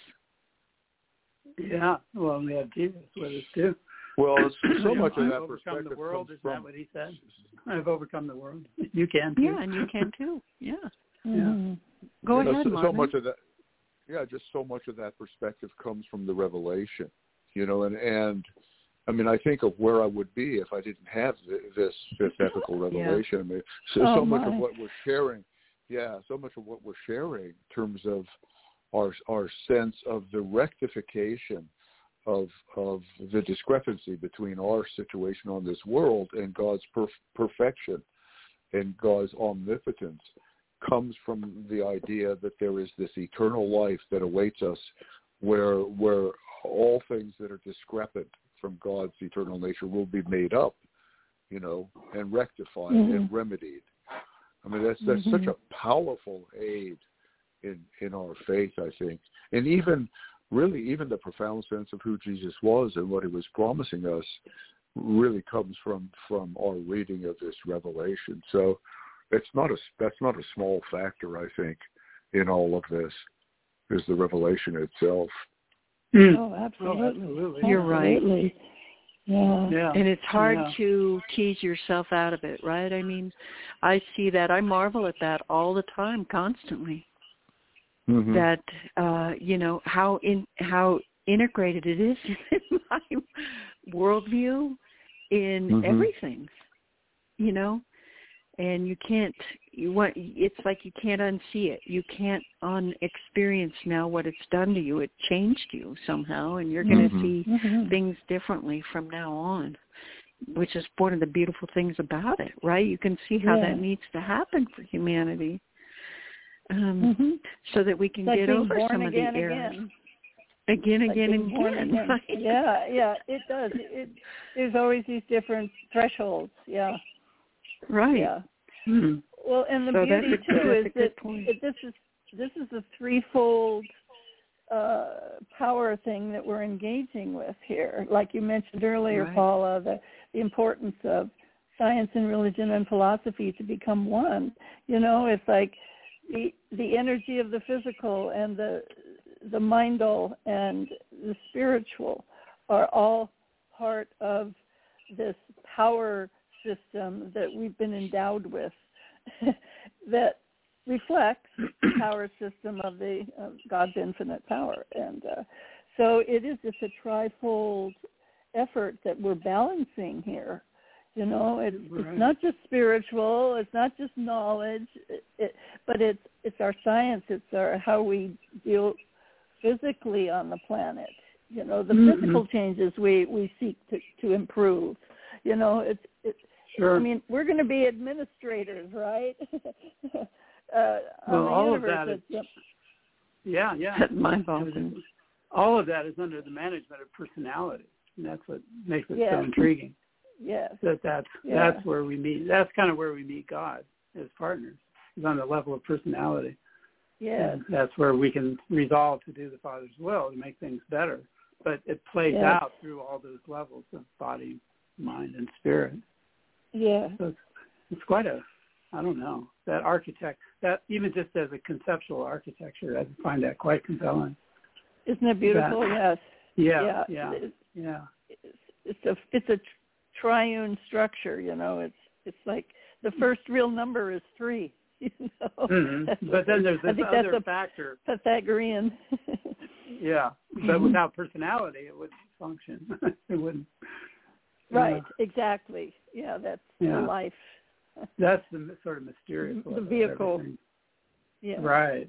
Speaker 2: us.
Speaker 3: Yeah, well, we have Jesus with us too.
Speaker 6: Well, it's so much of
Speaker 3: I've
Speaker 6: that
Speaker 3: overcome
Speaker 6: perspective
Speaker 3: the world.
Speaker 6: comes
Speaker 3: Is
Speaker 6: from,
Speaker 3: that what he said? I've overcome the world. You can too.
Speaker 2: Yeah, and you can too. Yeah.
Speaker 4: Mm-hmm.
Speaker 2: yeah. Go
Speaker 6: you
Speaker 2: ahead,
Speaker 6: know, so,
Speaker 2: Marvin.
Speaker 6: so much of that. Yeah, just so much of that perspective comes from the revelation, you know, and, and I mean, I think of where I would be if I didn't have this fifth ethical revelation. Yeah. I mean, so,
Speaker 4: oh,
Speaker 6: so much
Speaker 4: my.
Speaker 6: of what we're sharing, yeah, so much of what we're sharing in terms of our our sense of the rectification of of the discrepancy between our situation on this world and God's perf- perfection and God's omnipotence comes from the idea that there is this eternal life that awaits us where where all things that are discrepant from God's eternal nature will be made up, you know, and rectified mm-hmm. and remedied. I mean, that's that's mm-hmm. such a powerful aid in in our faith, I think. And even, really, even the profound sense of who Jesus was and what he was promising us really comes from, from our reading of this revelation. So it's not a, that's not a small factor, I think, in all of this, is the revelation itself.
Speaker 4: Mm. Oh, absolutely.
Speaker 3: Oh, absolutely.
Speaker 2: You're right.
Speaker 4: Absolutely. Yeah.
Speaker 3: yeah.
Speaker 2: And it's hard
Speaker 3: yeah.
Speaker 2: to tease yourself out of it, right? I mean, I see that. I marvel at that all the time, constantly. Mm-hmm. That, uh, you know, how in how integrated it is in my worldview, in mm-hmm. everything, you know? And you can't, you want, it's like you can't unsee it. You can't un-experience now what it's done to you. It changed you somehow, and you're going to mm-hmm. see mm-hmm. things differently from now on, which is one of the beautiful things about it, right? You can see how yeah. that needs to happen for humanity, um, mm-hmm. so that we can
Speaker 4: like
Speaker 2: get over some
Speaker 4: again,
Speaker 2: of the errors.
Speaker 4: Again.
Speaker 2: Again,
Speaker 4: like
Speaker 2: again, and again.
Speaker 4: again.
Speaker 2: Right?
Speaker 4: Yeah, yeah, it does. It, there's always these different thresholds, yeah.
Speaker 2: Right.
Speaker 4: Yeah.
Speaker 2: Mm-hmm.
Speaker 4: Well, and the
Speaker 2: so
Speaker 4: beauty
Speaker 2: that's a,
Speaker 4: too
Speaker 2: that's
Speaker 4: is that, that this is this is a threefold uh, power thing that we're engaging with here. Like you mentioned earlier,
Speaker 2: right.
Speaker 4: Paula, the, the importance of science and religion and philosophy to become one. You know, it's like the the energy of the physical and the the mindal and the spiritual are all part of this power system that we've been endowed with that reflects the power system of the of God's infinite power. And uh, so it is just a trifold effort that we're balancing here. You know, it's, right. it's not just spiritual, it's not just knowledge, it, it, but it's it's our science, it's our how we deal physically on the planet. You know, the mm-hmm. physical changes we, we seek to, to improve. You know, it's, it's
Speaker 3: Sure.
Speaker 4: I mean, we're going to be administrators, right? uh,
Speaker 3: well, all
Speaker 4: universe,
Speaker 3: of that is,
Speaker 4: yep.
Speaker 3: yeah, yeah.
Speaker 2: That's mind-boggling.
Speaker 3: All of that is under the management of personality, and that's what makes it
Speaker 4: yeah.
Speaker 3: so intriguing.
Speaker 4: Yes.
Speaker 3: That that's
Speaker 4: yeah.
Speaker 3: that's where we meet. That's kind of where we meet God as partners. Is on the level of personality.
Speaker 4: Yeah.
Speaker 3: And that's where we can resolve to do the Father's will to make things better. But it plays
Speaker 4: yes.
Speaker 3: out through all those levels of body, mind, and spirit.
Speaker 4: Yeah.
Speaker 3: So it's, it's quite a, I don't know, that architect, that even just as a conceptual architecture, I find that quite compelling.
Speaker 4: Isn't it beautiful?
Speaker 3: That,
Speaker 4: yes.
Speaker 3: Yeah,
Speaker 4: yeah.
Speaker 3: yeah,
Speaker 4: it's,
Speaker 3: yeah.
Speaker 4: It's, it's a it's a triune structure, you know. It's it's like the first real number is three, you know.
Speaker 3: Mm-hmm. But then there's this other
Speaker 4: that's
Speaker 3: factor.
Speaker 4: Pythagorean.
Speaker 3: yeah, but without personality, it wouldn't function. it wouldn't.
Speaker 4: Right,
Speaker 3: uh,
Speaker 4: exactly. Yeah, that's
Speaker 3: yeah.
Speaker 4: the life.
Speaker 3: That's the sort of mysterious
Speaker 4: the
Speaker 3: level
Speaker 4: vehicle.
Speaker 3: of everything.
Speaker 4: Yeah.
Speaker 3: Right.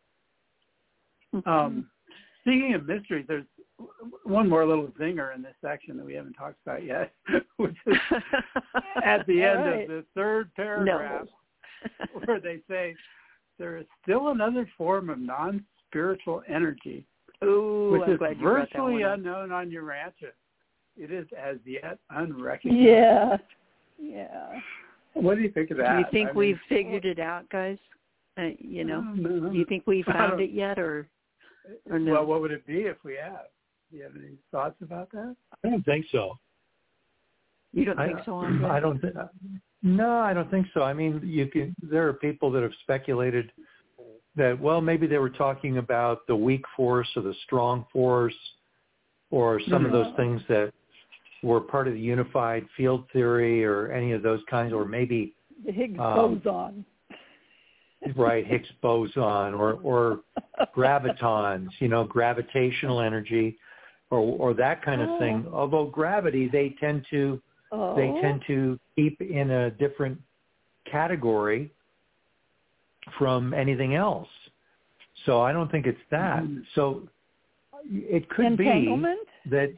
Speaker 3: Um, speaking of mysteries, there's one more little zinger in this section that we haven't talked about yet, which is at the end
Speaker 4: right.
Speaker 3: of the third paragraph,
Speaker 2: no.
Speaker 3: where they say there is still another form of non-spiritual energy,
Speaker 2: Ooh,
Speaker 3: which
Speaker 2: I'm
Speaker 3: is
Speaker 2: glad you
Speaker 3: virtually
Speaker 2: brought that one
Speaker 3: unknown on Urantia. It is as yet unrecognized.
Speaker 4: Yeah, yeah.
Speaker 3: What do you think of that?
Speaker 2: Do you think
Speaker 3: I
Speaker 2: we've
Speaker 3: mean,
Speaker 2: figured it out, guys? Uh, you know,
Speaker 3: know.
Speaker 2: do you think we found it yet, or or no?
Speaker 3: Well, what would it be if we have? Do you have any thoughts about that?
Speaker 5: I don't think so.
Speaker 2: You don't think
Speaker 5: I,
Speaker 2: so, Andre?
Speaker 5: I don't. Th- no, I don't think so. I mean, you can. There are people that have speculated that, well, maybe they were talking about the weak force or the strong force, or some of those things that were part of the unified field theory, or any of those kinds, or maybe
Speaker 4: the Higgs
Speaker 5: um,
Speaker 4: boson.
Speaker 5: Right, Higgs boson, or or gravitons, you know, gravitational energy, or or that kind of
Speaker 4: oh.
Speaker 5: thing. Although gravity, they tend to
Speaker 4: oh.
Speaker 5: they tend to keep in a different category from anything else. So I don't think it's that. Mm-hmm. So it could
Speaker 4: Entanglement?
Speaker 5: be that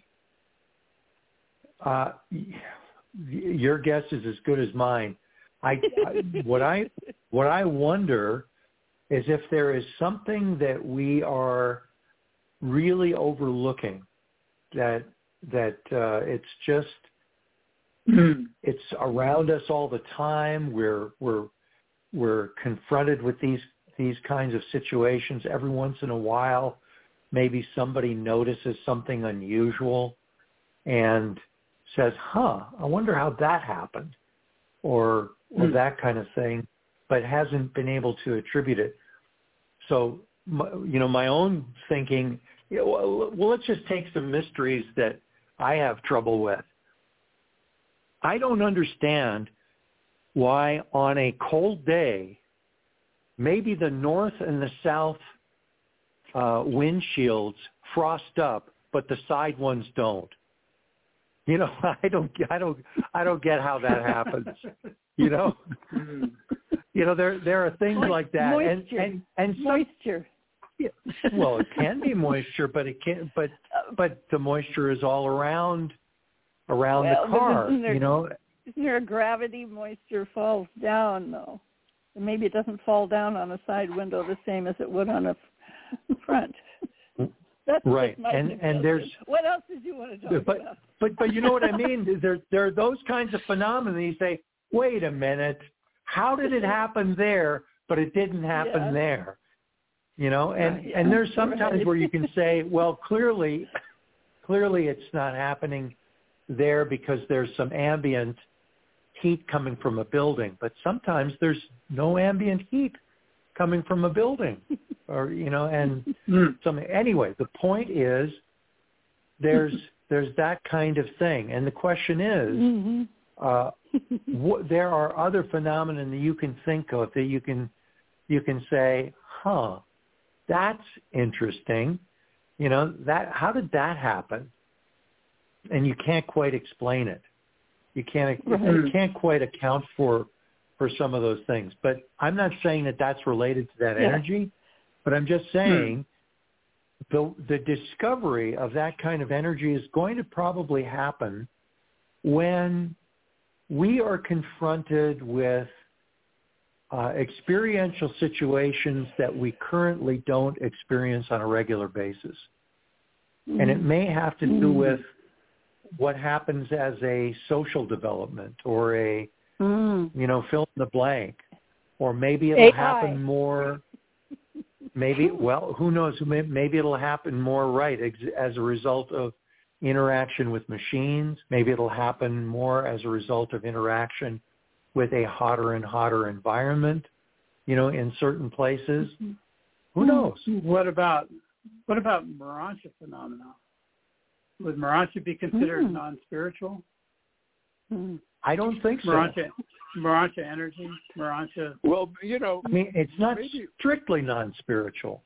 Speaker 5: uh, your guess is as good as mine. I, I what I what I wonder is if there is something that we are really overlooking, that that uh, it's just it's around us all the time. We're we're we're confronted with these these kinds of situations every once in a while. Maybe somebody notices something unusual and says, "Huh, I wonder how that happened," or or mm. that kind of thing, but hasn't been able to attribute it. So, you know, my own thinking, you know, well, well, let's just take some mysteries that I have trouble with. I don't understand why on a cold day, maybe the north and the south uh, windshields frost up, but the side ones don't. You know, I don't, I don't, I don't get how that happens. You know, you know, there there are things like that,
Speaker 4: moisture.
Speaker 5: and and and
Speaker 4: moisture.
Speaker 5: Yeah, well, it can be moisture, but it can't. But but the moisture is all around around
Speaker 4: well,
Speaker 5: the car.
Speaker 4: There,
Speaker 5: you know,
Speaker 4: isn't there a gravity? Moisture falls down though. And maybe it doesn't fall down on a side window the same as it would on a front. That's
Speaker 5: right,
Speaker 4: my
Speaker 5: and
Speaker 4: suggestion.
Speaker 5: and there's
Speaker 4: what else did you want to talk
Speaker 5: but,
Speaker 4: about?
Speaker 5: But but you know what I mean? There there are those kinds of phenomena. You say, wait a minute, how did it happen there, but it didn't happen
Speaker 4: yeah.
Speaker 5: there? You know, and
Speaker 4: right.
Speaker 5: and there's sometimes
Speaker 4: right.
Speaker 5: where you can say, well, clearly, clearly it's not happening there because there's some ambient heat coming from a building, but sometimes there's no ambient heat coming from a building, or you know, and something. Anyway, the point is, there's there's that kind of thing, and the question is,
Speaker 4: mm-hmm.
Speaker 5: uh, what, there are other phenomena that you can think of that you can you can say, huh, that's interesting. You know, that how did that happen? And you can't quite explain it. You can't right. you can't quite account for for some of those things. But I'm not saying that that's related to that
Speaker 4: yeah.
Speaker 5: energy, but I'm just saying hmm. the the discovery of that kind of energy is going to probably happen when we are confronted with uh, experiential situations that we currently don't experience on a regular basis. Mm-hmm. And it may have to do mm-hmm. with what happens as a social development or a, mm. you know, fill in the blank. Or maybe it'll A I. happen more, maybe, well, who knows, maybe it'll happen more, right, as a result of interaction with machines. Maybe it'll happen more as a result of interaction with a hotter and hotter environment, you know, in certain places. Mm-hmm. Who knows?
Speaker 3: What about, what about Morontia phenomena? Would Morontia be considered mm. non-spiritual?
Speaker 5: Mm. I don't think so.
Speaker 3: Morontia, Morontia energy, Morontia.
Speaker 6: Well, you know,
Speaker 5: I mean, it's not
Speaker 6: maybe,
Speaker 5: strictly non-spiritual.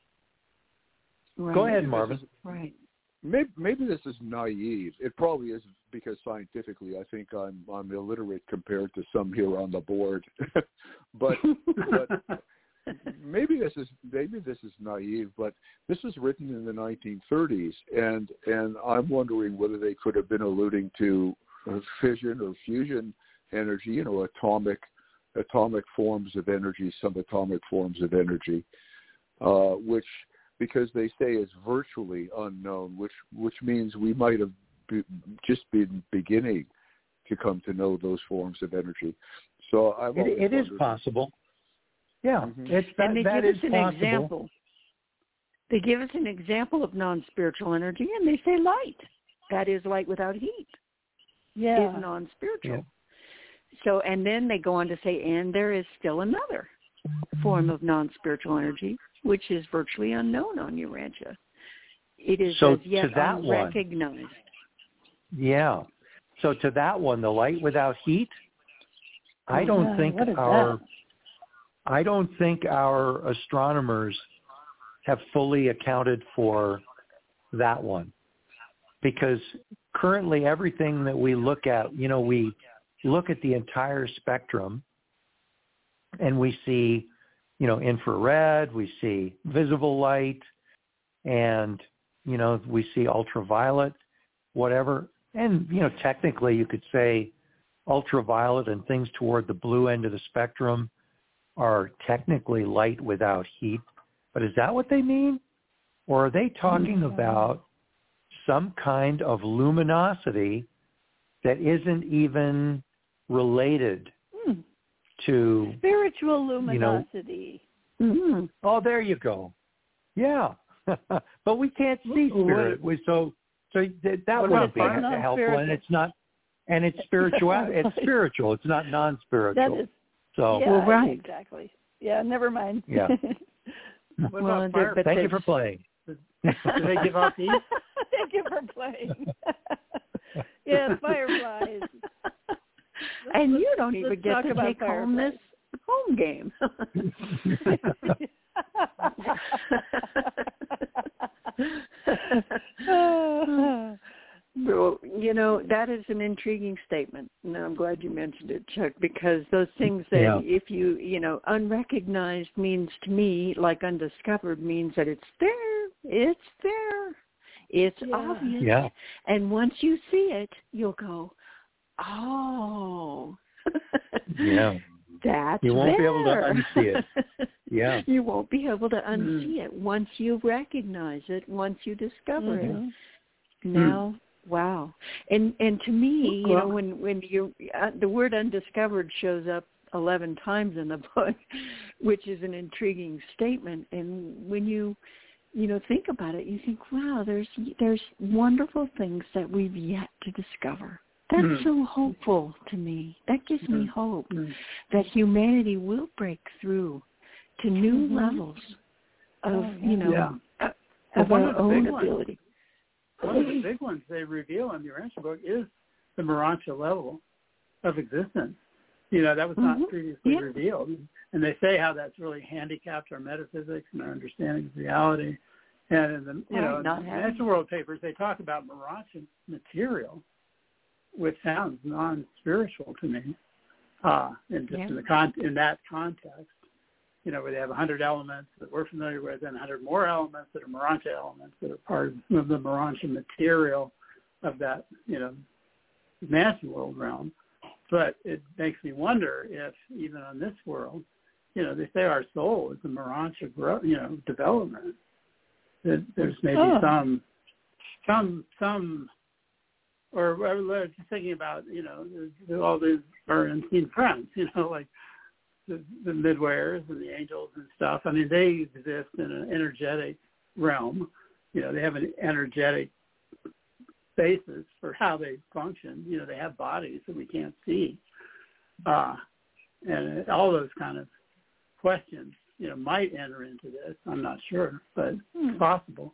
Speaker 2: Right.
Speaker 5: Go ahead, Marvin.
Speaker 6: Is,
Speaker 2: right.
Speaker 6: Maybe, maybe this is naive. It probably is because scientifically, I think I'm I'm illiterate compared to some here on the board. but but maybe this is maybe this is naive. But this was written in the nineteen thirties, and and I'm wondering whether they could have been alluding to fission or fusion energy. You know, atomic atomic forms of energy, subatomic forms of energy, uh, which. Because they say is virtually unknown, which which means we might have be, just been beginning to come to know those forms of energy. So I've
Speaker 5: it, it is
Speaker 6: wondered.
Speaker 5: possible. Yeah,
Speaker 6: Mm-hmm.
Speaker 5: it's that,
Speaker 2: and they
Speaker 5: that
Speaker 2: give
Speaker 5: is
Speaker 2: us an
Speaker 5: possible.
Speaker 2: example. They give us an example of non-spiritual energy, and they say light. That is light without heat.
Speaker 4: Yeah.
Speaker 2: Is non-spiritual.
Speaker 5: Yeah.
Speaker 2: So, and then they go on to say, and there is still another form of non-spiritual energy, which is virtually unknown on Urantia. It is
Speaker 5: So
Speaker 2: as yet
Speaker 5: to that one-
Speaker 2: unrecognized.
Speaker 5: Yeah. So to that one, the light without heat, I
Speaker 4: Oh,
Speaker 5: don't
Speaker 4: yeah.
Speaker 5: think
Speaker 4: What is
Speaker 5: our
Speaker 4: that?
Speaker 5: I don't think our astronomers have fully accounted for that one. Because currently everything that we look at, you know, we look at the entire spectrum and we see, you know, infrared, we see visible light, and, you know, we see ultraviolet, whatever. And, you know, technically you could say ultraviolet and things toward the blue end of the spectrum are technically light without heat. But is that what they mean? Or are they talking
Speaker 4: Mm-hmm.
Speaker 5: about some kind of luminosity that isn't even related
Speaker 4: Hmm.
Speaker 5: to,
Speaker 4: Spiritual
Speaker 5: you know,
Speaker 4: luminosity.
Speaker 2: Mm-hmm.
Speaker 5: oh, there you go. Yeah. But we can't see spirit. We, so so th- that
Speaker 3: What
Speaker 5: wouldn't be
Speaker 3: about
Speaker 5: he- helpful.
Speaker 4: non-spiritual?
Speaker 5: And it's not, and it's spiritual. It's spiritual. It's not non-spiritual.
Speaker 4: That is,
Speaker 5: so,
Speaker 4: yeah,
Speaker 2: Well, right.
Speaker 4: exactly. Yeah, never mind.
Speaker 5: Yeah.
Speaker 3: What
Speaker 2: Well,
Speaker 3: about
Speaker 2: they-
Speaker 3: fire?
Speaker 2: but
Speaker 5: thank
Speaker 2: they-
Speaker 5: you for playing.
Speaker 3: Do they give off heat?
Speaker 4: Thank you for playing. Yeah, fireflies.
Speaker 2: And you don't even
Speaker 4: let's
Speaker 2: get
Speaker 4: talk
Speaker 2: to
Speaker 4: about
Speaker 2: take home this home game. Well, you know, that is an intriguing statement. And I'm glad you mentioned it, Chuck, because those things that
Speaker 5: Yeah.
Speaker 2: if you, you know, unrecognized means to me, like undiscovered means that it's there. It's there. It's
Speaker 4: Yeah.
Speaker 2: obvious.
Speaker 5: Yeah.
Speaker 2: And once you see it, you'll go, oh.
Speaker 5: Yeah.
Speaker 2: That's
Speaker 5: You won't be able to
Speaker 2: there.
Speaker 5: unsee it. Yeah.
Speaker 2: You won't be able to
Speaker 3: Mm.
Speaker 2: unsee it once you recognize it, once you discover
Speaker 4: Mhm.
Speaker 2: it. Now, wow. And and to me, you know, when when you uh, the word undiscovered shows up eleven times in the book, which is an intriguing statement. And when you you know think about it, you think, wow, there's there's wonderful things that we've yet to discover. That's
Speaker 3: Mm.
Speaker 2: so hopeful to me. That gives me
Speaker 3: Mm.
Speaker 2: hope
Speaker 3: Mm.
Speaker 2: that humanity will break through to new
Speaker 4: Mhm.
Speaker 2: levels of,
Speaker 4: Oh, yeah.
Speaker 2: you know,
Speaker 3: Yeah.
Speaker 2: uh,
Speaker 3: Well,
Speaker 2: of
Speaker 3: one
Speaker 2: our
Speaker 3: of the
Speaker 2: own
Speaker 3: big ones-
Speaker 2: ability.
Speaker 3: One of the big ones they reveal in the Urantia book is the Morontia level of existence. You know, that was not
Speaker 2: Mhm.
Speaker 3: previously
Speaker 2: Yeah.
Speaker 3: revealed. And they say how that's really handicapped our metaphysics and our understanding of reality. And in the, you
Speaker 2: Right,
Speaker 3: know, in
Speaker 2: not
Speaker 3: the
Speaker 2: having
Speaker 3: Natural World papers, they talk about Morontia material, which sounds non-spiritual to me, uh, and just
Speaker 2: Yeah.
Speaker 3: in the con- in that context. You know, where they have one hundred elements that we're familiar with and one hundred more elements that are Morontia elements that are part of the Morontia material of that, you know, natural world realm. But it makes me wonder if even on this world, you know, they say our soul is a Morontia, grow, you know, development. That there's maybe
Speaker 4: Oh.
Speaker 3: some, some, some, or I was just thinking about, you know, all these our unseen friends, you know, like the, the midwayers and the angels and stuff. I mean, they exist in an energetic realm. You know, they have an energetic basis for how they function. You know, they have bodies that we can't see. Uh, and all those kind of questions, you know, might enter into this. I'm not sure, but
Speaker 4: Hmm.
Speaker 3: it's possible.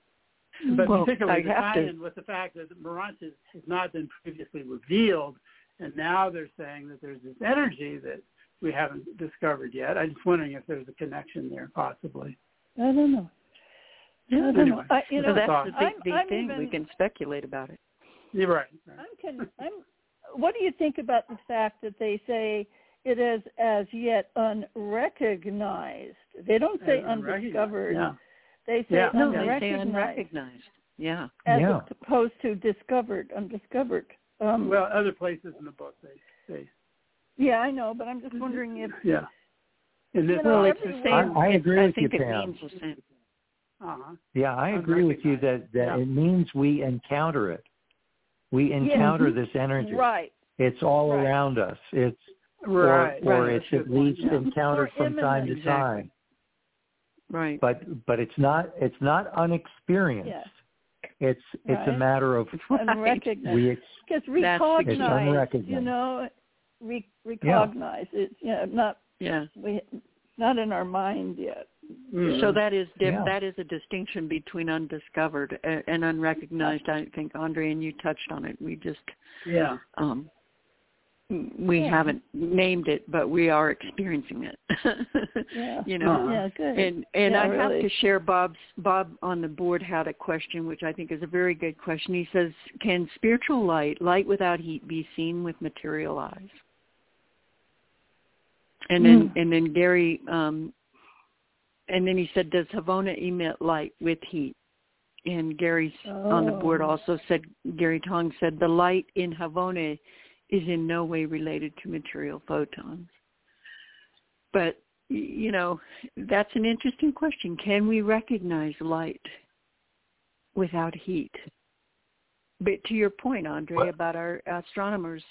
Speaker 3: But
Speaker 2: Well,
Speaker 3: particularly
Speaker 2: I
Speaker 3: the
Speaker 2: have to-
Speaker 3: tie-in with the fact that Morontia has not been previously revealed, and now they're saying that there's this energy that we haven't discovered yet. I'm just wondering if there's a connection there, possibly.
Speaker 4: I don't know. I don't
Speaker 3: Anyway,
Speaker 4: know. I, you
Speaker 3: that's
Speaker 4: know,
Speaker 2: So that's
Speaker 3: thought.
Speaker 2: the big,
Speaker 4: I'm-
Speaker 2: big
Speaker 4: I'm
Speaker 2: thing.
Speaker 4: even-
Speaker 2: We can speculate about it.
Speaker 3: You're right. right.
Speaker 4: I'm con- I'm. What do you think about the fact that they say it is as yet unrecognized? They don't say
Speaker 3: And unrecognized,
Speaker 4: undiscovered.
Speaker 3: Yeah.
Speaker 4: They say
Speaker 3: Yeah.
Speaker 2: No, they say
Speaker 4: unrecognized,
Speaker 2: unrecognized. Yeah.
Speaker 4: as
Speaker 5: Yeah.
Speaker 4: opposed to discovered, undiscovered. Um,
Speaker 3: Well, other places in the book they say,
Speaker 4: yeah, I know, but I'm just wondering if
Speaker 3: yeah. In this,
Speaker 4: You know,
Speaker 2: Well,
Speaker 4: every
Speaker 2: it's the
Speaker 4: word-
Speaker 2: same.
Speaker 5: I- I
Speaker 2: it-
Speaker 5: agree
Speaker 2: I
Speaker 5: with you,
Speaker 2: think it
Speaker 5: Pam.
Speaker 2: means the same.
Speaker 3: uh-huh.
Speaker 5: Yeah, I agree with you that, that
Speaker 3: Yeah.
Speaker 5: it means we encounter it. We encounter
Speaker 4: Mhm.
Speaker 5: this energy.
Speaker 4: right.
Speaker 5: It's all
Speaker 4: Right.
Speaker 5: around us. It's
Speaker 3: right,
Speaker 5: or, or
Speaker 3: right.
Speaker 5: it's at least
Speaker 3: yeah.
Speaker 5: encountered
Speaker 4: Or
Speaker 5: from time to
Speaker 4: imminent.
Speaker 5: time.
Speaker 2: Exactly. Right.
Speaker 5: But but it's not it's not unexperienced.
Speaker 4: Yeah.
Speaker 5: It's it's
Speaker 4: Right.
Speaker 5: a matter of
Speaker 4: Unrecognized.
Speaker 5: we ex-
Speaker 4: Because
Speaker 2: That's-
Speaker 4: recognize,
Speaker 5: It's unrecognized.
Speaker 4: you know, re- recognize. It's you know not
Speaker 2: yeah.
Speaker 4: we not in our mind yet.
Speaker 3: Mm.
Speaker 2: So that is diff-
Speaker 5: Yeah.
Speaker 2: that is a distinction between undiscovered and, and unrecognized. I think, Andre, and you touched on it. We just
Speaker 3: yeah.
Speaker 2: um, we
Speaker 4: Yeah.
Speaker 2: haven't named it, but we are experiencing it.
Speaker 4: Yeah.
Speaker 2: You know.
Speaker 3: Uh-huh.
Speaker 4: Yeah, good.
Speaker 2: And and
Speaker 4: Yeah,
Speaker 2: I have
Speaker 4: really.
Speaker 2: to share Bob's Bob on the board had a question which I think is a very good question. He says, "Can spiritual light, light without heat, be seen with material eyes?" And then
Speaker 4: Mm.
Speaker 2: and then Gary um, and then he said, "Does Havona emit light with heat?" And Gary's on the board
Speaker 4: Oh.
Speaker 2: also said, Gary Tong said, "The light in Havona is in no way related to material photons." But, you know, that's an interesting question. Can we recognize light without heat? But to your point, Andre,
Speaker 5: What?
Speaker 2: about our astronomers,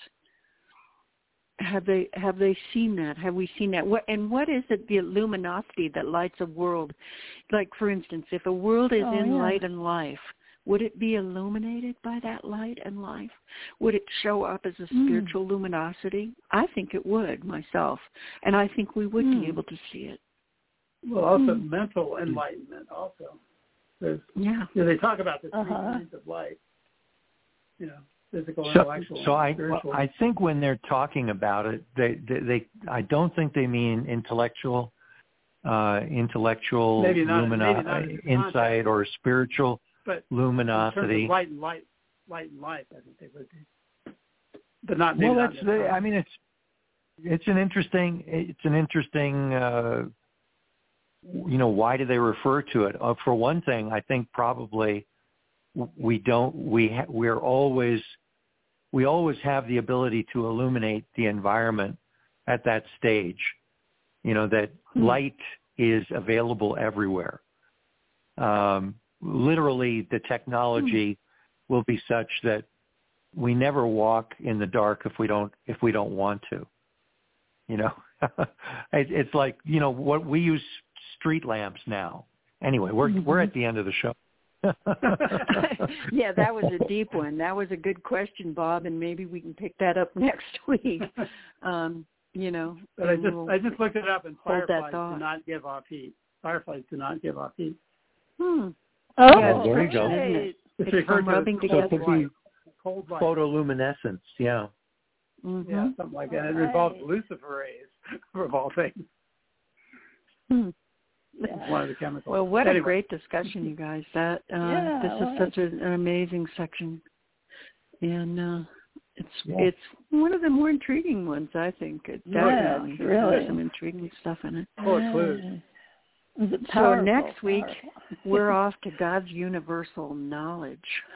Speaker 2: have they have they seen that? Have we seen that? What and what is it, the luminosity that lights a world? Like, for instance, if a world is
Speaker 4: Oh,
Speaker 2: in
Speaker 4: yeah.
Speaker 2: light and life, would it be illuminated by that light and life? Would it show up as a
Speaker 4: Mm.
Speaker 2: spiritual luminosity? I think it would myself, and I think we would
Speaker 4: Mm.
Speaker 2: be able to see it.
Speaker 3: Well, also
Speaker 4: Mm.
Speaker 3: mental enlightenment. Also, there's
Speaker 2: Yeah.
Speaker 3: you know, they talk about the three
Speaker 4: Uh-huh.
Speaker 3: kinds of light. You know, physical,
Speaker 5: So,
Speaker 3: intellectual,
Speaker 5: so
Speaker 3: and
Speaker 5: I,
Speaker 3: spiritual.
Speaker 5: I think when they're talking about it, they, they, they I don't think they mean intellectual, uh, intellectual
Speaker 3: Maybe not-
Speaker 5: lumina-
Speaker 3: maybe not in the
Speaker 5: insight
Speaker 3: context.
Speaker 5: or spiritual
Speaker 3: but in terms
Speaker 5: luminosity.
Speaker 3: of light and light, light and life, I think they would be. But not maybe
Speaker 5: Well,
Speaker 3: not
Speaker 5: that's
Speaker 3: in the
Speaker 5: the, I mean, it's it's an interesting it's an interesting. Uh, you know, why do they refer to it? Uh, for one thing, I think probably we don't we ha- we're always we always have the ability to illuminate the environment at that stage. You know, that
Speaker 2: Hmm.
Speaker 5: light is available everywhere. Um, literally, the technology hmm. will be such that we never walk in the dark if we don't if we don't want to. You know, it, it's like, you know, what we use street lamps now. Anyway, we're mm-hmm. we're at the end of the show.
Speaker 2: Yeah, that was a deep one. That was a good question, Bob, and maybe we can pick that up next week. Um, you know,
Speaker 3: but I just
Speaker 2: we'll
Speaker 3: I just looked it up, and fireflies
Speaker 2: do
Speaker 3: not give off heat. Fireflies do not give off heat.
Speaker 2: Hmm.
Speaker 4: Oh,
Speaker 2: yeah,
Speaker 5: there you go.
Speaker 2: Isn't it?
Speaker 3: It's,
Speaker 2: It's from rubbing
Speaker 3: cold
Speaker 2: together.
Speaker 5: So it could
Speaker 3: light.
Speaker 5: be
Speaker 3: Cold light.
Speaker 5: photoluminescence, yeah.
Speaker 2: Mm-hmm.
Speaker 3: Yeah, something like that. It
Speaker 4: Right.
Speaker 3: involves luciferase, of all things.
Speaker 2: Hmm.
Speaker 3: It's one of the chemicals.
Speaker 2: Well, what
Speaker 3: anyway.
Speaker 2: a great discussion, you guys. That uh,
Speaker 4: Yeah,
Speaker 2: this
Speaker 4: well,
Speaker 2: is such a, an amazing section, and uh, it's
Speaker 5: Yeah.
Speaker 2: it's one of the more intriguing ones, I think. It
Speaker 3: Yeah,
Speaker 2: definitely
Speaker 4: it's really.
Speaker 2: There's some intriguing stuff in it.
Speaker 3: Full of clues.
Speaker 4: Is it
Speaker 2: So
Speaker 4: powerful,
Speaker 2: next week
Speaker 4: powerful.
Speaker 2: we're off to God's universal knowledge.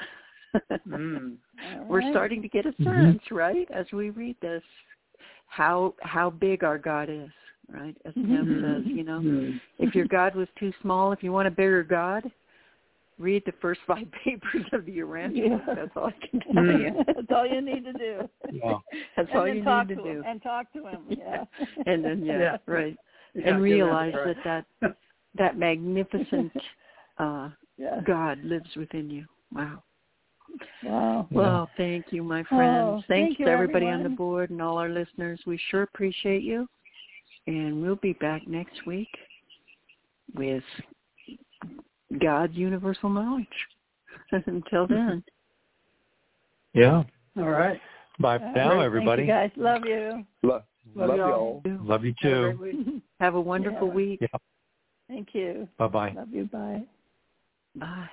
Speaker 3: Mm.
Speaker 4: All
Speaker 2: We're
Speaker 4: right.
Speaker 2: starting to get a
Speaker 5: Mhm.
Speaker 2: sense, right, as we read this, how how big our God is, right? As Tim
Speaker 4: Mhm.
Speaker 2: says, you know,
Speaker 3: Mm.
Speaker 2: if your God was too small, if you want a bigger God, read the first five papers of the Urantia.
Speaker 4: Yeah.
Speaker 2: That's all I can tell
Speaker 3: Mm.
Speaker 2: you.
Speaker 4: That's all you need to do.
Speaker 5: Yeah.
Speaker 2: That's
Speaker 4: and
Speaker 2: all
Speaker 4: then
Speaker 2: you
Speaker 4: talk
Speaker 2: need to
Speaker 4: to him,
Speaker 2: do.
Speaker 4: and talk to him. Yeah.
Speaker 2: And then, yeah,
Speaker 3: Yeah.
Speaker 2: right.
Speaker 3: Yeah,
Speaker 2: and
Speaker 3: give
Speaker 2: realize
Speaker 3: that a
Speaker 2: that
Speaker 3: try.
Speaker 2: that, that magnificent uh,
Speaker 4: Yeah.
Speaker 2: God lives within you. Wow.
Speaker 4: Wow.
Speaker 5: Yeah.
Speaker 2: Well, thank you, my friends.
Speaker 4: Oh,
Speaker 2: Thanks
Speaker 4: thank you,
Speaker 2: to everybody on
Speaker 4: everyone.
Speaker 2: the board and all our listeners. We sure appreciate you. And we'll be back next week with God's universal knowledge. Until then.
Speaker 5: Yeah.
Speaker 3: All right.
Speaker 5: Bye for
Speaker 4: All
Speaker 5: now,
Speaker 4: right.
Speaker 5: everybody.
Speaker 4: Thank you, guys. Love you.
Speaker 6: Love,
Speaker 3: Love
Speaker 6: love
Speaker 3: y'all.
Speaker 6: y'all.
Speaker 5: Love you
Speaker 3: Have a
Speaker 5: too.
Speaker 3: great week.
Speaker 2: Have a wonderful
Speaker 4: Yeah.
Speaker 2: week.
Speaker 5: Yeah.
Speaker 4: Thank you.
Speaker 5: Bye-bye.
Speaker 4: Love you. Bye.
Speaker 2: Bye.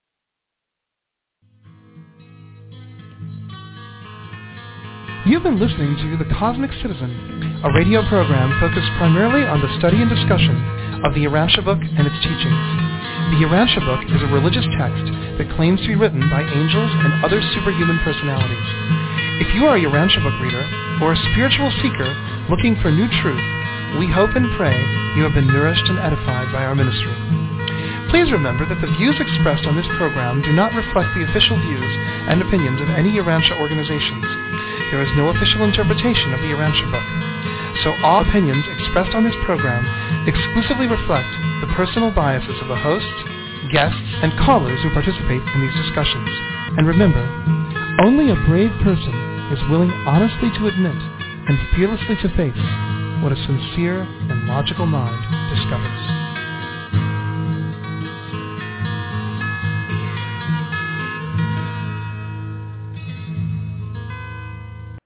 Speaker 7: You've been listening to The Cosmic Citizen, a radio program focused primarily on the study and discussion of the Urantia book and its teachings. The Urantia book is a religious text that claims to be written by angels and other superhuman personalities. If you are a Urantia book reader or a spiritual seeker looking for new truth, we hope and pray you have been nourished and edified by our ministry. Please remember that the views expressed on this program do not reflect the official views and opinions of any Urantia organizations. There is no official interpretation of the Urantia book. so all opinions expressed on this program exclusively reflect the personal biases of the hosts, guests, and callers who participate in these discussions. And remember, only a brave person is willing honestly to admit and fearlessly to face what a sincere and logical mind discovers.